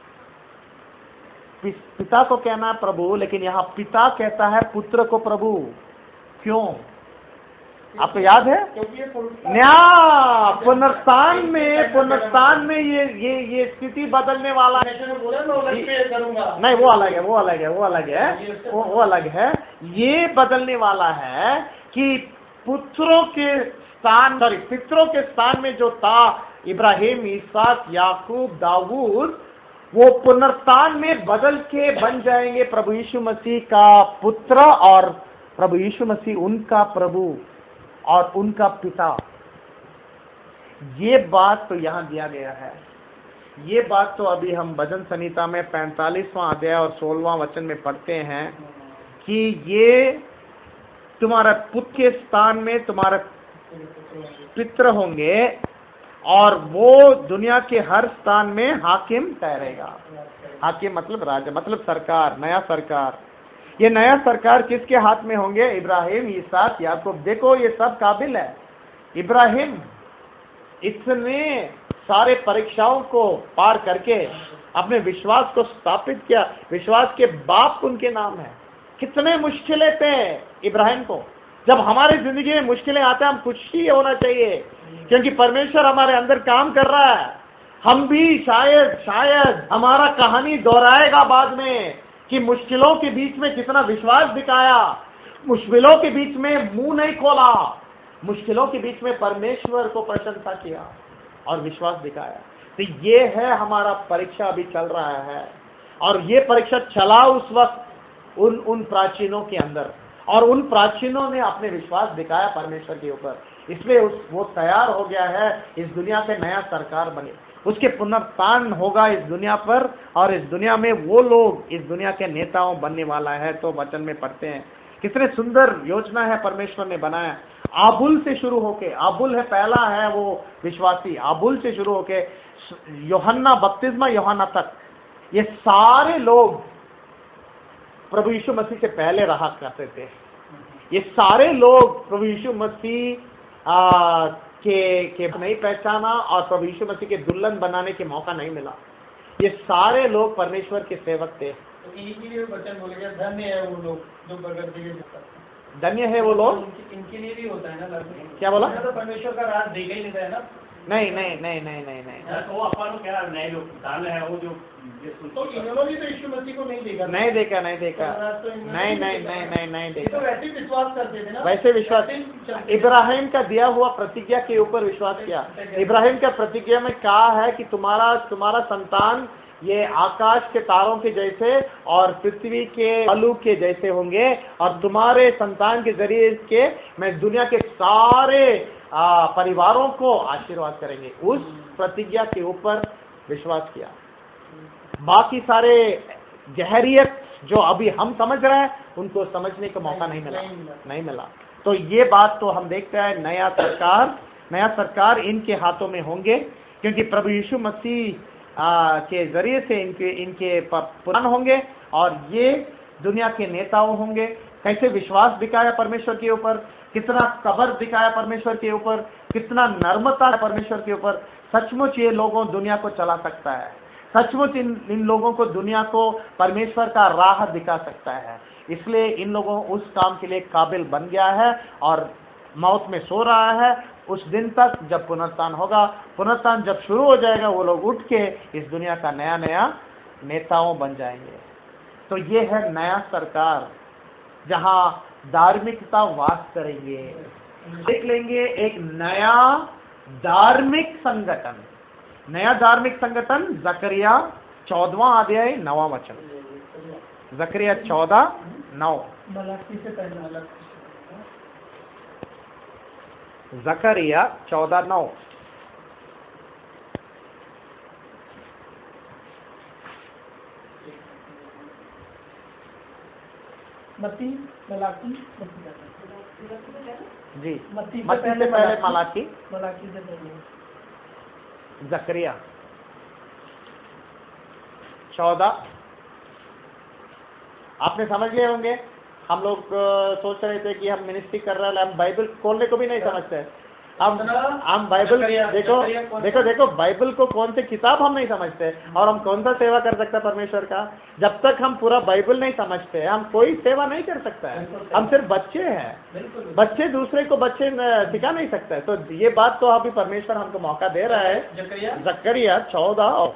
पिता को कहना है प्रभु, लेकिन यहाँ पिता कहता है पुत्र को प्रभु। क्यों? आपको याद है? न्या पुनरुत्थान में पुनरुत्थान में ये ये ये स्थिति बदलने वाला है। नहीं, वो अलग है वो अलग है वो अलग है वो, वो अलग है। ये बदलने वाला है कि पुत्रों के स्थान सॉरी पितरों के स्थान में जो था इब्राहिम, इसहाक, याकूब, दाऊद, वो पुनरुत्थान में बदल के बन जाएंगे प्रभु यीशु मसीह का पुत्र, और प्रभु यीशु मसीह उनका प्रभु और उनका पिता। ये बात तो यहां दिया गया है। ये बात तो अभी हम भजन संहिता में पैंतालीसवां अध्याय और सोलहवां वचन में पढ़ते हैं कि ये तुम्हारा पुत्र के स्थान में तुम्हारे पितर होंगे, और वो दुनिया के हर स्थान में हाकिम ठहरेगा। हाकिम मतलब राजा, मतलब सरकार, नया सरकार। ये नया सरकार किसके हाथ में होंगे? इब्राहिम, इसहाक, याकूब। देखो ये सब काबिल है। इब्राहिम इतने सारे परीक्षाओं को पार करके अपने विश्वास को स्थापित किया, विश्वास के बाप उनके नाम है। कितने मुश्किलें थे इब्राहिम को। जब हमारी जिंदगी में मुश्किलें आते हैं हम खुशी होना चाहिए, क्योंकि परमेश्वर हमारे अंदर काम कर रहा है। हम भी शायद शायद हमारा कहानी दोहराएगा बाद में कि मुश्किलों के बीच में कितना विश्वास दिखाया, मुश्किलों के बीच में मुंह नहीं खोला, मुश्किलों के बीच में परमेश्वर को प्रशंसा किया और विश्वास दिखाया। तो ये है हमारा परीक्षा अभी चल रहा है, और ये परीक्षा चला उस वक्त उन उन प्राचीनों के अंदर, और उन प्राचीनों ने अपने विश्वास दिखाया परमेश्वर के ऊपर, इसलिए उस वो तैयार हो गया है इस दुनिया पे नया सरकार बने, उसके पुनरुत्थान होगा इस दुनिया पर, और इस दुनिया में वो लोग इस दुनिया के नेताओं बनने वाला है। तो वचन में पढ़ते हैं कितने सुंदर योजना है परमेश्वर ने बनाया। आबुल से शुरू होके, आबुल है पहला है वो विश्वासी, आबुल से शुरू होके यूहन्ना बपतिस्मा यूहन्ना तक, ये सारे लोग प्रभु यीशु मसीह से पहले रहा करते थे। ये सारे लोग प्रभु यीशु मसीह आ, के के नहीं पहचाना और प्रभु यीशु मसीह के दुल्हन बनाने के मौका नहीं मिला। ये सारे लोग परमेश्वर के सेवक थे।
तो इनके लिए वचन बोले गया, धन्य है वो लोग जो बगैर दिए से करते हैं।
धन्य है वो लोग,
इनके, इनके लिए भी होता है ना लगभग।
क्या बोला?
तो परमेश्वर का राज देगा ही नहीं था, है ना?
नहीं नहीं नहीं नहीं नहीं नहीं
तो वो अपन क्या नए लोग दान है वो जो
तो इन्होंने तो यीशु मसीह को नहीं देखा,
नहीं देखा नहीं देखा
तो इन्होंने
नहीं
भी
नहीं
देखा।
नहीं नहीं नहीं
ये तो
देखा।
वैसे ही विश्वास करते थे ना,
वैसे विश्वास,
वैसे ही चलते थे।
इब्राहिम का दिया हुआ प्रतिज्ञा के ऊपर विश्वास किया। इब्राहिम का प्रतिज्ञा में कहा है कि तुम्हारा तुम्हारा संतान ये आकाश के तारों के जैसे और पृथ्वी के बालू के जैसे होंगे, और तुम्हारे संतान के जरिए के मैं दुनिया के सारे आ, परिवारों को आशीर्वाद करेंगे। उस प्रतिज्ञा के ऊपर विश्वास किया। बाकी सारे गहरियत जो अभी हम समझ रहे हैं उनको समझने का मौका नहीं मिला नहीं मिला तो ये बात तो हम देखते हैं, नया सरकार नया सरकार इनके हाथों में होंगे, क्योंकि प्रभु यीशु मसीह आ, के जरिए से इनके इनके पुराण होंगे, और ये दुनिया के नेताओं होंगे। कैसे विश्वास दिखाया परमेश्वर के ऊपर, कितना सब्र दिखाया परमेश्वर के ऊपर, कितना नर्मता है परमेश्वर के ऊपर। सचमुच ये लोगों दुनिया को चला सकता है, सचमुच इन इन लोगों को दुनिया को परमेश्वर का राह दिखा सकता है। इसलिए इन लोगों उस काम के लिए काबिल बन गया है और मौत में सो रहा है उस दिन तक जब पुनरुत्थान होगा। पुनरुत्थान जब शुरू हो जाएगा वो लोग उठ के इस दुनिया का नया नया नेताओं बन जाएंगे। तो ये है नया सरकार जहां धार्मिकता वास करेंगे। देख लेंगे एक नया धार्मिक संगठन, नया धार्मिक संगठन जकरिया चौदहवां अध्याय नवा वचन, जकरिया चौदह नौ,
मलाकी से पहले
जकरिया चौदह नौ।
मत्ती मलाकी
जी,
मत्ती से
मत्ती से
पहले
पहले
मलाकी।
मलाकी,
मलाकी से पहले
जकरिया चौदह। आपने समझ लिए होंगे। हम लोग अ, सोच रहे थे कि हम मिनिस्ट्री कर रहे हैं, हम बाइबल खोलने को भी नहीं समझते। हम हम बाइबल
जकरिया-
देखो
जकरिया कौन सा?
देखो देखो बाइबल को कौन से किताब हम नहीं समझते, और हम कौन सा सेवा कर सकते हैं परमेश्वर का। जब तक हम पूरा बाइबल नहीं समझते हम कोई सेवा नहीं कर सकता है। हम सिर्फ बच्चे हैं,
बिल्कुल
बच्चे दूसरे को बच्चे न- सिखा नहीं सकते। तो ये बात तो अभी परमेश्वर हमको मौका दे रहा है।
जकरिया
जकरिया चौदह और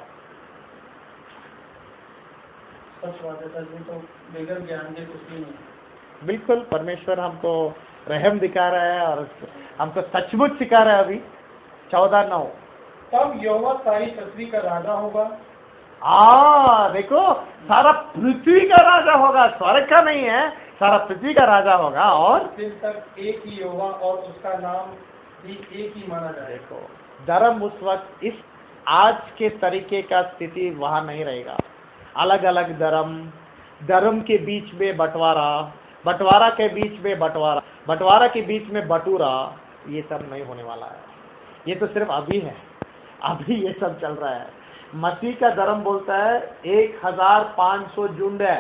सच बात है सर, तो बगैर ज्ञान के कुछ भी नहीं।
बिल्कुल परमेश्वर हमको रहम दिखा रहा है और हमको सचमुच सिखा रहा है। अभी चौदह नौ,
तब यहोवा सारी पृथ्वी का राजा होगा।
आ देखो सारा पृथ्वी का राजा होगा, स्वर्ग का नहीं है, सारा पृथ्वी का राजा होगा। और
दिन तक एक ही यहोवा और उसका नाम भी एक ही माना जाए।
देखो धर्म उस वक्त इस आज के तरीके का स्थिति वहां नहीं रहेगा। अलग अलग धर्म, धर्म के बीच में बंटवारा, बंटवारा के बीच में बंटवारा, बंटवारा के बीच में बटूरा, ये सब नहीं होने वाला है। ये तो सिर्फ अभी है, अभी ये सब चल रहा है। मसीह का धर्म बोलता है एक हजार पांच सौ झुंड है,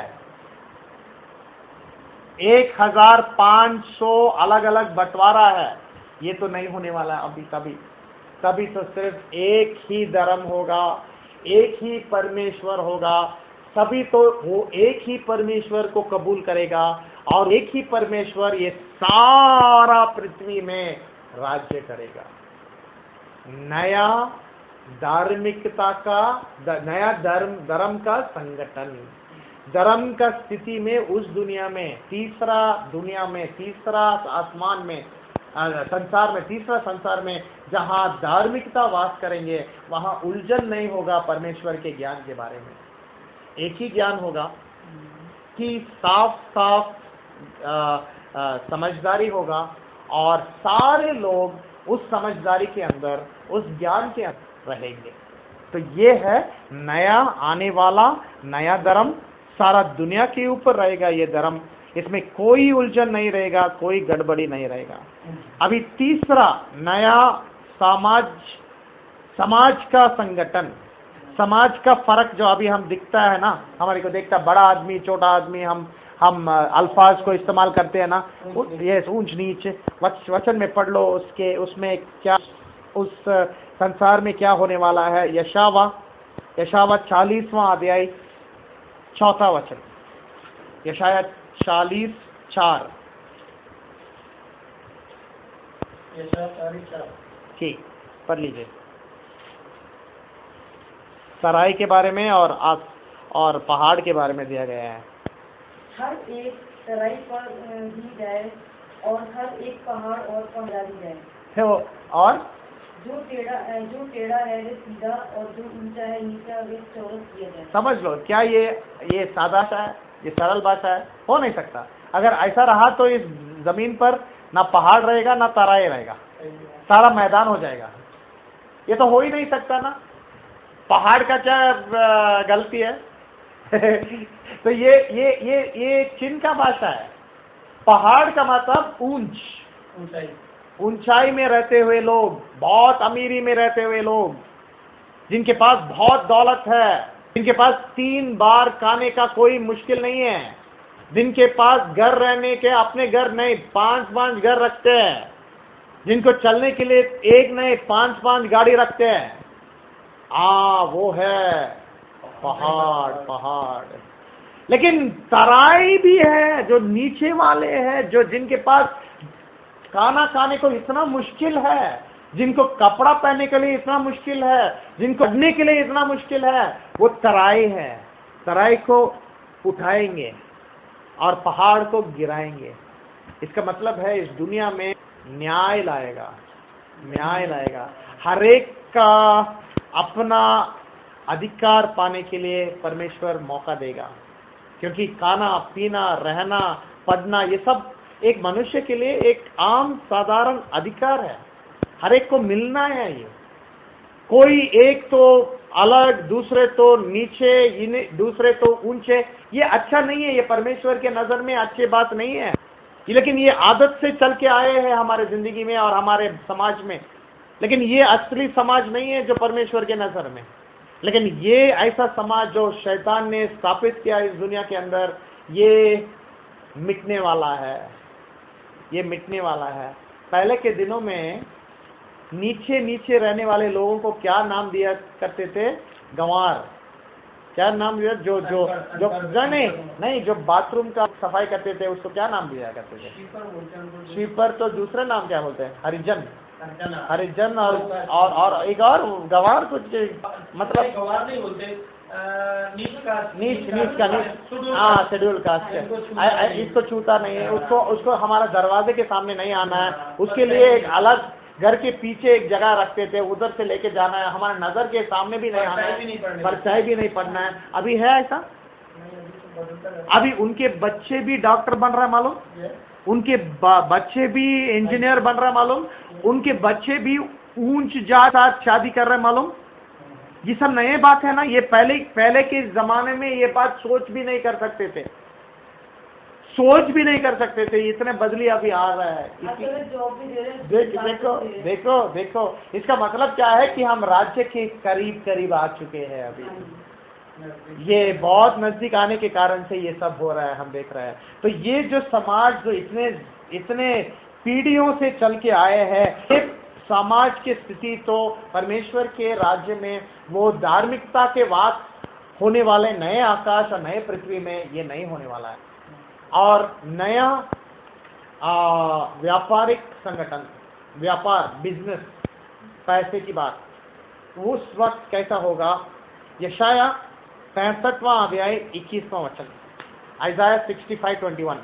एक हजार पांच सौ अलग अलग बंटवारा है। ये तो नहीं होने वाला अभी कभी कभी तो सिर्फ एक ही धर्म होगा, एक ही परमेश्वर होगा। सभी तो वो एक ही परमेश्वर को कबूल करेगा और एक ही परमेश्वर ये सारा पृथ्वी में राज्य करेगा। नया धार्मिकता का द, नया धर्म धर्म का संगठन, धर्म का स्थिति में उस दुनिया में, तीसरा दुनिया में, तीसरा आसमान में, संसार में, तीसरा संसार में जहां धार्मिकता वास करेंगे, वहां उलझन नहीं होगा परमेश्वर के ज्ञान के बारे में। एक ही ज्ञान होगा कि साफ साफ आ, आ, समझदारी होगा, और सारे लोग उस समझदारी के अंदर, उस ज्ञान के अंदर रहेंगे। तो ये है नया आने वाला नया धर्म, सारा दुनिया के ऊपर रहेगा ये धर्म, इसमें कोई उलझन नहीं रहेगा, कोई गड़बड़ी नहीं रहेगा। अभी तीसरा नया समाज, समाज का संगठन, समाज का फर्क जो अभी हम दिखता है ना, हमारे को देखता बड़ा आदमी छोटा आदमी, हम हम अल्फाज को इस्तेमाल करते हैं ना, ये ऊंच नीच वचन में पढ़ लो, उसके उसमें क्या, उस संसार में क्या होने वाला है। यशावा यशावा चालीसवां अध्याय चौथा वचन, यशाया चालीस चार ठीक पढ़ लीजिए। सराय के बारे में और आस और पहाड़ के बारे में दिया गया है।
हर एक तराई पर दी जाए और हर एक पहाड़ और पहरा दी जाए।
तो और
जो टेढ़ा जो टेढ़ा है वे सीधा, और जो ऊंचा है नीचा वे चौरस किया जाए।
समझ लो, क्या ये ये सादा सा है, ये सरल भाषा है? हो नहीं सकता। अगर ऐसा रहा तो इस जमीन पर ना पहाड़ रहेगा ना तराई रहेगा, सारा मैदान हो जाएगा। ये तो हो ही नहीं सकता ना। पहाड़ का क्या गलती है? तो ये ये ये ये चिन्ह का भाषा है। पहाड़ का मतलब ऊंच,
ऊंचाई,
ऊंचाई में रहते हुए लोग, बहुत अमीरी में रहते हुए लोग, जिनके पास बहुत दौलत है, जिनके पास तीन बार खाने का कोई मुश्किल नहीं है, जिनके पास घर रहने के अपने घर नहीं पांच पांच घर रखते हैं, जिनको चलने के लिए एक नहीं पांच पांच गाड़ी रखते हैं। आ वो है पहाड़, पहाड़। लेकिन तराई भी है जो नीचे वाले हैं, जो जिनके पास खाना खाने को इतना मुश्किल है, जिनको कपड़ा पहनने के लिए इतना मुश्किल है, जिनको पढ़ने के लिए इतना मुश्किल है, वो तराई है। तराई को उठाएंगे और पहाड़ को गिराएंगे। इसका मतलब है इस दुनिया में न्याय लाएगा, न्याय लाएगा। हर एक का अपना अधिकार पाने के लिए परमेश्वर मौका देगा, क्योंकि खाना पीना रहना पढ़ना ये सब एक मनुष्य के लिए एक आम साधारण अधिकार है, हर एक को मिलना है। ये कोई एक तो अलग, दूसरे तो नीचे, दूसरे तो ऊंचे, ये अच्छा नहीं है। ये परमेश्वर के नजर में अच्छी बात नहीं है, लेकिन ये आदत से चल के आए हैं हमारे जिंदगी में और हमारे समाज में। लेकिन ये असली समाज नहीं है जो परमेश्वर के नजर में। लेकिन ये ऐसा समाज जो शैतान ने स्थापित किया इस दुनिया के अंदर, ये मिटने वाला है, ये मिटने वाला है। पहले के दिनों में नीचे नीचे रहने वाले लोगों को क्या नाम दिया करते थे? गंवार। क्या नाम दिया? जो जो जो नहीं नहीं जो बाथरूम का सफाई करते थे उसको क्या नाम दिया करते थे? स्वीपर। तो दूसरा नाम क्या बोलते हैं? हरिजन। हरिजन और और और एक और गंवार कुछ मतलब
गंवार नहीं बोलते, नीच कास्ट,
नीच नीच का नीच, हाँ शेड्यूल कास्ट। इसको छूता नहीं है, उसको उसको हमारा दरवाजे के सामने नहीं आना है, उसके लिए एक अलग घर के पीछे एक जगह रखते थे, उधर से लेके जाना है, हमारे नजर के सामने भी नहीं आना है, परछाई भी नहीं पड़ना है। अभी है ऐसा? अभी उनके बच्चे भी डॉक्टर बन रहा है मालूम, उनके बच्चे भी इंजीनियर बन रहा है मालूम, उनके बच्चे भी ऊंच जात शादी कर रहे हैं मालूम। ये सब नए बात है ना। ये पहले पहले के जमाने में ये बात सोच भी नहीं कर सकते थे, सोच भी नहीं कर सकते थे। इतने बदली अभी आ रहा है। देख, देखो देखो देखो इसका मतलब क्या है कि हम राज्य के करीब करीब आ चुके हैं। अभी ये बहुत नजदीक आने के कारण से ये सब हो रहा है, हम देख रहे हैं। तो ये जो समाज जो इतने इतने पीढ़ियों से चल के आए हैं, समाज की स्थिति तो परमेश्वर के राज्य में वो धार्मिकता के वास होने वाले नए आकाश और नए पृथ्वी में ये नहीं होने वाला है। और नया व्यापारिक संगठन, व्यापार, बिजनेस, पैसे की बात, उस वक्त कैसा होगा? यशाया पैंसठवां अध्याय इक्कीसवां वचन, Isaiah sixty five twenty one.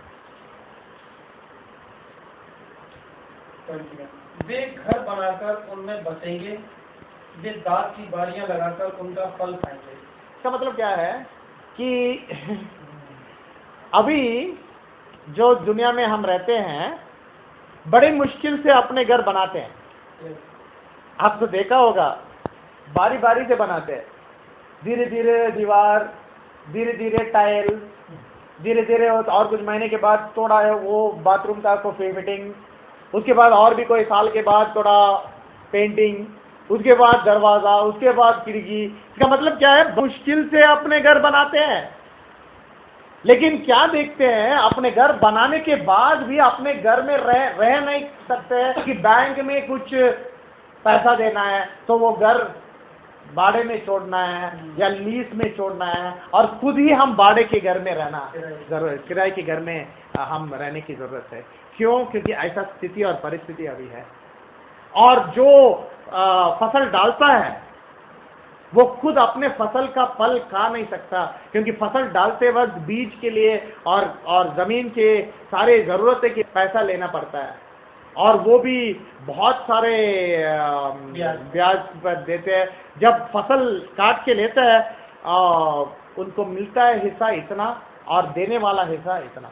वे घर बनाकर उनमें बसेंगे, वे दाख की बारियां लगाकर उनका फल खाएंगे।
इसका मतलब क्या है कि अभी जो दुनिया में हम रहते हैं बड़ी मुश्किल से अपने घर बनाते हैं। आप तो देखा होगा, बारी बारी से बनाते हैं, धीरे धीरे दीवार, धीरे धीरे टाइल, धीरे धीरे और कुछ महीने के बाद थोड़ा वो बाथरूम का को फिटिंग, उसके बाद और भी कोई साल के बाद थोड़ा पेंटिंग, उसके बाद दरवाजा, उसके बाद खिड़की। इसका मतलब क्या है? मुश्किल से अपने घर बनाते हैं, लेकिन क्या देखते हैं, अपने घर बनाने के बाद भी अपने घर में रह रह नहीं सकते कि बैंक में कुछ पैसा देना है तो वो घर भाड़े में छोड़ना है या लीज में छोड़ना है, और खुद ही हम भाड़े के घर में रहना जरूरत, किराए के घर में हम रहने की जरूरत है। क्यों? क्योंकि ऐसा स्थिति और परिस्थिति अभी है। और जो आ, फसल डालता है वो खुद अपने फसल का फल खा नहीं सकता, क्योंकि फसल डालते वक्त बीज के लिए और और जमीन के सारे जरूरतें के पैसा लेना पड़ता है, और वो भी बहुत सारे ब्याज पर देते हैं। जब फसल काट के लेता है आ, उनको मिलता है हिस्सा इतना और देने वाला हिस्सा इतना।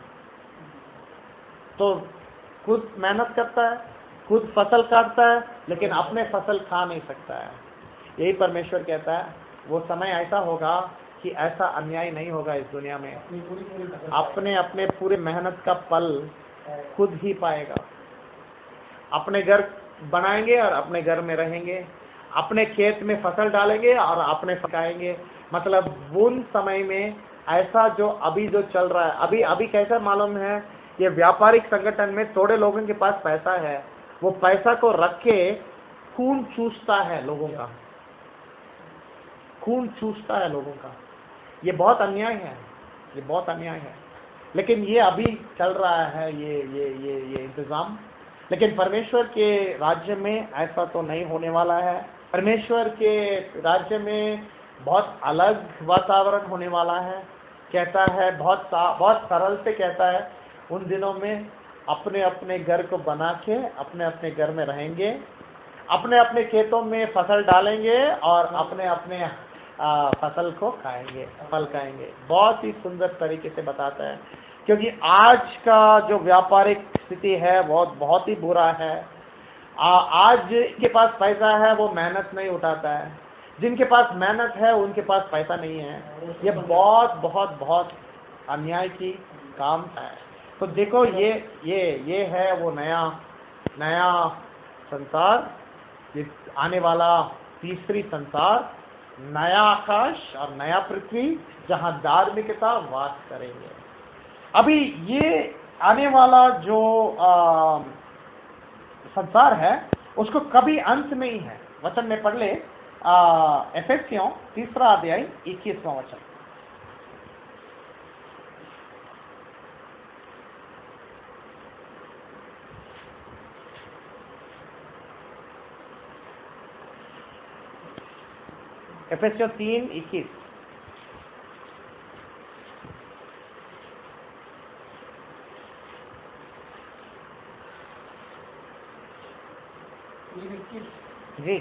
तो खुद मेहनत करता है, खुद फसल काटता है, लेकिन अपने फसल खा नहीं सकता है। यही परमेश्वर कहता है वो समय ऐसा होगा कि ऐसा अन्याय नहीं होगा इस दुनिया में। अपने अपने पूरे मेहनत का फल खुद ही पाएगा। अपने घर बनाएंगे और अपने घर में रहेंगे, अपने खेत में फसल डालेंगे और अपने पकाएंगे। मतलब उन समय में ऐसा जो अभी जो चल रहा है, अभी अभी कैसा मालूम है, ये व्यापारिक संगठन में थोड़े लोगों के पास पैसा है, वो पैसा को रख के खून चूसता है लोगों का, खून चूसता है लोगों का। ये बहुत अन्याय है, ये बहुत अन्याय है। लेकिन ये अभी चल रहा है ये ये ये ये इंतजाम। लेकिन परमेश्वर के राज्य में ऐसा तो नहीं होने वाला है। परमेश्वर के राज्य में बहुत अलग वातावरण होने वाला है। कहता है बहुत बहुत सरल से कहता है, उन दिनों में अपने अपने घर को बना के अपने अपने घर में रहेंगे, अपने अपने खेतों में फसल डालेंगे और अपने अपने आ, फसल को खाएंगे, फल खाएंगे। बहुत ही सुंदर तरीके से बताता है, क्योंकि आज का जो व्यापारिक स्थिति है बहुत बहुत ही बुरा है। आ, आज के पास पैसा है वो मेहनत नहीं उठाता है, जिनके पास मेहनत है उनके पास पैसा नहीं है। ये बहुत बहुत बहुत अन्याय की काम है। तो देखो ये ये ये है वो नया नया संसार, ये आने वाला तीसरी संसार, नया आकाश और नया पृथ्वी जहां धार्मिकता वास करेंगे। अभी ये आने वाला जो आ, संसार है उसको कभी अंत नहीं है। वचन में पढ़ ले, एफेसियों तीसरा अध्याय इक्कीसवां वचन। एफेसियों तीन इक्कीस। जी,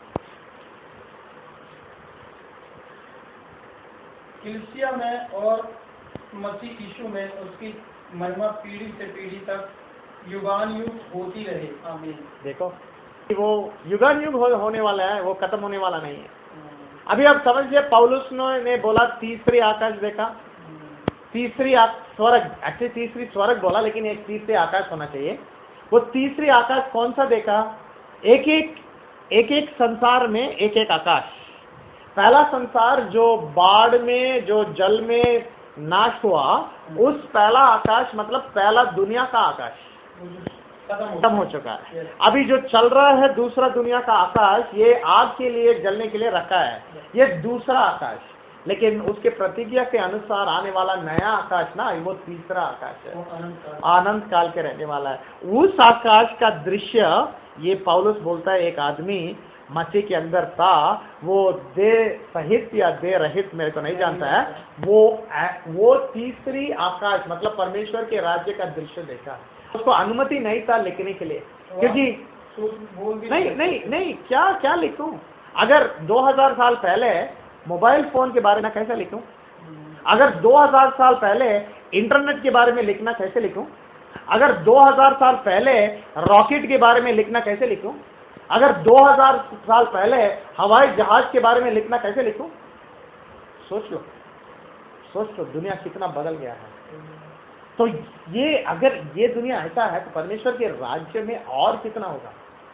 कलीसिया में और मसीह यीशु में उसकी महिमा पीढ़ी से पीढ़ी तक युगान युग होती रहे। आमीन।
देखो वो युगान युग हो, होने वाला है, वो खत्म होने वाला नहीं है। अभी आप समझिए, पौलुस ने बोला तीसरी आकाश देखा, तीसरी स्वर्ग, एक्चुअली तीसरी स्वर्ग बोला, लेकिन एक तीसरी आकाश होना चाहिए। वो तीसरी आकाश कौन सा देखा? एक एक एक एक संसार में एक एक आकाश। पहला संसार जो बाढ़ में जो जल में नाश हुआ, उस पहला आकाश मतलब पहला दुनिया का आकाश खत्म हो चुका है। अभी जो चल रहा है दूसरा दुनिया का आकाश, ये आग के लिए जलने के लिए रखा है, ये दूसरा आकाश। लेकिन उसके प्रतिज्ञा के अनुसार आने वाला नया आकाश ना, वो तीसरा आकाश है, अनंत काल के रहने वाला है। उस आकाश का दृश्य ये पौलुस बोलता है, एक आदमी मसीह के अंदर था, वो देह सहित या देह रहित मेरे को नहीं जानता है, वो वो तीसरी आकाश मतलब परमेश्वर के राज्य का दृश्य देखा। उसको अनुमति नहीं था लिखने के लिए, क्योंकि नहीं नहीं नहीं क्या क्या लिखूं? अगर दो हज़ार साल पहले मोबाइल फोन के बारे में कैसे लिखूं? अगर दो हज़ार साल पहले इंटरनेट के बारे में लिखना कैसे लिखूं? अगर दो हज़ार साल पहले रॉकेट के बारे में लिखना कैसे लिखूं? अगर दो हज़ार साल पहले हवाई जहाज के बारे में लिखना कैसे लिखूं? सोच लो, सोच लो दुनिया कितना बदल गया है। तो ये अगर ये दुनिया ऐसा है तो परमेश्वर के राज्य में और कितना होगा?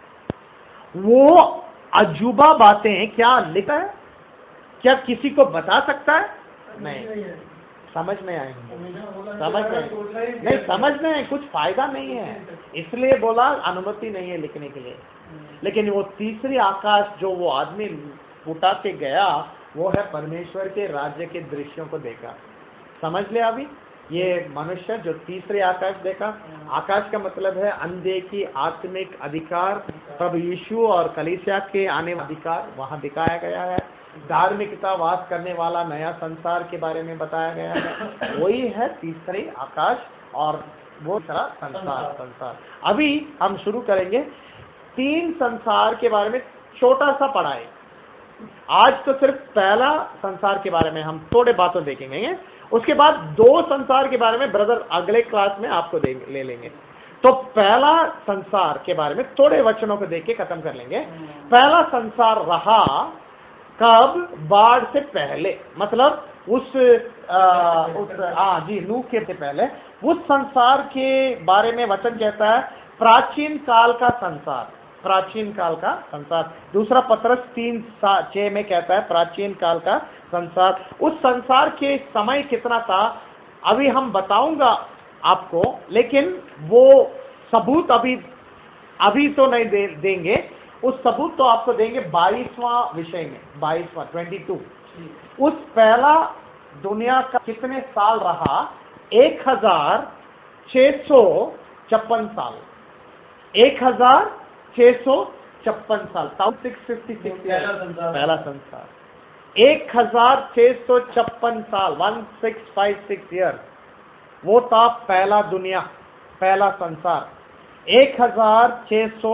वो अजूबा बातें क्या लिखा है? क्या किसी को बता सकता है? नहीं, समझ में आएंगे, समझ में नहीं, समझ में कुछ फायदा नहीं है, इसलिए बोला अनुमति नहीं है लिखने के लिए। लेकिन वो तीसरी आकाश जो वो आदमी उठा के गया, वो है परमेश्वर के राज्य के दृश्यों को देखा। समझ ले अभी ये मनुष्य जो तीसरे आकाश देखा, आकाश का मतलब है अनदेखी आत्मिक अधिकार, प्रभु यीशु और कलीसिया के आने अधिकार वहां दिखाया गया है। धार्मिकता वास करने वाला नया संसार के बारे में बताया गया है, वही है तीसरे आकाश और वो तरह संसार संसार अभी हम शुरू करेंगे तीन संसार के बारे में छोटा सा पढ़ाई। आज तो सिर्फ पहला संसार के बारे में हम थोड़े बातों देखेंगे, उसके बाद दो संसार के बारे में ब्रदर अगले क्लास में आपको ले लेंगे। तो पहला संसार के बारे में थोड़े वचनों को देख के खत्म कर लेंगे। पहला संसार रहा कब? बाढ़ से पहले, मतलब उस आ, उस हाँ जी नूह के से पहले उस संसार के बारे में वचन कहता है प्राचीन काल का संसार, प्राचीन काल का संसार। दूसरा पत्रस तीन छह में कहता है प्राचीन काल का संसार। उस संसार के समय कितना था अभी हम बताऊंगा आपको, लेकिन वो सबूत अभी अभी तो नहीं दे, देंगे उस सबूत तो आपको देंगे बाईसवां विषय में, बाईसवां ट्वेंटी टू। उस पहला दुनिया का कितने साल रहा? एक हजार छह सौ छप्पन साल, एक हजार छह सौ छप्पन साल, सिक्स फिफ्टी सिक्स पहला संसार। एक हजार छह सौ छप्पन साल, one six five six year, वो था पहला दुनिया, पहला संसार। एक हजार छह सौ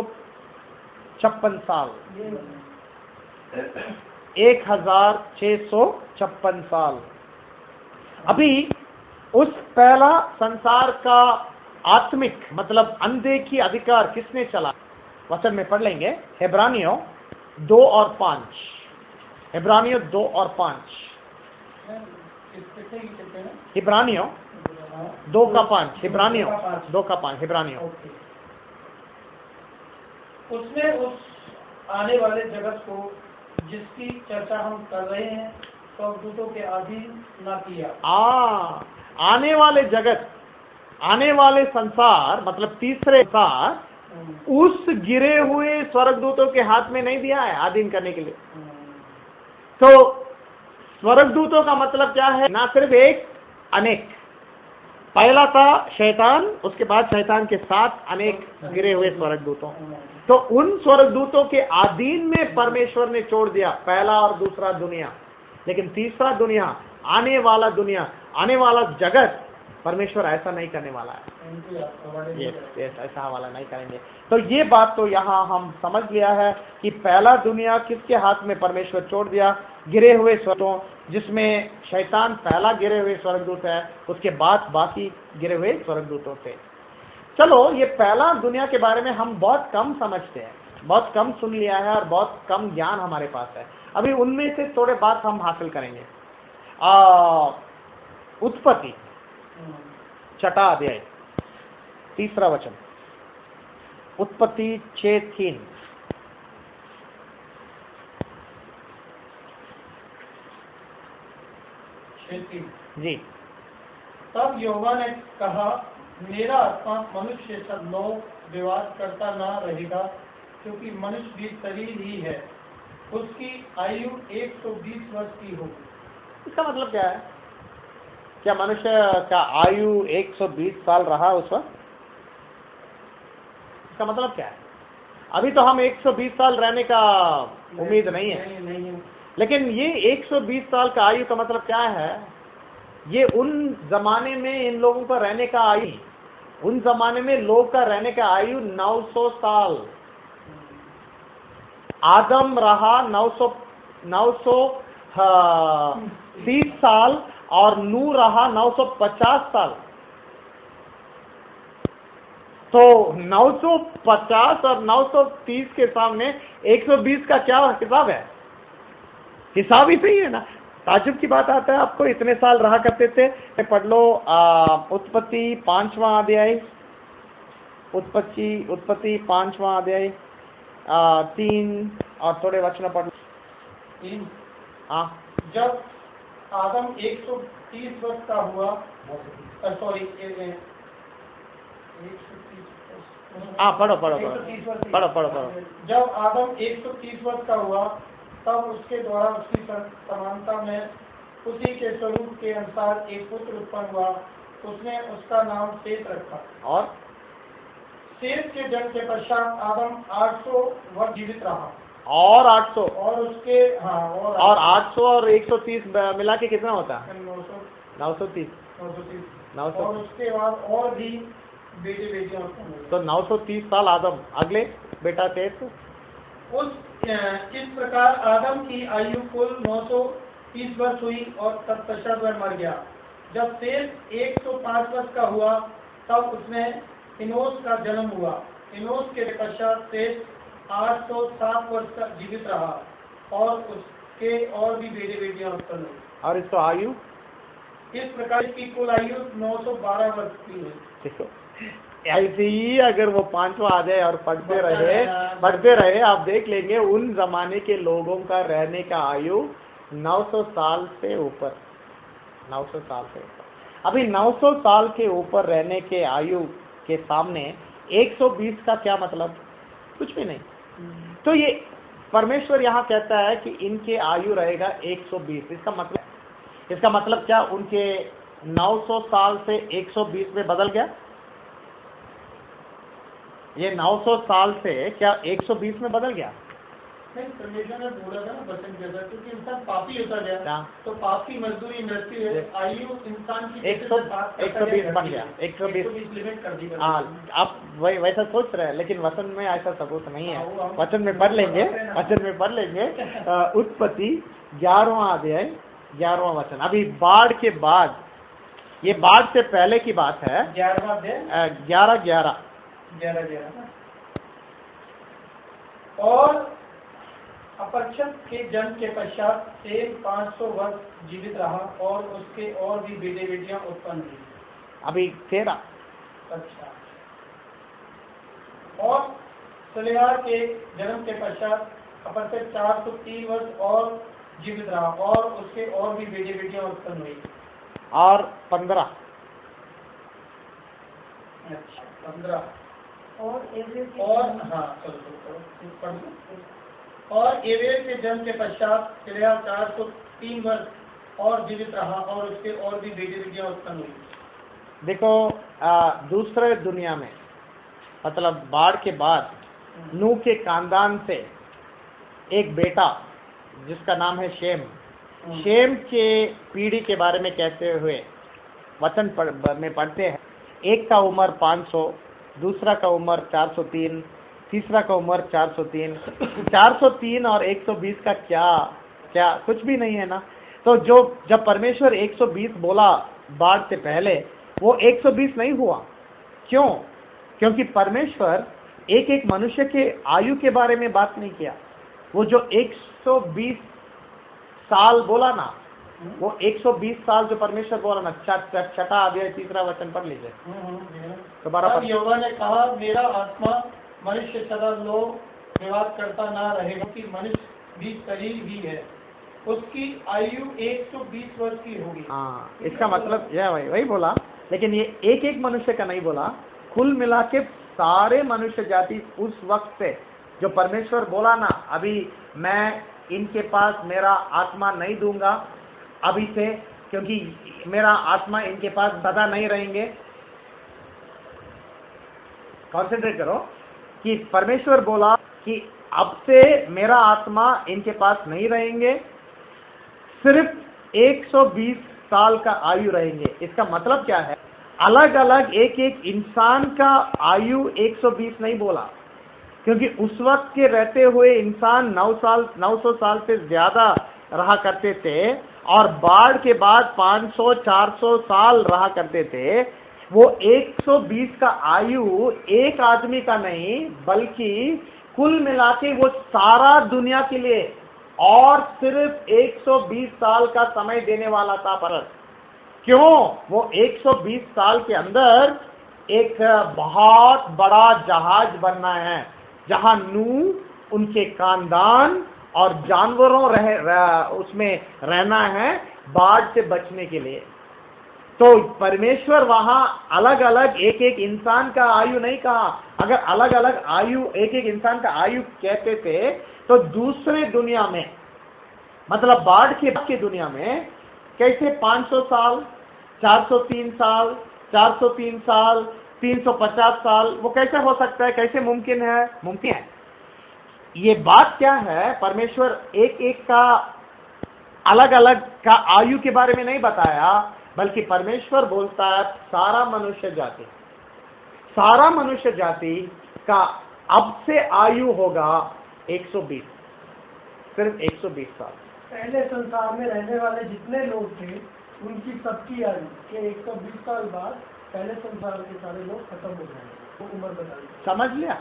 छप्पन साल, एक हजार छह सौ छप्पन साल। अभी उस पहला संसार का आत्मिक मतलब अनदेखी अधिकार किसने चला? वचन में पढ़ लेंगे इब्रानियों दो और पांच, इब्रानियों दो और पांच, इब्रानियों दो का पांच, इब्रानियों दो का पांच, इब्रानियों।
उसने उस आने वाले जगत को जिसकी चर्चा हम कर रहे हैं स्वर्गदूतों के अधीन न किया। आ,
आने वाले जगत, आने वाले संसार मतलब तीसरे संसार उस गिरे हुए स्वर्गदूतों के हाथ में नहीं दिया है अधीन करने के लिए। तो स्वर्गदूतों का मतलब क्या है? ना सिर्फ एक, अनेक। पहला था शैतान, उसके बाद शैतान के साथ अनेक गिरे हुए स्वर्गदूतों। तो उन स्वर्गदूतों के अधीन में परमेश्वर ने छोड़ दिया पहला और दूसरा दुनिया। लेकिन तीसरा दुनिया, आने वाला दुनिया, आने वाला जगत, परमेश्वर ऐसा नहीं करने वाला है। ये ऐसा वाला नहीं करेंगे। तो ये बात तो यहाँ हम समझ लिया है कि पहला दुनिया किसके हाथ में परमेश्वर छोड़ दिया? गिरे हुए स्वर्गों, जिसमें शैतान पहला गिरे हुए स्वर्गदूत है, उसके बाद बाकी गिरे हुए स्वर्गदूतों से। चलो, ये पहला दुनिया के बारे में हम बहुत कम समझते हैं, बहुत कम सुन लिया है और बहुत कम ज्ञान हमारे पास है। अभी उनमें से थोड़े बात हम हासिल करेंगे। उत्पत्ति छठा अध्याय तीसरा वचन, उत्पत्ति छह तीन। जी।
तब यहोवा ने कहा, मेरा आत्मा मनुष्य सब नो विवाद करता ना रहेगा, क्योंकि मनुष्य भी शरीर ही है, उसकी आयु एक सौ बीस वर्ष की होगी।
इसका मतलब क्या है? क्या मनुष्य का आयु एक सौ बीस साल रहा उस वक्त? इसका मतलब क्या है? अभी तो हम एक सौ बीस साल रहने का उम्मीद नहीं है,
नहीं, नहीं है।
लेकिन ये एक सौ बीस साल का आयु का मतलब क्या है? ये उन जमाने में इन लोगों का रहने का आयु, उन जमाने में लोग का रहने का आयु नौ सौ साल। आदम रहा नौ सौ नौ सौ तीस साल और नूह रहा नौ सौ पचास साल। तो नौ सौ पचास और नौ सौ तीस के सामने एक सौ बीस का क्या हिसाब है? हिसाब ही सही है ना। ताजुब की बात आता है, आपको इतने साल रहा करते थे। पढ़ लो उत्पत्ति पांचवा अध्याय, उत्पत्ति उत्पत्ति पांचवा अध्याय तीन और थोड़े वचन पढ़ लो।
तीन।
हाँ,
जब आदम एक सौ तीस वर्ष का हुआ, सॉरी
हाँ पढ़ो पढ़ो
एक
पढ़ो
सौ तीस वर्ष
पढ़ो पढ़ो पढ़ो
जब आदम एक सौ तीस वर्ष का हुआ, तब उसके द्वारा उसकी समानता में उसी के स्वरूप के अनुसार एक पुत्र उत्पन्न हुआ। उसने उसका नाम सेत रखा।
और
सेत के जन्म के पश्चात आदम आठ सौ वर्ष जीवित रहा।
और आठ सौ
और उसके हाँ और
और आठ सौ और एक सौ तीस मिला के कितना होता है?
नौ सौ
नौ सौ तीस
नौ सौ तीस
नौ सौ
और उसके बाद और भी बेटे बेटियां उत्पन्न हुई।
तो नौ सौ तीस साल आदम, अगले बेटा सेत।
उस इस प्रकार आदम की आयु कुल नौ सौ तीस वर्ष हुई और तत्पश्चात वह मर गया। जब सेत एक सौ पाँच वर्ष का हुआ, तब उसमें इनोस का जन्म हुआ। इनोस के पश्चात सेत आठ सौ सात वर्ष तक जीवित रहा और उसके और भी बेटे बेटियां उत्पन्न हुई।
और इसको आयु
इस प्रकार इसकी कुल आयु नौ सौ बारह वर्ष की हुई।
देखो, ऐसे ही अगर वो पांचवा आ जाए और पढ़ते रहे पढ़ते रहे आप देख लेंगे उन जमाने के लोगों का रहने का आयु नौ सौ साल से ऊपर, नौ सौ साल से ऊपर। अभी नौ सौ साल के ऊपर रहने के आयु के सामने एक सौ बीस का क्या मतलब? कुछ भी नहीं। तो ये परमेश्वर यहाँ कहता है कि इनके आयु रहेगा एक सौ बीस। इसका मतलब इसका मतलब क्या उनके नौ सौ साल से एक सौ बीस में बदल गया? ये नौ सौ साल से क्या एक सौ बीस में बदल गया?
नहीं, परमेश्वर ने बोला था ना वचन के अंदर, क्योंकि इंसान पापी होता गया
क्या?
तो पाप की मजदूरी मृत्यु है। आयु इंसान की
एक सौ एक सौ बीस बन गया, एक सौ बीस
लिमिट कर दी।
हाँ, आप वही वैसा सोच रहे हैं, लेकिन वचन में ऐसा सबूत नहीं है। वचन में पढ़ लेंगे, वचन में पढ़ लेंगे। उत्पत्ति ग्यारहवां अध्याय ग्यारहवां वचन। अभी बाढ़ के बाद, ये बाढ़ से पहले की बात है।
ग्यारहवां अध्याय
ग्यारह ग्यारह
ग्यारह ग्यारह और अपक्षत के जन्म के पश्चात सेत पाँच सौ वर्ष जीवित रहा और उसके और भी बेटे बेटियां उत्पन्न हुई।
अभी तेरह।
अच्छा। और सलेहा के जन्म के पश्चात अपक्षत चार सौ तीन वर्ष और जीवित रहा और उसके और भी बेटे बेटियां उत्पन्न हुई।
और पंद्रह।
अच्छा, पंद्रह।
और एवरेज के
और
जन्म-
हाँ चलो चलो पढ़ लो। और एवेल के जन्म के पश्चात सिरिया चार सौ तीन वर्ष और जीवित रहा और उसके और भी बेटे बेटियां उत्पन्न हुई।
देखो, आ, दूसरे दुनिया में मतलब बाढ़ के बाद नूह के खानदान से एक बेटा जिसका नाम है शेम, शेम के पीढ़ी के बारे में कहते हुए वचन पढ़, में पढ़ते हैं। एक का उम्र पाँच सौ, दूसरा का उम्र चार सौ तीन, तीसरा का उम्र चार सौ तीन। चार सौ तीन और एक सौ बीस का क्या क्या कुछ भी नहीं है ना। तो जो जब परमेश्वर एक सौ बीस बोला बाढ़ से पहले, वो एक सौ बीस नहीं हुआ। क्यों? क्योंकि परमेश्वर एक एक मनुष्य के आयु के बारे में बात नहीं किया। वो जो एक सौ बीस साल बोला ना, वो एक सौ बीस साल जो परमेश्वर बोला ना, छठा अध्याय तीसरा वचन पढ़ लीजिए दोबारा।
तब यहोवा ने कहा, मेरा आत्मा मनुष्य सदा लोग विवाद करता ना रहेगा कि मनुष्य भी शरीर ही है, उसकी आयु एक सौ बीस वर्ष की होगी।
हाँ, इसका मतलब यह वही वही बोला, लेकिन ये एक एक मनुष्य का नहीं बोला, कुल मिला के सारे मनुष्य जाति उस वक्त से जो परमेश्वर बोला ना, अभी मैं इनके पास मेरा आत्मा नहीं दूंगा अभी से, क्योंकि मेरा आत्मा इनके पास सदा नहीं रहेंगे। कॉन्सेंट्रेट करो। कि परमेश्वर बोला कि अब से मेरा आत्मा इनके पास नहीं रहेंगे, सिर्फ एक सौ बीस साल का आयु रहेंगे। इसका मतलब क्या है? अलग अलग एक एक इंसान का आयु एक सौ बीस नहीं बोला, क्योंकि उस वक्त के रहते हुए इंसान नौ साल नौ सौ साल से ज्यादा रहा करते थे, और बाढ़ के बाद पाँच सौ चार सौ साल रहा करते थे। वो एक सौ बीस का आयु एक आदमी का नहीं, बल्कि कुल मिला के वो सारा दुनिया के लिए और सिर्फ एक सौ बीस साल का समय देने वाला था। पर क्यों? वो एक सौ बीस साल के अंदर एक बहुत बड़ा जहाज बनना है, जहां नूह, उनके खानदान और जानवरों रह, रह उसमें रहना है बाढ़ से बचने के लिए। तो परमेश्वर वहां अलग अलग एक एक इंसान का आयु नहीं कहा। अगर अलग अलग आयु एक एक इंसान का आयु कहते थे तो दूसरे दुनिया में, मतलब बाढ़ के बाद की दुनिया में कैसे पाँच सौ साल, चार सौ तीन साल, चार सौ तीन साल, तीन सौ पचास साल, वो कैसे हो सकता है? कैसे मुमकिन है? मुमकिन है। ये बात क्या है? परमेश्वर एक एक का अलग अलग का आयु के बारे में नहीं बताया, बल्कि परमेश्वर बोलता है सारा मनुष्य जाति, सारा मनुष्य जाति का अब से आयु होगा एक सौ बीस, सिर्फ एक सौ बीस साल।
पहले संसार में रहने वाले जितने लोग थे उनकी सबकी आयु के एक सौ बीस साल बाद पहले संसार के सारे लोग खत्म हो जाएंगे। वो उम्र बता दी। समझ लिया?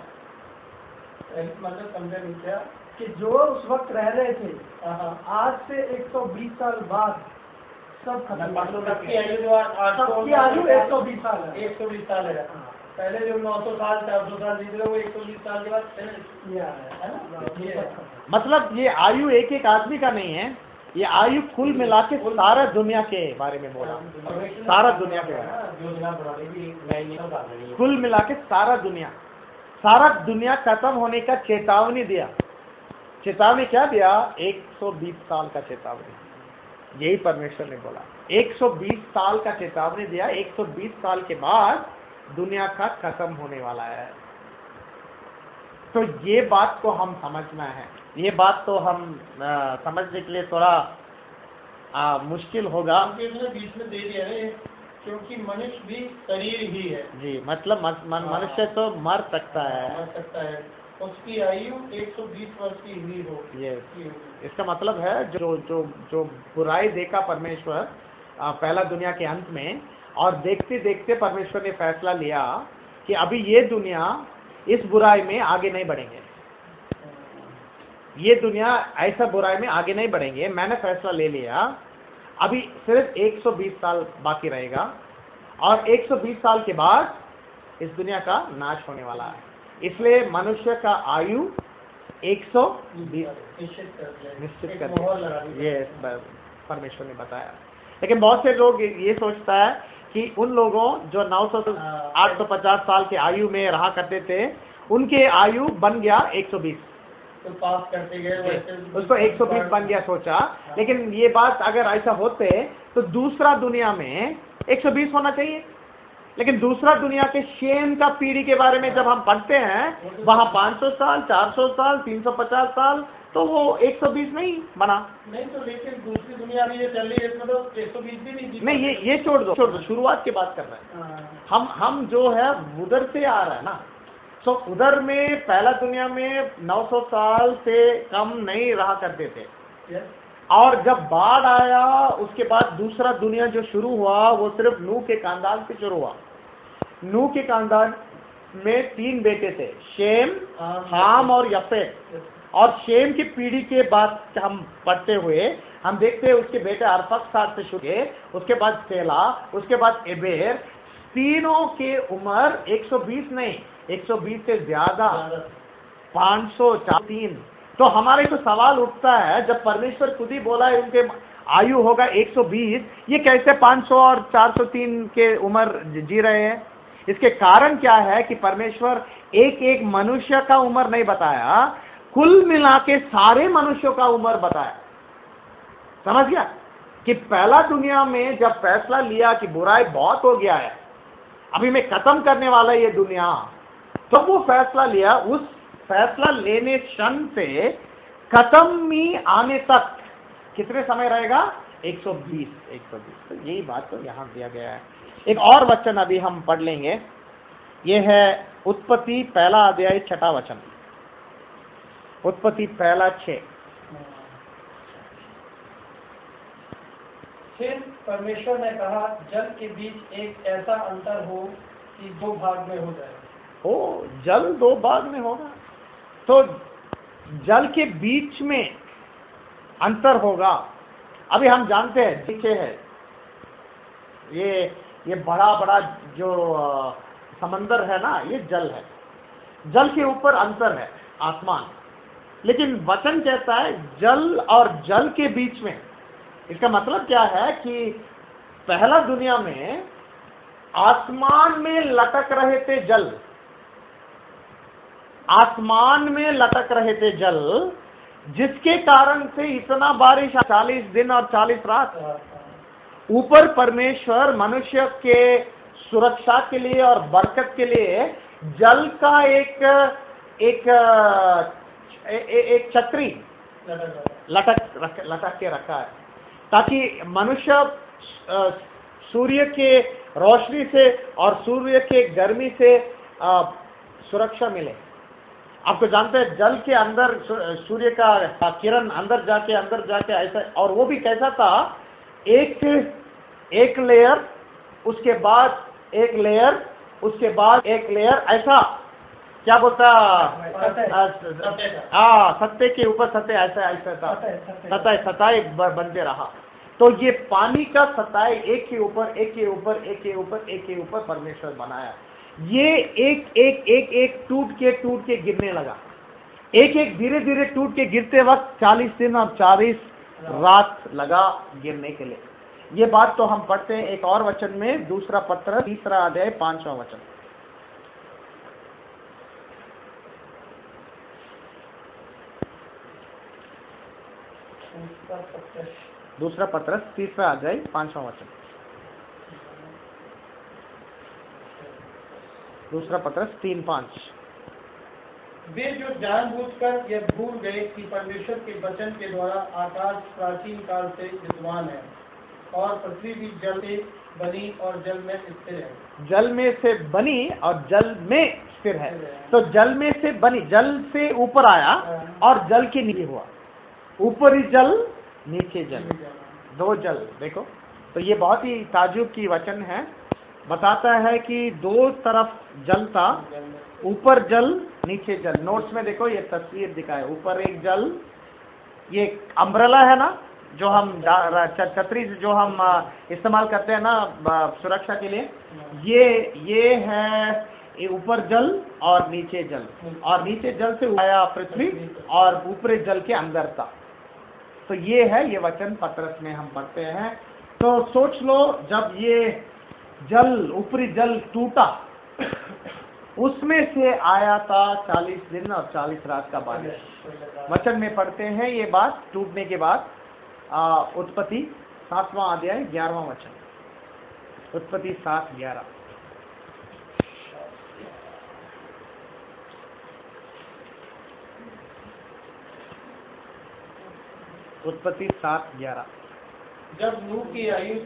मतलब समझा नहीं क्या
कि जो उस वक्त रह रहे थे आज से एक सौ बीस साल बाद सब खत्म।
सबकी आयु जो
सबकी आयु एक सौ बीस साल है।
एक सौ बीस साल है। पहले जो नौ सौ साल चार सौ साल जीते वो एक सौ बीस साल के बाद है ना।
मतलब ये आयु एक एक आदमी का नहीं है, ये आयु कुल मिला के सारा दुनिया के बारे में बोला, सारा दुनिया के बारे में, कुल मिला के सारा दुनिया, सारा दुनिया खत्म होने का चेतावनी दिया। चेतावनी क्या दिया? एक सौ बीस साल का चेतावनी। यही परमेश्वर ने बोला, एक सौ बीस साल का चेतावनी दिया। एक सौ बीस साल के बाद दुनिया का खत्म होने वाला है। तो ये बात को हम समझना है। ये बात तो हम आ, समझने के लिए थोड़ा आ, मुश्किल होगा।
बीच में दे दिया है, क्योंकि मनुष्य भी शरीर ही है। जी,
मतलब मनुष्य तो मर सकता है,
मर सकता है। उसकी आयु एक सौ बीस वर्ष की हुई हो।
ये इसका मतलब है जो जो जो बुराई देखा परमेश्वर आ, पहला दुनिया के अंत में, और देखते देखते परमेश्वर ने फैसला लिया कि अभी ये दुनिया इस बुराई में आगे नहीं बढ़ेंगे, ये दुनिया ऐसा बुराई में आगे नहीं बढ़ेंगे। मैंने फैसला ले लिया, अभी सिर्फ एक सौ बीस साल बाकी रहेगा, और एक सौ बीस साल के बाद इस दुनिया का नाश होने वाला है। इसलिए मनुष्य का आयु एक सौ बीस निश्चित कर ये परमेश्वर ने बताया। लेकिन बहुत से लोग ये सोचता है कि उन लोगों जो नौ सौ आठ सौ पचास साल के आयु में रहा करते थे, उनके आयु बन गया एक सौ बीस,
तो पास करते गए,
उसको एक सौ बीस बन गया सोचा। लेकिन ये बात अगर ऐसा होते तो दूसरा दुनिया में एक सौ बीस होना चाहिए, लेकिन दूसरा दुनिया के शेम का पीढ़ी के बारे में जब हम पढ़ते हैं, वहां पाँच सौ साल, चार सौ साल, तीन सौ पचास साल, तो वो एक सौ बीस नहीं बना।
नहीं तो लेकिन दूसरी दुनिया में ये चल रही है, इसमें तो एक सौ बीस भी नहीं।
नहीं, ये ये छोड़ दो, छोड़ दो, शुरुआत की बात कर रहे हैं हम हम जो है उधर से आ रहा है ना। तो उधर में पहला दुनिया में नौ सौ साल से कम नहीं रहा करते थे, और जब बाढ़ आया उसके बाद दूसरा दुनिया जो शुरू हुआ वो सिर्फ नूह के खानदान से शुरू हुआ। नूह के खानदान में तीन बेटे थे, शेम, हाम और यफेत। और शेम की पीढ़ी के बाद हम पढ़ते हुए हम देखते हैं उसके बेटे अरफक्षाद से शुरू किए, उसके बाद सेला, उसके बाद एबेर। तीनों के उम्र एक सौ बीस नहीं, एक सौ बीस से ज्यादा, पाँच सौ चार तीन। तो हमारे को सवाल उठता है, जब परमेश्वर खुद ही बोला है उनके आयु होगा एक सौ बीस, ये कैसे पाँच सौ और चार सौ तीन के उम्र जी रहे हैं? इसके कारण क्या है कि परमेश्वर एक एक मनुष्य का उम्र नहीं बताया, कुल मिला के सारे मनुष्यों का उम्र बताया। समझ गया कि पहला दुनिया में जब फैसला लिया कि बुराई बहुत हो गया है, अभी मैं खत्म करने वाला ये दुनिया, तो वो फैसला लिया, उस फैसला लेने क्षण से खत्म ही आने तक कितने समय रहेगा? एक सौ बीस एक सौ बीस। तो यही बात तो यहां दिया गया है। एक और वचन अभी हम पढ़ लेंगे, ये है उत्पत्ति पहला अध्याय छठा वचन। उत्पत्ति पहला छः।
फिर परमेश्वर ने कहा, जल के बीच एक ऐसा अंतर हो कि दो भाग में हो जाए।
ओ, जल दो भाग में होगा, तो जल के बीच में अंतर होगा। अभी हम जानते हैं नीचे है ये ये बड़ा बड़ा जो समंदर है ना, ये जल है, जल के ऊपर अंतर है आसमान। लेकिन वचन कहता है जल और जल के बीच में। इसका मतलब क्या है कि पहला दुनिया में आसमान में लटक रहे थे जल, आसमान में लटक रहे थे जल, जिसके कारण से इतना बारिश चालीस दिन और चालीस रात। ऊपर परमेश्वर मनुष्य के सुरक्षा के लिए और बरकत के लिए जल का एक एक ए, ए, एक छतरी लटक लटक के रखा है, ताकि मनुष्य सूर्य के रोशनी से और सूर्य के गर्मी से आ, सुरक्षा मिले। आपको जानते हैं जल के अंदर सूर्य का किरण अंदर जाके अंदर जाके ऐसा, और वो भी कैसा था, एक एक लेयर, उसके बाद एक लेयर, उसके बाद एक लेयर, ऐसा क्या बोलता, हाँ सत्ते के ऊपर सत्ते, ऐसा ऐसा था, सताए सताए बनते रहा। तो ये पानी का सताए एक के ऊपर एक के ऊपर एक के ऊपर एक के ऊपर परमेश्वर बनाया। ये एक एक एक एक टूट के टूट के गिरने लगा, एक एक धीरे धीरे टूट के गिरते वक्त चालीस दिन और चालीस रात लगा गिरने के लिए। ये बात तो हम पढ़ते हैं एक और वचन में, दूसरा पत्र तीसरा अध्याय पांचवा वचन। दूसरा पत्र तीसरा अध्याय पांचवा वचन। दूसरा पत्र तीन पांच।
वे जो जानबूझकर यह भूल गए कि परमेश्वर के वचन के द्वारा आकाश प्राचीन काल से विद्यमान है और पृथ्वी भी जल से बनी और जल में स्थिर है।
जल में से बनी और जल में स्थिर है। तो जल में से बनी, जल से ऊपर आया और जल के नीचे हुआ, ऊपरी जल नीचे जल, दो जल। देखो तो ये बहुत ही ताजुब की वचन है, बताता है कि दो तरफ जल था, ऊपर जल नीचे जल। नोट्स में देखो ये तस्वीर दिखाए, ऊपर एक जल, ये अम्ब्रेला है ना जो हम छतरी जो हम इस्तेमाल करते हैं ना सुरक्षा के लिए, ये ये है ये ऊपर जल और नीचे जल, और नीचे जल से आया पृथ्वी और ऊपरी जल के अंदर था। तो ये है ये वचन पत्रस में हम पढ़ते हैं। तो सोच लो जब ये जल ऊपरी जल टूटा, उसमें से आया था चालीस दिन और चालीस रात का बारिश। वचन में पढ़ते हैं ये बात टूटने के बाद, उत्पत्ति सातवां अध्याय ग्यारहवां वचन। उत्पत्ति सात ग्यारह। उत्पत्ति सात ग्यारह।
जब नूह की आयु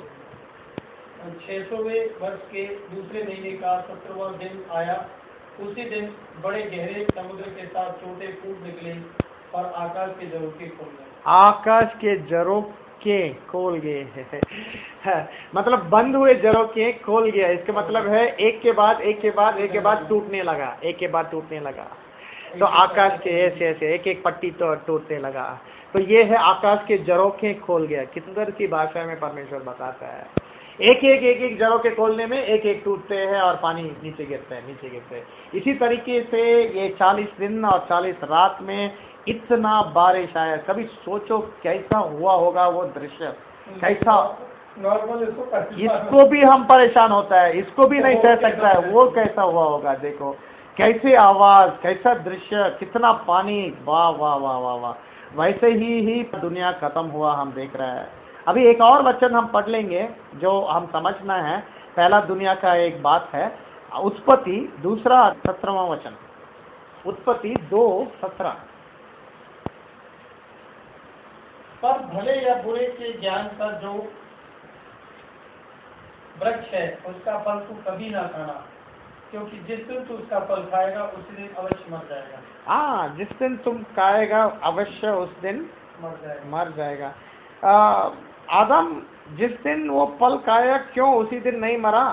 छह सौवें वर्ष के दूसरे महीने का सत्रहवां दिन आया, उसी दिन बड़े गहरे समुद्र के साथ छोटे कूद निकले और आकाश के झरोखे खोल गए।
आकाश के झरोखे खोल गए मतलब बंद हुए झरोखे खोल गया। इसका मतलब है एक के बाद एक के बाद एक के बाद टूटने लगा, एक के बाद टूटने लगा। तो आकाश के ऐसे ऐसे एक एक पट्टी तो टूटने लगा। तो ये है आकाश के झरोखे खोल गया। कितनी की भाषा में परमेश्वर बताता है, एक एक एक एक जड़ों के खोलने में एक एक टूटते हैं और पानी नीचे गिरते हैं नीचे गिरते हैं। इसी तरीके से ये चालीस दिन और चालीस रात में इतना बारिश आया। कभी सोचो कैसा हुआ होगा वो दृश्य, कैसा
नॉर्मल इसको
इसको भी हम परेशान होता है, इसको भी नहीं सह सकता है, वो कैसा हुआ होगा। देखो कैसे आवाज, कैसा दृश्य, कितना पानी, वाह वाह वाह वाह वाह। वैसे ही ही दुनिया खत्म हुआ हम देख रहे हैं। अभी एक और वचन हम पढ़ लेंगे जो हम समझना है। पहला दुनिया का एक बात है, उत्पत्ति दूसरा सत्रहवां वचन, उत्पत्ति दो सत्रह।
पर भले या बुरे के ज्ञान का जो वृक्ष है उसका फल तू कभी ना खाना, क्योंकि जिस दिन तू उसका फल खाएगा उसी दिन अवश्य मर जाएगा।
हाँ, जिस दिन तुम खाएगा अवश्य उस दिन
मर जाएगा।
मर जाएगा। आ, आदम जिस दिन वो फल खाया, क्यों उसी दिन नहीं मरा?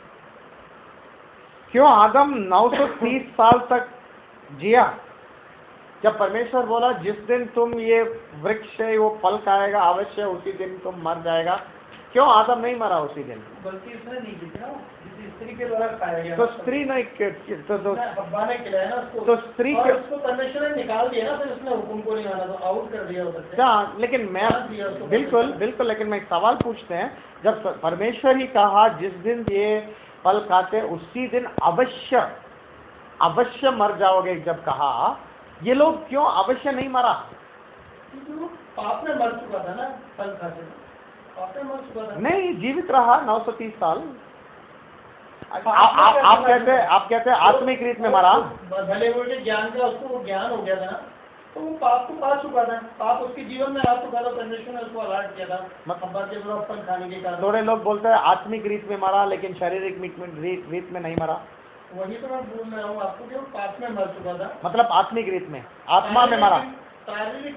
क्यों आदम नौ सौ तीस साल तक जिया? जब परमेश्वर बोला जिस दिन तुम ये वृक्ष है वो फल खाएगा अवश्य उसी दिन तुम मर जाएगा, क्यों आदम नहीं मरा उसी दिन?
गलती उसने नहीं की थी ना, जिस स्त्री के द्वारा खाया गया।
तो स्त्री ने तो तो,
हब्बा ने खिलाया ना उसको,
तो स्त्री
और
के
उसको परमेश्वर ने निकाल दिया ना, फिर उसने हुक्म को नहीं माना तो आउट कर दिया उधर से।
क्या? लेकिन मैं बिल्कुल बिल्कुल लेकिन मैं एक सवाल पूछते हैं, जब परमेश्वर ही कहा जिस दिन ये फल खाते उसी दिन अवश्य अवश्य मर जाओगे, जब कहा ये लोग क्यों अवश्य नहीं मरा?
पाप में मर चुका था ना, फल खाते पाप में मर चुका था।
नहीं, जीवित रहा नौ सौ तीस साल। आप आप आप कहते हैं आप कहते हैं आत्मिक रीत में मरा।
भले बुरे ज्ञान का उसको ज्ञान हो गया था ना, तो वो पाप को पा चुका था, पाप उसके जीवन में आ चुका था, परमेश्वर ने उसको अलर्ट किया था हब्बा के द्वारा फल खाने के कारण।
थोड़े लोग बोलते हैं आत्मिक रीत में मरा लेकिन शारीरिक रीत में नहीं मरा।
वही तो मैं बोल रहा हूँ आपको, जो पाप में मर चुका था,
मतलब आत्मिक रीत में, आत्मा में मरा,
शारीरिक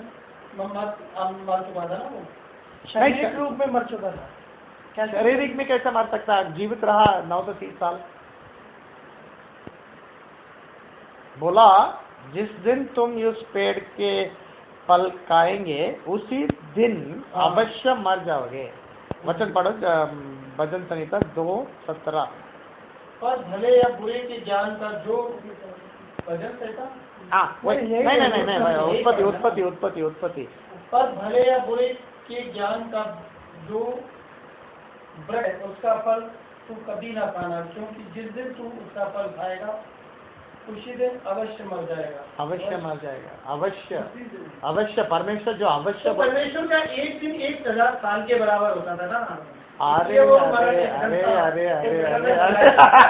मर चुका था ना, वो
शारीरिक रूप में मर चुका था।
शारीरिक में कैसे मर सकता है? जीवित रहा नौ सौ तीस साल। बोला जिस दिन तुम उस पेड़ के फल खाएंगे उसी दिन अवश्य मर जाओगे। वचन पढ़ो, भजन संहिता दो सत्रह।
पर भले या बुरे के ज्ञान का जो भजन संहिता
हाँ नहीं नहीं नहीं नहीं उत्पत्ति उत्पत्ति उत्पत्ति उत्पत्ति
पर भले या बुरे के ज्ञान का जो वृक्ष उसका फल तू कभी ना खाना, क्योंकि जिस दिन तू उसका फल खाएगा उसी दिन अवश्य मर जाएगा।
अवश्य मर जाएगा, अवश्य अवश्य। परमेश्वर जो अवश्य,
तो परमेश्वर का एक दिन एक हजार साल के बराबर होता था ना।
अरे अरे अरे अरे अरे अरे अरे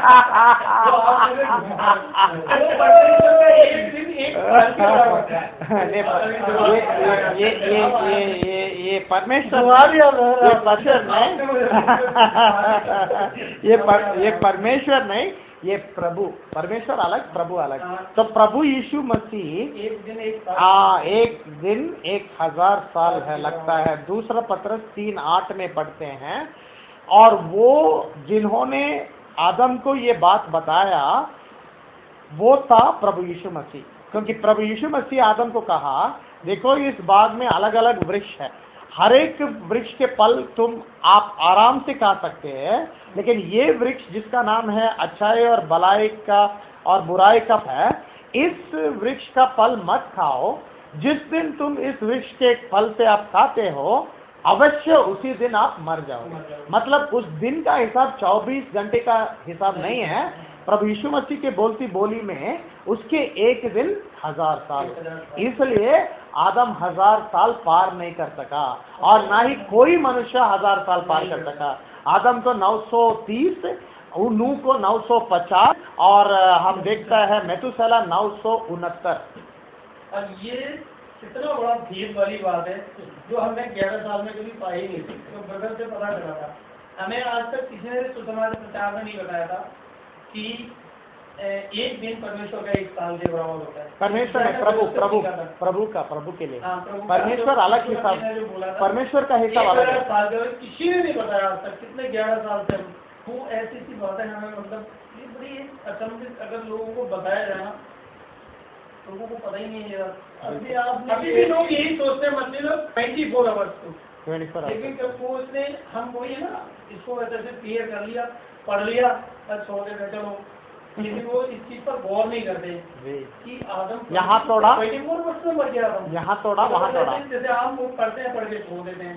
ये ये ये ये ये परमेश्वर ये ये परमेश्वर नहीं, ये प्रभु, परमेश्वर अलग प्रभु अलग। तो प्रभु यीशु मसीह
एक दिन एक
हाँ एक दिन एक हजार साल है लगता है। दूसरा पत्रस तीन आठ में पढ़ते हैं, और वो जिन्होंने आदम को ये बात बताया वो था प्रभु यीशु मसीह, क्योंकि प्रभु यीशु मसीह आदम को कहा देखो इस बाग में अलग अलग वृक्ष है, हर एक वृक्ष के फल तुम आप आराम से खा सकते हैं, लेकिन ये वृक्ष जिसका नाम है अच्छाई और भलाई का और बुराई का है, इस वृक्ष का फल मत खाओ। जिस दिन तुम इस वृक्ष के फल से आप खाते हो अवश्य उसी दिन आप मर जाओगे। मतलब उस दिन का हिसाब चौबीस घंटे का हिसाब नहीं है, प्रभु यीशु मसीह के बोलती बोली में उसके एक दिन हजार साल। इसलिए आदम हजार साल पार नहीं कर सका और ना ही कोई मनुष्य हजार साल पार कर सका। आदम तो नौ सौ तीस, नूह को नौ सौ पचास और हम देखता है मेतुसेला नौ सौ उनहत्तर।
अब ये कितना बड़ा भेद वाली बात है जो हमने ग्यारह साल में कभी पाई नहीं थी, तो ब्रदर से पता चला था। हमें आज तक किसी ने सुसमाचार प्रचार में नहीं बताया था कि एक दिन परमेश्वर का एक साल के बराबर होता है।
परमेश्वर है प्रभु प्रभु प्रभु का प्रभु के लिए परमेश्वर अलग हिसाब, परमेश्वर का हिसाब अलग है।
साल किसी ने नहीं बताया आज तक, कितने ग्यारह साल से वो ऐसी सी बात है हमें, मतलब ये बड़ी अचंभित अगर लोगों को बताया जाए ना, लोगों को पता ही नहीं है। अभी आप अभी भी लोग यही सोचते हैं मतलब ट्वेंटी फोर आवर्स को, लेकिन जब वो उसने हम वही है ना इसको वैसे से क्लियर कर लिया, पढ़ लिया और छोड़ देते चलो, लेकिन वो इस चीज पर गौर नहीं करते कि आदम
यहाँ तोड़ा
ट्वेंटी फोर वर्ष में मर गया,
यहाँ तोड़ा वहाँ तोड़ा।
जैसे हम वो पढ़ते हैं पढ़ के छोड़ देते हैं,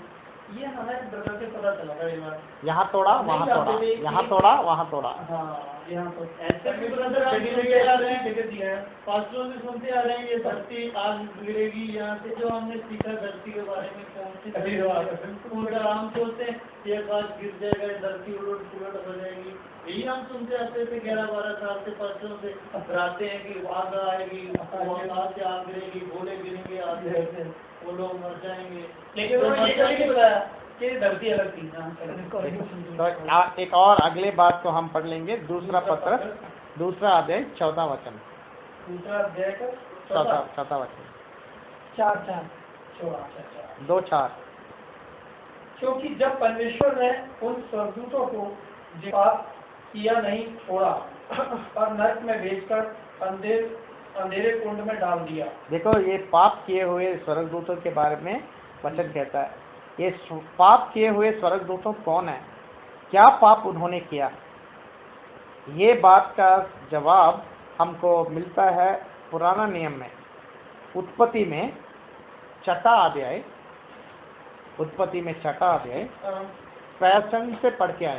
ये हमें ब्रदर से पता चला कई बार।
यहाँ तोड़ा वहाँ तोड़ा, यहाँ तोड़ा वहाँ तोड़ा।
हाँ, यहाँ तो
ऐसे भी ब्रदर आप सुनते आ रहे हैं, जगह दिया है पास्टरों से सुनते आ रहे हैं ये धरती आज गिरेगी, यहाँ से जो हमने सीखा धरती के बारे में कौन सी हम सोचते हैं ये आकाश गिर जाएगा, धरती उलट पुलट हो जाएगी, यही हम सुनते आते थे ग्यारह बारह साल से पास्टरों से डराते हैं कि आग आएगी, आकाश से आग गिरेगी, गोले गिरेंगे, आगे वो लोग मर जाएंगे, लेकिन वो ये नहीं बताया कि धरती अलग थी।
तो एक और अगले बात को हम पढ़ लेंगे, दूसरा पत्र दूसरा अध्याय चौथा वचन,
दूसरा अध्याय का
चौथा चौथा वचन,
चार चार
चौथा
दो चार।
क्योंकि जब परमेश्वर ने उन स्वर्गदूतों को जो पाप किया नहीं छोड़ा और नरक में भेजकर अंधेर अंधेरे कुंड में डाल दिया।
देखो ये पाप किए हुए स्वर्गदूतों के बारे में वचन कहता है, ये पाप किए हुए स्वर्गदूतों कौन है, क्या पाप उन्होंने किया। ये बात का जवाब हमको मिलता है पुराना नियम में, उत्पत्ति में छठा अध्याय, उत्पत्ति में छठा अध्याय पैंसठ से पढ़ के आए।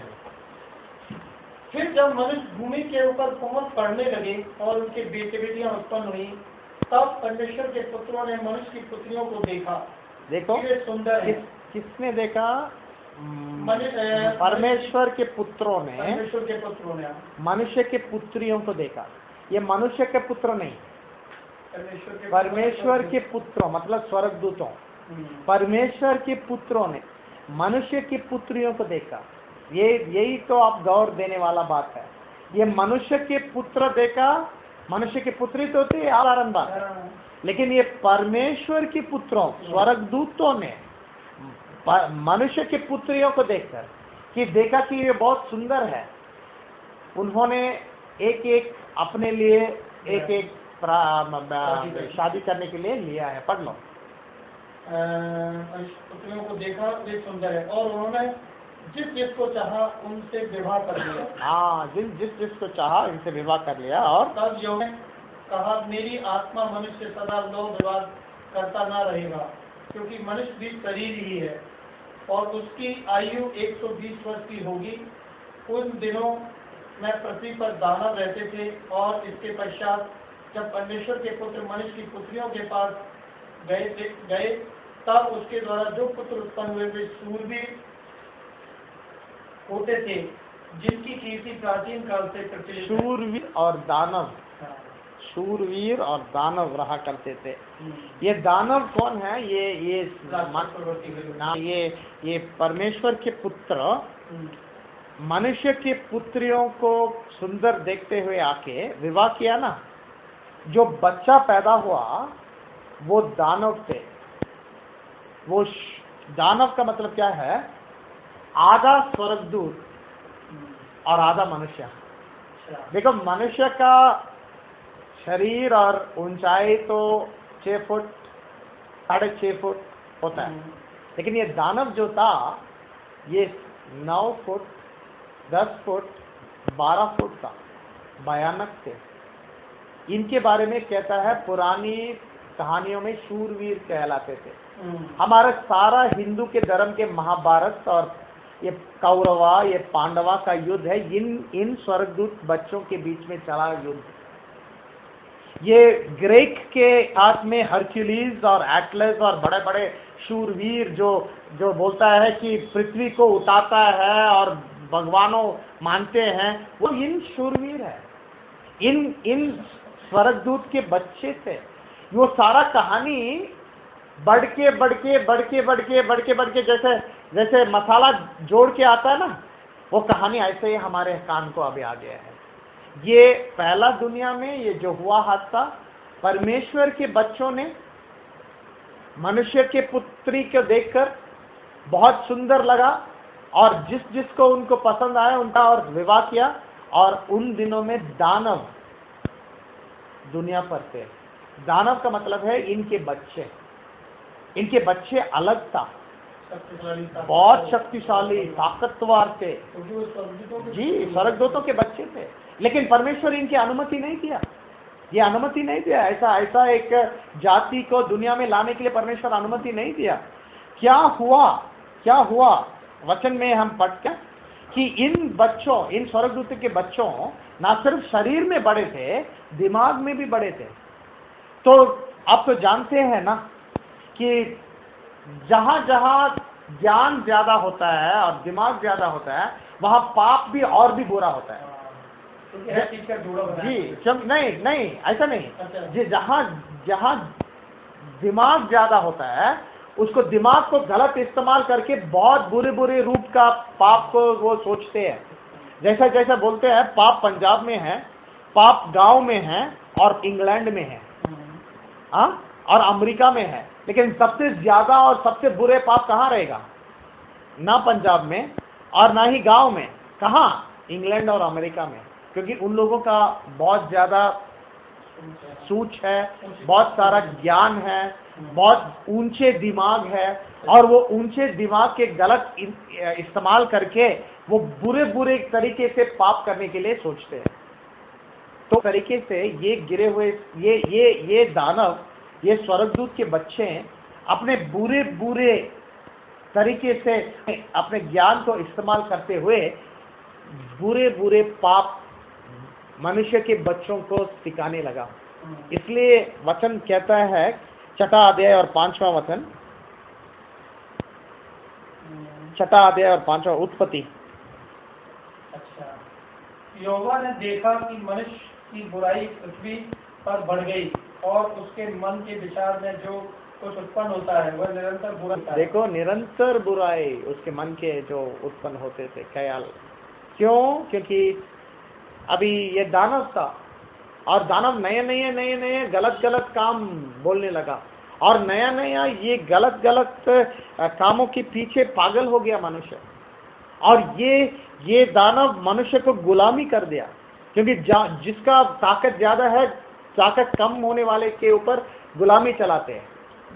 फिर जब मनुष्य भूमि के ऊपर पहुंच पड़ने लगे और उनके बेटे बेटियां उत्पन्न हुई, तब परमेश्वर के पुत्रों ने मनुष्य की पुत्रियों को देखा।
देखो
वे सुंदर हैं।
किस, किसने देखा?
मनु-
परमेश्वर के पुत्रों ने
परमेश्वर के पुत्रों ने
मनुष्य के पुत्रियों को देखा। ये मनुष्य के पुत्र नहीं,
परमेश्वर के
परमेश्वर के पुत्रों मतलब स्वर्गदूतों, परमेश्वर के पुत्रों ने मनुष्य की पुत्रियों को देखा। ये यही तो आप गौर देने वाला बात है। ये मनुष्य के पुत्र देखा, मनुष्य की पुत्री तो होती है साधारण बात है, लेकिन ये परमेश्वर की पुत्रों स्वर्गदूतों ने मनुष्य की पुत्रियों को देखकर कि देखा कि ये बहुत सुंदर है, उन्होंने एक एक अपने लिए एक एक शादी करने के लिए लिया है। पढ़ लो।
पुत्रियों को देखा वे सुंदर है और उन्होंने जिस जिसको चाहा उनसे विवाह कर लिया।
हाँ, जिस जिस जिसको चाहा इनसे विवाह कर लिया। और
तब यहोवा ने कहा, मेरी आत्मा मनुष्य सदा लोभ विवाद करता ना रहेगा, क्योंकि मनुष्य भी शरीर ही है और उसकी आयु एक सौ बीस वर्ष की होगी। उन दिनों में पृथ्वी पर दानव रहते थे और इसके पश्चात जब परमेश्वर के पुत्र मनुष्य की पुत्रियों के पास गए थे गए तब उसके द्वारा जो पुत्र उत्पन्न हुए वे शूरवीर होते थे, जिनकी कीर्ति प्राचीन काल से प्रचलित है।
शूरवीर और दानव, शूरवीर और दानव रहा करते थे। ये दानव कौन है? ये ये ना, ये ये परमेश्वर के पुत्र मनुष्य के पुत्रियों को सुंदर देखते हुए आके विवाह किया ना, जो बच्चा पैदा हुआ वो दानव थे। वो दानव का मतलब क्या है? आधा स्वर्गदूत और आधा मनुष्य। देखो मनुष्य का शरीर और ऊंचाई तो छह फुट साढ़े छह फुट होता है, लेकिन ये दानव जो था ये नौ फुट दस फुट बारह फुट था, भयानक थे। इनके बारे में कहता है पुरानी कहानियों में शूरवीर कहलाते थे। हमारा सारा हिंदू के धर्म के महाभारत और ये कौरवा ये पांडवा का युद्ध है, इन इन स्वर्गदूत बच्चों के बीच में चला युद्ध। ये ग्रीक के हाथ में हरक्यूलिस और एटलस और बड़े बड़े शूरवीर जो जो बोलता है कि पृथ्वी को उठाता है और भगवानों मानते हैं, वो इन शूरवीर है, इन इन स्वर्गदूत के बच्चे थे। वो सारा कहानी बढ़ के बढ़ के बढ़ के बढ़ के बढ़ के बढ़ के जैसे जैसे मसाला जोड़ के आता है ना, वो कहानी ऐसे ही हमारे कान को अभी आ गया है। ये पहला दुनिया में ये जो हुआ हादसा, परमेश्वर के बच्चों ने मनुष्य के पुत्री को देखकर बहुत सुंदर लगा और जिस जिसको उनको पसंद आया उनका और विवाह किया। और उन दिनों में दानव दुनिया पर थे। दानव का मतलब है इनके बच्चे, इनके बच्चे अलग था, बहुत शक्तिशाली ताकतवर थे जी, स्वर्गदूतों के बच्चे थे। लेकिन परमेश्वर इनकी अनुमति नहीं दिया, ये अनुमति नहीं दिया। ऐसा ऐसा एक जाति को दुनिया में लाने के लिए परमेश्वर अनुमति नहीं दिया। क्या हुआ? क्या हुआ वचन में हम पढ़ते हैं कि इन बच्चों, इन स्वर्गदूतों के बच्चों ना सिर्फ शरीर में बड़े थे, दिमाग में भी बड़े थे। तो आप तो जानते हैं ना कि जहां जहां ज्ञान ज्यादा होता है और दिमाग ज्यादा होता है, वहां पाप भी और भी बुरा होता है। जी जब नहीं नहीं ऐसा नहीं जी, जहां जहां दिमाग ज्यादा होता है, उसको दिमाग को गलत इस्तेमाल करके बहुत बुरे बुरे रूप का पाप को वो सोचते हैं। जैसा जैसा बोलते हैं पाप पंजाब में है, पाप गांव में है और इंग्लैंड में है, हाँ, और अमेरिका में है। लेकिन सबसे ज्यादा और सबसे बुरे पाप कहाँ रहेगा? ना पंजाब में और ना ही गांव में, कहाँ? इंग्लैंड और अमेरिका में, क्योंकि उन लोगों का बहुत ज्यादा सूझ है, बहुत सारा ज्ञान है, बहुत ऊंचे दिमाग है, और वो ऊंचे दिमाग के गलत इस्तेमाल करके वो बुरे बुरे तरीके से पाप करने के लिए सोचते हैं। तो तरीके से ये गिरे हुए ये ये ये दानव, ये स्वर्गदूत के बच्चे अपने बुरे बुरे तरीके से अपने ज्ञान को इस्तेमाल करते हुए बुरे बुरे पाप मनुष्य के बच्चों को सिखाने लगा। इसलिए वचन कहता है, छठा अध्याय और पांचवा वचन, छठा अध्याय और पांचवा उत्पत्ति।
अच्छा, यहोवा ने देखा कि मनुष्य की बुराई पृथ्वी पर बढ़ गई और उसके मन के विचार में जो कुछ उत्पन्न होता है वह निरंतर बुरा होता है।
देखो, निरंतर बुराई उसके मन के जो उत्पन्न होते थे ख्याल। क्यों? क्योंकि अभी ये दानव था और दानव नए नए नए नए गलत गलत काम बोलने लगा, और नया नया ये गलत गलत कामों के पीछे पागल हो गया मनुष्य। और ये ये दानव मनुष्य को गुलामी कर दिया, क्योंकि जिसका ताकत ज्यादा है, ताकत कम होने वाले के ऊपर गुलामी चलाते हैं,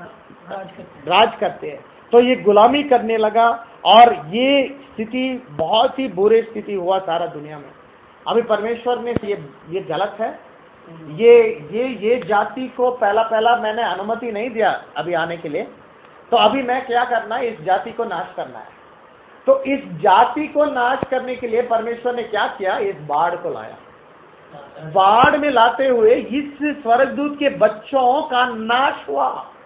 राज करते हैं। तो ये गुलामी करने लगा, और ये स्थिति बहुत ही बुरी स्थिति हुआ सारा दुनिया में। अभी परमेश्वर ने ये ये गलत है, ये ये ये जाति को पहला पहला मैंने अनुमति नहीं दिया अभी आने के लिए, तो अभी मैं क्या करना है, इस जाति को नाश करना है। तो इस जाति को नाश करने के लिए परमेश्वर ने क्या किया, इस बाढ़ को लाया। बाढ़ में लाते हुए इस स्वर्गदूत के बच्चों का नाश हुआ,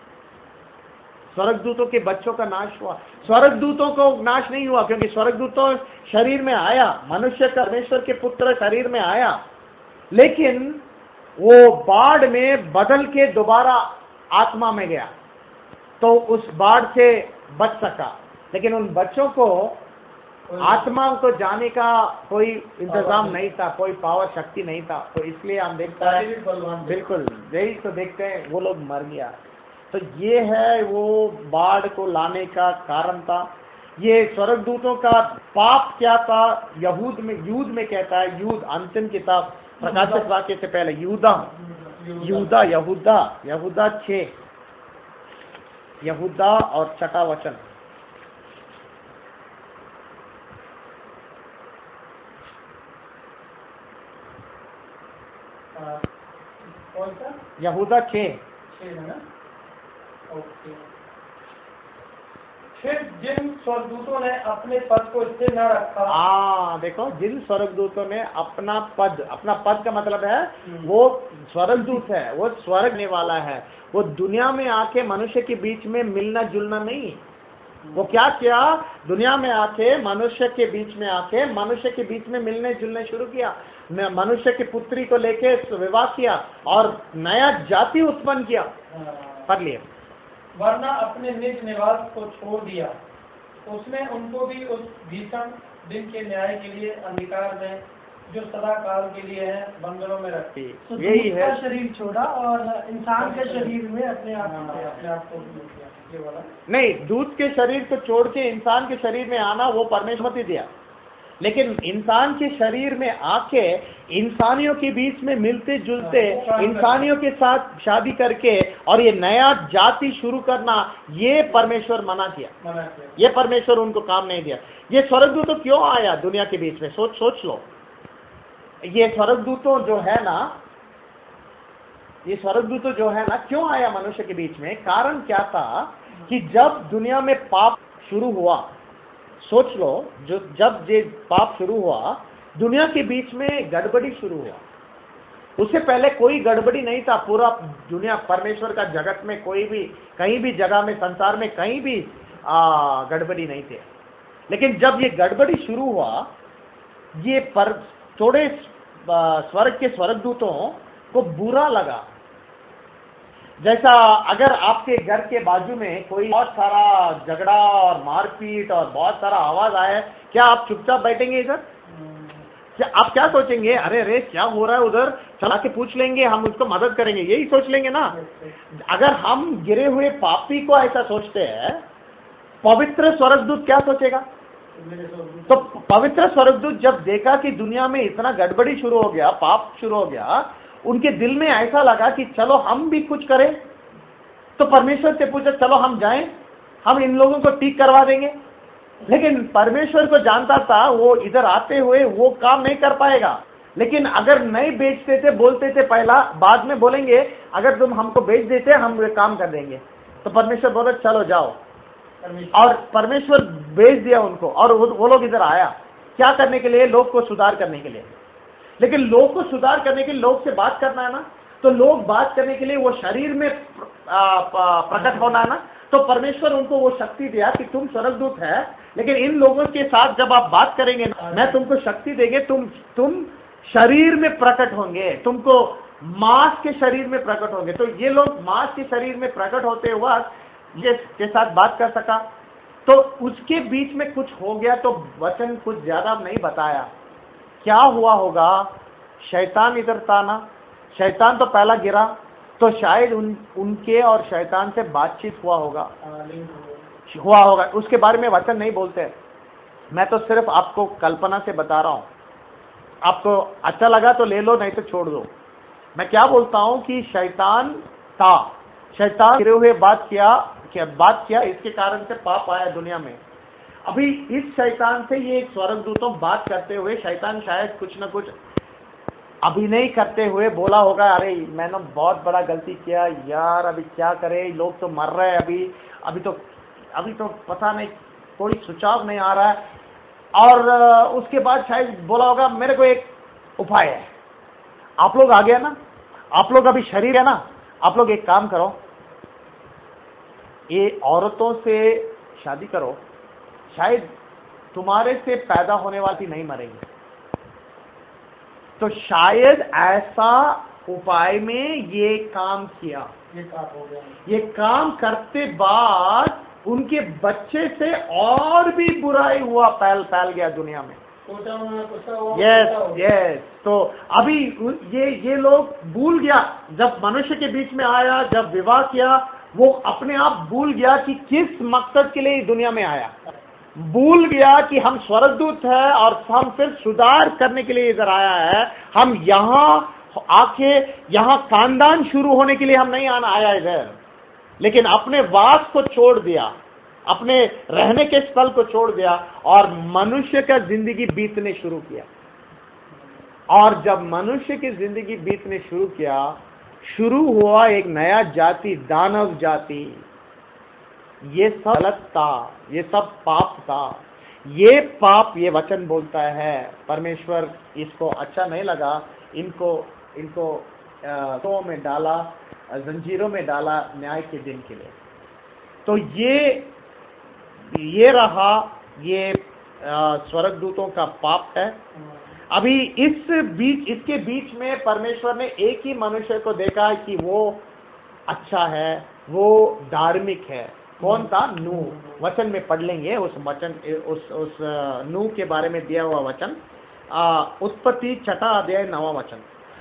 स्वर्गदूतों के बच्चों का नाश हुआ। स्वर्गदूतों को नाश नहीं हुआ, क्योंकि स्वर्गदूतों शरीर में आया, मनुष्य परमेश्वर के पुत्र शरीर में आया, लेकिन वो बाढ़ में बदल के दोबारा आत्मा में गया, तो उस बाढ़ से बच सका। लेकिन उन बच्चों को आत्मा को जाने का कोई इंतजाम नहीं था, कोई पावर शक्ति नहीं था। तो इसलिए हम देखते हैं, बिल्कुल यही तो देखते हैं, वो लोग मर गया। तो ये है वो बाढ़ को लाने का कारण था। ये स्वर्गदूतों का पाप क्या था? यहूद में यूद में कहता है, यूद अंतिम किताब प्रकाशित वाक्य से पहले, यूदा यूदा यहूदा यहूदा छः, यहूदा और छठा वचन।
कौन सा?
यहूदा छः
छः है ना? ओके। फिर जिन स्वर्गदूतों ने अपने पद को स्थिर न रखा,
हाँ देखो, जिन स्वर्गदूतों ने अपना पद, अपना पद का मतलब है वो स्वर्गदूत है, वो स्वर्गने वाला है, वो दुनिया में आके मनुष्य के बीच में मिलना जुलना नहीं। वो क्या किया? दुनिया में आके मनुष्य के बीच में आके मनुष्य के बीच में मिलने जुलने शुरू किया, मनुष्य की पुत्री को लेके विवाह किया और नया जाति उत्पन्न किया। पढ़ लिए।
वरना अपने निज निवास को छोड़ दिया, उसने उनको भी उस भीषण दिन के न्याय के लिए अंधकार में जो सदा काल के लिए है बंधनों में रखी।
तो
यही
दूध
है
का शरीर छोड़ा और इंसान के शरीर में अपने आप
अपने आप को ये वाला
नहीं, दूध के शरीर को छोड़ के इंसान के शरीर में आना वो परमेश्वर ने दिया, लेकिन इंसान के शरीर में आके इंसानियों के बीच में मिलते जुलते, इंसानियों के साथ शादी करके और ये नया जाति शुरू करना, ये परमेश्वर मना किया,
मना किया।
ये परमेश्वर उनको काम नहीं दिया। ये स्वर्गदूत तो क्यों आया दुनिया के बीच में? सोच सोच लो। ये स्वर्गदूतों जो है ना, ये स्वर्गदूतों जो है ना, क्यों आया मनुष्य के बीच में? कारण क्या था कि जब दुनिया में पाप शुरू हुआ, सोच लो, जो जब ये पाप शुरू हुआ, दुनिया के बीच में गड़बड़ी शुरू हुआ। उससे पहले कोई गड़बड़ी नहीं था। पूरा दुनिया, परमेश्वर का जगत में कोई भी, कहीं भी जगह में, संसार में कहीं भी आ, गड़बड़ी नहीं थे। लेकिन जब ये गड़बड़ी शुरू हुआ, ये पर थोड़े स्वर्ग के स्वर्गदूतों को बुरा लगा। जैसा अगर आपके घर के बाजू में कोई बहुत सारा झगड़ा और मारपीट और बहुत सारा आवाज आया, क्या आप चुपचाप बैठेंगे इधर? क्या आप क्या सोचेंगे? अरे अरे क्या हो रहा है उधर, चला के पूछ लेंगे, हम उसको मदद करेंगे, यही सोच लेंगे ना। अगर हम गिरे हुए पापी को ऐसा सोचते हैं, पवित्र स्वर्गदूत क्या सोचेगा? तो पवित्र स्वर्गदूत जब देखा कि दुनिया में इतना गड़बड़ी शुरू हो गया, पाप शुरू हो गया, उनके दिल में ऐसा लगा कि चलो हम भी कुछ करें। तो परमेश्वर से पूछा, चलो हम जाएं, हम इन लोगों को ठीक करवा देंगे। लेकिन परमेश्वर को जानता था वो इधर आते हुए वो काम नहीं कर पाएगा। लेकिन अगर नहीं बेचते थे, बोलते थे पहला, बाद में बोलेंगे अगर तुम हमको बेच देते हम ये काम कर देंगे। तो परमेश्वर बोला चलो जाओ, और परमेश्वर बेच दिया उनको, और वो, वो लोग इधर आया क्या करने के लिए? लोग को सुधार करने के लिए। लेकिन लोग को सुधार करने के लिए लोग से बात करना है ना, तो लोग बात करने के लिए वो शरीर में प्रकट होना है ना। तो परमेश्वर उनको वो शक्ति दिया कि तुम स्वर्गदूत है, लेकिन इन लोगों के साथ जब आप बात करेंगे ना, मैं तुमको शक्ति देंगे, तुम तुम शरीर में प्रकट होंगे, तुमको मांस के शरीर में प्रकट होंगे। तो ये लोग मांस के शरीर में प्रकट होते हुआ ये के साथ बात कर सका। तो उसके बीच में कुछ हो गया, तो वचन कुछ ज्यादा नहीं बताया। क्या हुआ होगा? शैतान इधर था ना, शैतान तो पहला गिरा, तो शायद उन उनके और शैतान से बातचीत हुआ होगा हुआ होगा उसके बारे में वचन नहीं बोलते। मैं तो सिर्फ आपको कल्पना से बता रहा हूं। आपको अच्छा लगा तो ले लो, नहीं तो छोड़ दो। मैं क्या बोलता हूं कि शैतान था, शैतान गिरे हुए बात किया क्या बात किया इसके कारण से पाप आया दुनिया में। अभी इस शैतान से ये स्वर्गदूतों बात करते हुए शैतान शायद कुछ ना कुछ अभिनय करते हुए बोला होगा, अरे मैंने बहुत बड़ा गलती किया यार, अभी क्या करे, लोग तो मर रहे हैं, अभी अभी तो अभी तो पता नहीं, कोई सुझाव नहीं आ रहा है। और उसके बाद शायद बोला होगा मेरे को एक उपाय है, आप लोग आ गया ना, आप लोग अभी शरीर है ना, आप लोग एक काम करो, ये औरतों से शादी करो, शायद तुम्हारे से पैदा होने वाली नहीं मरेंगी। तो शायद ऐसा उपाय में ये काम किया,
ये काम हो गया।
ये काम करते बाद उनके बच्चे से और भी बुराई हुआ, फैल फैल गया दुनिया में। यस यस तो अभी ये ये लोग भूल गया, जब मनुष्य के बीच में आया, जब विवाह किया, वो अपने आप भूल गया कि किस मकसद के लिए दुनिया में आया। भूल गया कि हम स्वर्गदूत है और हम सिर्फ सुधार करने के लिए इधर आया है। हम यहाँ आके यहाँ खानदान शुरू होने के लिए हम नहीं आना आया इधर, लेकिन अपने वास को छोड़ दिया, अपने रहने के स्थल को छोड़ दिया और मनुष्य का जिंदगी बीतने शुरू किया। और जब मनुष्य की जिंदगी बीतने शुरू किया, शुरू हुआ एक नया जाति, दानव जाति। ये सब गलत था, ये सब पाप था। ये पाप, ये वचन बोलता है, परमेश्वर इसको अच्छा नहीं लगा, इनको इनको तो में डाला, जंजीरों में डाला न्याय के दिन के लिए। तो ये ये रहा, ये स्वर्गदूतों का पाप है। अभी इस बीच इसके बीच में परमेश्वर ने एक ही मनुष्य को देखा कि वो अच्छा है, वो धार्मिक है। कौन था? नूह। वचन में पढ़ लेंगे उस वचन उस उस नूह के बारे में दिया हुआ वचन, उत्पत्ति छठा अध्याय नवा वचन।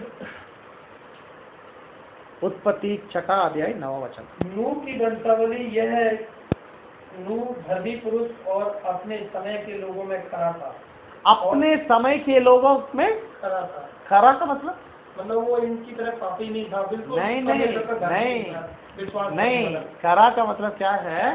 उत्पत्ति छठा अध्याय नवा वचन।
नूह की वंशावली यह है, नूह धर्मी पुरुष और अपने समय के लोगों में खरा था।
अपने समय के लोगों में
खरा था।
खरा का मतलब
मतलब वो इनकी तरह पापी नहीं था, बिल्कुल
नहीं नहीं नहीं
विश्वास
नहीं करा का मतलब क्या है?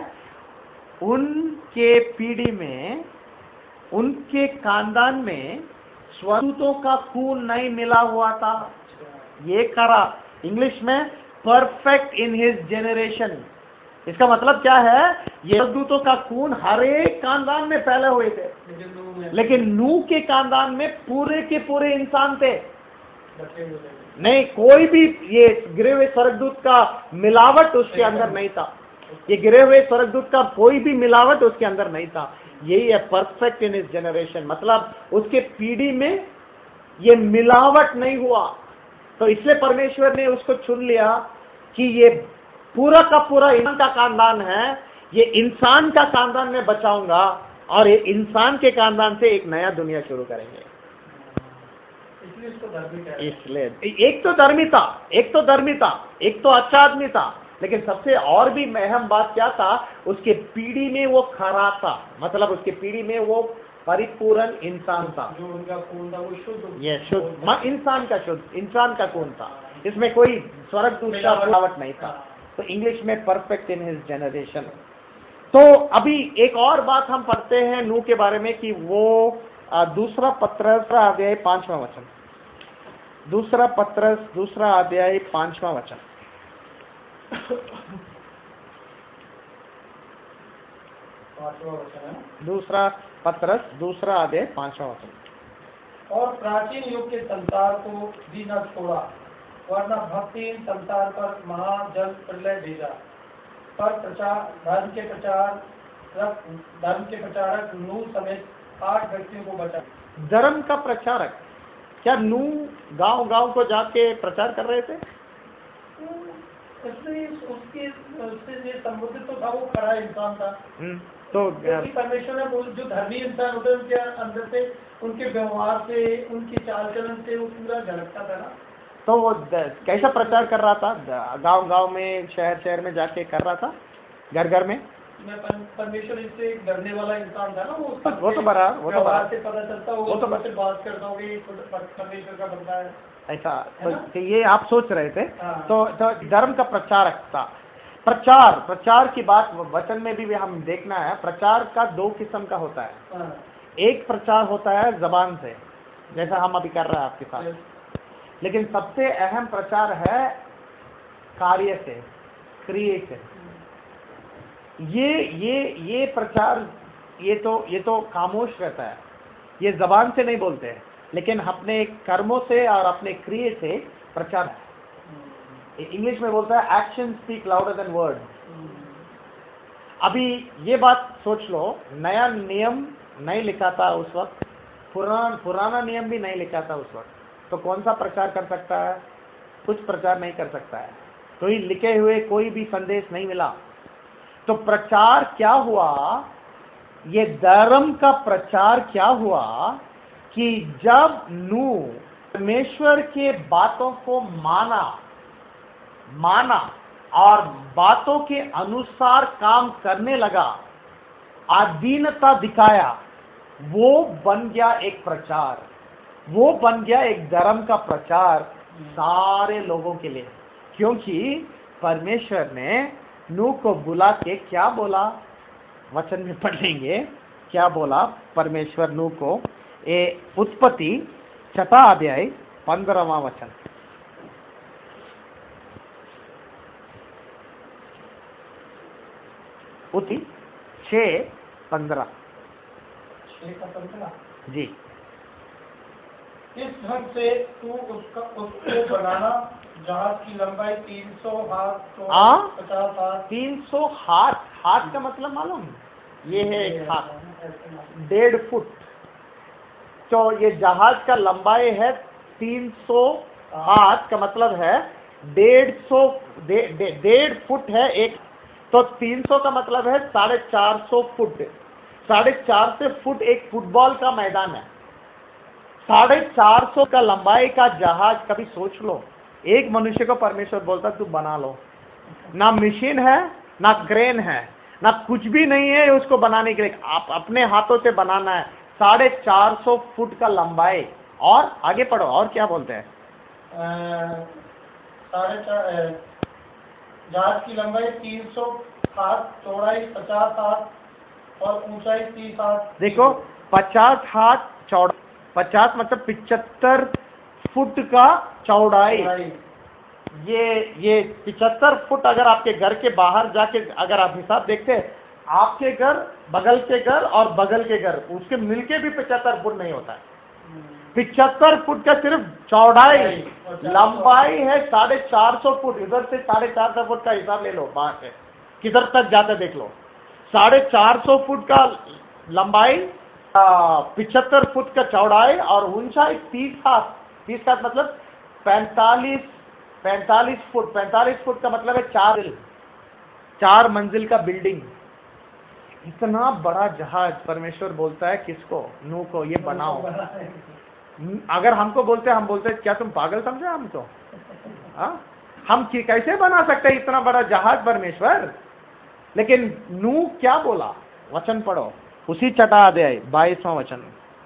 उनके पीढ़ी में, उनके खानदान में स्वर्गदूतों का खून नहीं मिला हुआ था। ये करा, इंग्लिश में परफेक्ट इन हिज जेनरेशन। इसका मतलब क्या है, ये स्वर्गदूतों का खून हर एक खानदान में फैले हुए थे,
लेकिन नूह में
लेकिन नूह के खानदान में पूरे के पूरे इंसान थे।
बचे हुए थे।
नहीं, कोई भी ये गिरे हुए स्वर्गदूत का मिलावट उसके अंदर नहीं था। ये गिरे हुए स्वर्गदूत का कोई भी मिलावट उसके अंदर नहीं था। यही है परफेक्ट इन इस जनरेशन, मतलब उसके पीढ़ी में ये मिलावट नहीं हुआ। तो इसलिए परमेश्वर ने उसको चुन लिया कि ये पूरा का पूरा इंसान का खानदान है, ये इंसान का खानदान में बचाऊंगा और ये इंसान के खानदान से एक नया दुनिया शुरू करेंगे।
इसलिए इसको धर्मी कह रहे हैं।
इसलिए एक तो धर्मी था, एक तो धर्मी था, एक तो अच्छा आदमी था, लेकिन सबसे और भी अहम बात क्या था, उसके पीढ़ी में वो खरा था, मतलब उसके पीढ़ी में वो परिपूर्ण इंसान था।
जो उनका खून था वो शुद्ध,
ये शुद्ध म- इंसान का शुद्ध इंसान का खून था, इसमें कोई स्वर्गदूत का मिलावट नहीं था। तो इंग्लिश में परफेक्ट इन हिज जनरेशन। तो अभी एक और बात हम पढ़ते हैं नूह के बारे में कि वो आ, दूसरा पत्रस अध्याय पांचवा वचन, दूसरा पत्रस दूसरा अध्याय पांचवा वचन।
पांचवा वचन है।
दूसरा पत्रस दूसरा अध्याय पांचवा वचन।
और प्राचीन युग के संसार को भी न छोड़ा, वरना भक्तिहीन संसार पर महाजल प्रलय भेजा। पर प्रचार धर्म के प्रचार धर्म के प्रचारक नूह समेत आठ व्यक्तियों को बचा।
धर्म का प्रचारक, क्या नूह गांव गांव को जाके प्रचार कर रहे थे?
इसलिए उसके उससे जो संबोधित तो था वो खरा इंसान था।
हम्म, तो
क्योंकि परमेश्वर ने वो जो धर्मी इंसान होते हैं उनके अंदर से, उनके व्यवहार से, उनकी चाल चलन से वो पूरा झलकता था ना।
तो वो द- कैसा प्रचार कर रहा था? गांव गांव में, शहर शहर में जाके कर रहा था, घर घर में?
मैं पर- परमेश्वर इससे एक डरने वाला इंसान था ना वो।
वो तो बराबर, वो तो
व्यवहार
बराबर,
से पता चलता
वो
होगा,
तो
तो से बात करता होगा, ये परमेश्वर का बंदा है।
ऐसा
है
तो,
ना?
तो ये आप सोच रहे थे।
हाँ।
तो, तो धर्म का प्रचारक था। प्रचार प्रचार की बात वचन में भी हम देखना है। प्रचार का दो किस्म का होता है।
हाँ।
एक प्रचार होता है जबान से, जैसा हम अभी कर रहे हैं आपके साथ, लेकिन सबसे अहम प्रचार है कार्य से, क्रिया से। ये ये ये प्रचार ये तो ये तो खामोश रहता है, ये जबान से नहीं बोलते हैं, लेकिन अपने कर्मों से और अपने क्रिया से प्रचार है। इंग्लिश में बोलता है action speak louder than word. अभी ये बात सोच लो, नया नियम नहीं लिखा था उस वक्त, पुराना पुराना नियम भी नहीं लिखा था उस वक्त, तो कौन सा प्रचार कर सकता है? कुछ प्रचार नहीं कर सकता है, कोई लिखे हुए कोई भी संदेश नहीं मिला। तो प्रचार क्या हुआ? ये धर्म का प्रचार क्या हुआ कि जब नूह परमेश्वर के बातों को माना माना और बातों के अनुसार काम करने लगा, अधीनता दिखाया, वो बन गया एक प्रचार, वो बन गया एक धर्म का प्रचार सारे लोगों के लिए। क्योंकि परमेश्वर ने नूह को बुला के क्या बोला? वचन में पढ़ लेंगे क्या बोला परमेश्वर नूह को। ए उत्पत्ति छठा अध्याय पंद्रहवां वचन। उत्पत्ति छः पंद्रह।
छह का पंद्रह।
जी।
इस ढंग से तू उसका उसको बनाना, जहाज की लंबाई तीन सौ हाथ,
आ?
पचास हाथ।
तीन सौ हाथ, हाथ का मतलब मालूम? ये है एक हाथ, डेढ़ फुट। तो ये जहाज का लंबाई है तीन सौ हाथ, का मतलब है डेढ़ सौ डेढ़ फुट है एक। तो तीन सौ का मतलब है साढ़े चार सौ फुट। साढ़े चार सौ फुट एक फुटबॉल का मैदान है। साढ़े चार सौ का लंबाई का जहाज, कभी सोच लो, एक मनुष्य को परमेश्वर बोलता तू बना लो। ना मशीन है, ना क्रेन है, ना कुछ भी नहीं है उसको बनाने के लिए, आप अपने हाथों से बनाना है। साढ़े चार सौ फुट का लंबाई। और आगे पढ़ो, और क्या बोलते हैं?
साढ़े चार जहाज की लंबाई तीन सौ हाथ, चौड़ाई पचास हाथ और ऊंचाई तीस हाथ।
देखो, पचास हाथ चौड़ा, पचास मतलब पिचहत्तर फुट का चौड़ाई, ये ये पिचहत्तर फुट अगर आपके घर के बाहर जाके अगर आप हिसाब देखते हैं, आपके घर, बगल के घर और बगल के घर उसके मिलके भी पिचहत्तर फुट नहीं होता है। पिचहत्तर फुट का सिर्फ चौड़ाई, लंबाई है साढ़े चार सौ फुट। इधर से साढ़े चार सौ फुट का हिसाब ले लो, बाहर से किधर तक जाते देख लो। साढ़े चार सौ फुट का लंबाई, पिचहत्तर फुट का चौड़ाई और ऊंचाई तीस हाथ। तीस हाथ मतलब पैंतालीस पैंतालीस फुट। पैंतालीस फुट का मतलब है चार चार मंजिल का बिल्डिंग। इतना बड़ा जहाज परमेश्वर बोलता है किसको? नूह को, ये बनाओ। अगर हमको बोलते हम बोलते क्या तुम पागल समझे हमको? हाँ, हम कि कैसे बना सकते हैं इतना बड़ा जहाज परमेश्वर? लेकिन नूह क्या बोला? वचन पढ़ो, उसी छठा अध्याय बाईसवां वचन।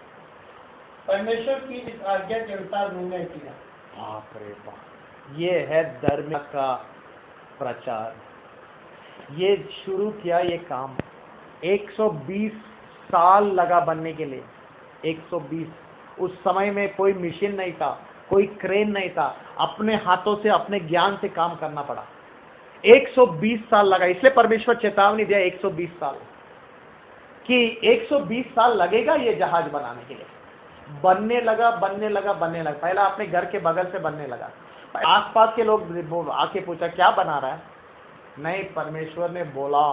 परमेश्वर की इस आज्ञा के अनुसार नूह ने किया।
बाप रे बाप, ये है धर्म का प्रचार। ये शुरू किया ये काम, एक सौ बीस साल लगा बनने के लिए। एक सौ बीस। उस समय में कोई मशीन नहीं था, कोई क्रेन नहीं था, अपने हाथों से अपने ज्ञान से काम करना पड़ा। एक सौ बीस साल लगा। इसलिए परमेश्वर चेतावनी दिया एक सौ बीस साल कि एक सौ बीस साल लगेगा ये जहाज बनाने के लिए। बनने लगा बनने लगा बनने लगा। पहला अपने घर के बगल से बनने लगा। आसपास के लोग आके पूछा क्या बना रहा है? नहीं, परमेश्वर ने बोला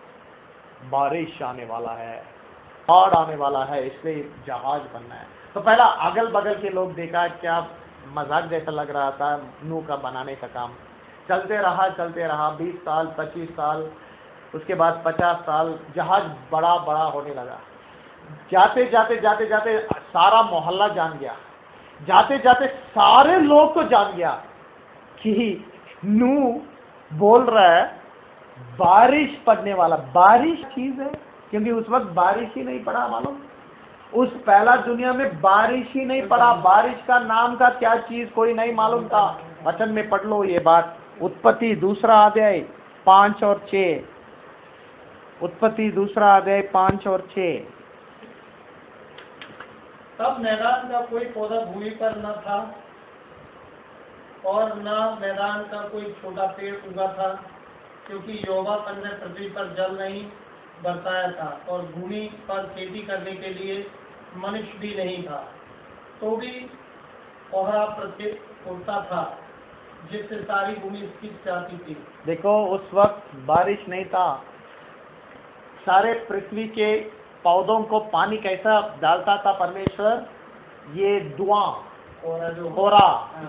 बारिश आने वाला है, बाढ़ आने वाला है, इसलिए जहाज बनना है। तो पहला अगल बगल के लोग देखा, क्या मजाक जैसा लग रहा था नूह का बनाने का काम। चलते रहा चलते रहा बीस साल, पच्चीस साल, उसके बाद पचास साल, जहाज बड़ा बड़ा होने लगा। जाते जाते जाते जाते सारा मोहल्ला जान गया, जाते जाते सारे लोग को जान गया कि नूह बोल रहा है बारिश पड़ने वाला। बारिश चीज है, क्योंकि उस वक्त बारिश ही नहीं पड़ा। मालूम, उस पहला दुनिया में बारिश ही नहीं पड़ा। बारिश का नाम का क्या चीज कोई नहीं मालूम था। वचन में पढ़ लो ये बात, उत्पत्ति दूसरा अध्याय पांच और छह। उत्पत्ति दूसरा अध्याय पांच और छह।
तब मैदान का कोई पौधा भूमि पर न था और न मैदान का कोई छोटा पेड़ उगा था, क्योंकि यहोवा ने पृथ्वी पर जल नहीं बरसाया था और भूमि पर खेती करने के लिए मनुष्य भी नहीं था। तो भी कोहरा पृथ्वी उड़ता था, जिससे सारी भूमि सिंच जाती थी। देखो, उस वक्त बारिश नहीं था। सारे पृथ्वी के पौधों को पानी कैसा डालता था परमेश्वर? ये धुआं, कोहरा,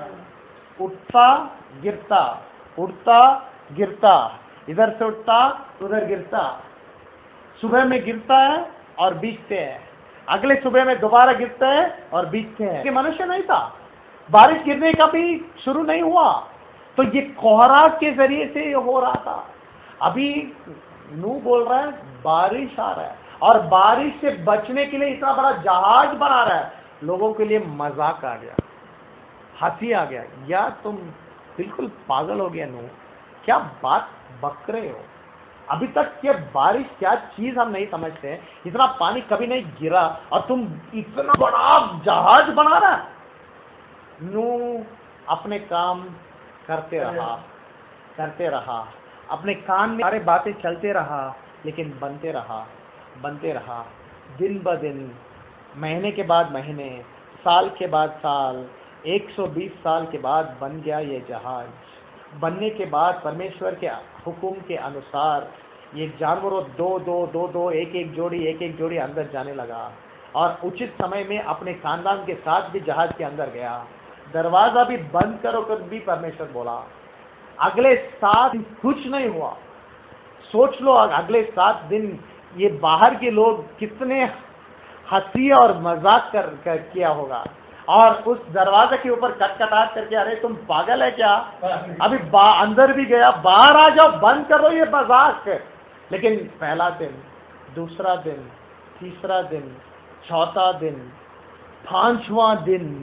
उठता गिरता, उड़ता गिरता, इधर से उठता उधर गिरता। सुबह में गिरता है और बीजते हैं, अगले सुबह में दोबारा गिरता है और बीजते हैं। ये मनुष्य नहीं था, बारिश गिरने का भी शुरू नहीं हुआ। तो ये कोहरा के जरिए से ये हो रहा था। अभी नूह बोल रहा है बारिश आ रहा है, और बारिश से बचने के लिए इतना बड़ा जहाज बना रहा है। लोगों के लिए मजाक आ गया, हंसी आ गया। या तुम बिल्कुल पागल हो गया नूह, क्या बात बक रहे हो? अभी तक ये बारिश क्या चीज हम नहीं समझते हैं। इतना पानी कभी नहीं गिरा और तुम इतना बड़ा जहाज बना रहा है। नूह अपने काम करते रहा करते रहा अपने कान में सारे बातें चलते रहा, लेकिन बनते रहा बनते रहा दिन ब दिन, महीने के बाद महीने, साल के बाद साल, एक सौ बीस साल के बाद बन गया ये जहाज। बनने के बाद परमेश्वर के हुक्म के अनुसार ये जानवरों दो दो दो दो एक एक जोड़ी एक एक जोड़ी अंदर जाने लगा, और उचित समय में अपने खानदान के साथ भी जहाज के अंदर गया। दरवाजा भी बंद करो कर भी परमेश्वर बोला। अगले सात दिन कुछ नहीं हुआ। सोच लो, अगले सात दिन ये बाहर के लोग कितने हंसी और मजाक कर, कर किया होगा, और उस दरवाजे के ऊपर कटकटाट करके, अरे तुम पागल है क्या? अभी अंदर भी गया, बाहर आ जाओ, बंद करो ये मजाक। लेकिन पहला दिन, दूसरा दिन, तीसरा दिन, चौथा दिन, पांचवा दिन,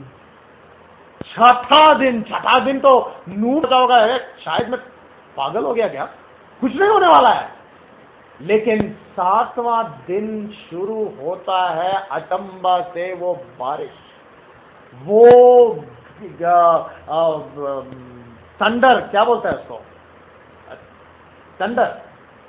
छठा दिन छठा दिन तो नूह जाओगा, शायद मैं पागल हो गया क्या, कुछ नहीं होने वाला है। लेकिन सातवां दिन शुरू होता है अचंबा से वो बारिश। वो
थंडर, क्या बोलता है उसको, थंडर,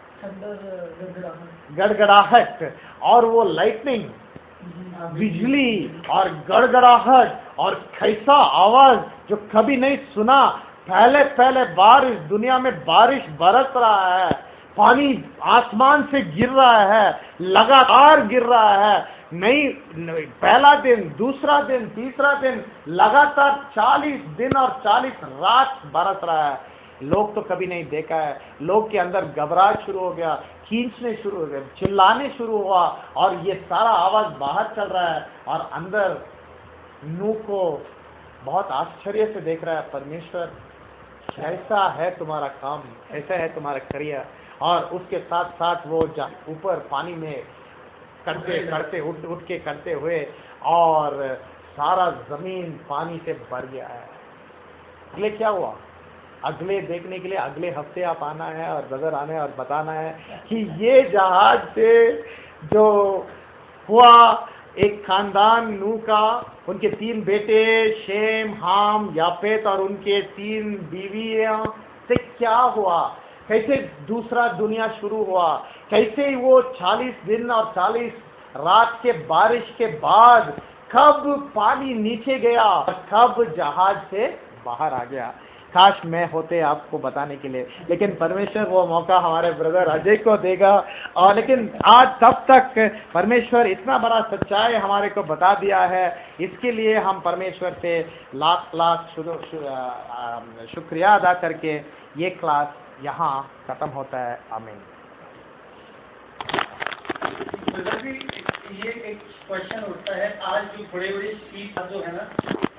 गड़गड़ाहट, और वो लाइटनिंग, बिजली और गड़गड़ाहट, और कैसा आवाज जो कभी नहीं सुना। पहले पहले बारिश, दुनिया में बारिश बरस रहा है, पानी आसमान से गिर रहा है, लगातार गिर रहा है, नहीं, नहीं पहला दिन, दूसरा दिन, तीसरा दिन, लगातार चालीस दिन और चालीस रात बरस रहा है। लोग तो कभी नहीं देखा है। लोग के अंदर घबराहट शुरू हो गया, खींचने शुरू हो गया, चिल्लाने शुरू हुआ, और ये सारा आवाज बाहर चल रहा है, और अंदर नूह को बहुत आश्चर्य से देख रहा है, परमेश्वर कैसा है तुम्हारा काम, कैसा है तुम्हारा क्रिया। और उसके साथ साथ वो ऊपर पानी में करते करते उठ उठ के करते हुए, और सारा जमीन पानी से भर गया है। अगले क्या हुआ, अगले देखने के लिए अगले हफ्ते आप आना है, और ब्रदर आना है और बताना है कि ये जहाज से जो हुआ, एक खानदान नूह का, उनके तीन बेटे शेम, हाम, यापेत, और उनके तीन बीवियां से क्या हुआ, कैसे दूसरा दुनिया शुरू हुआ, कैसे वो चालीस दिन और चालीस रात के बारिश के बाद कब पानी नीचे गया और कब जहाज से बाहर आ गया। काश मैं होते आपको बताने के लिए, लेकिन परमेश्वर वो मौका हमारे ब्रदर अजय को देगा। और लेकिन आज तब तक परमेश्वर इतना बड़ा सच्चाई हमारे को बता दिया है, इसके लिए हम परमेश्वर से लाख लाख शुक्रिया अदा करके ये क्लास यहाँ खत्म होता है। आमीन।
ये एक क्वेश्चन उठता है, आज जो बड़े बड़े स्पीच जो है ना,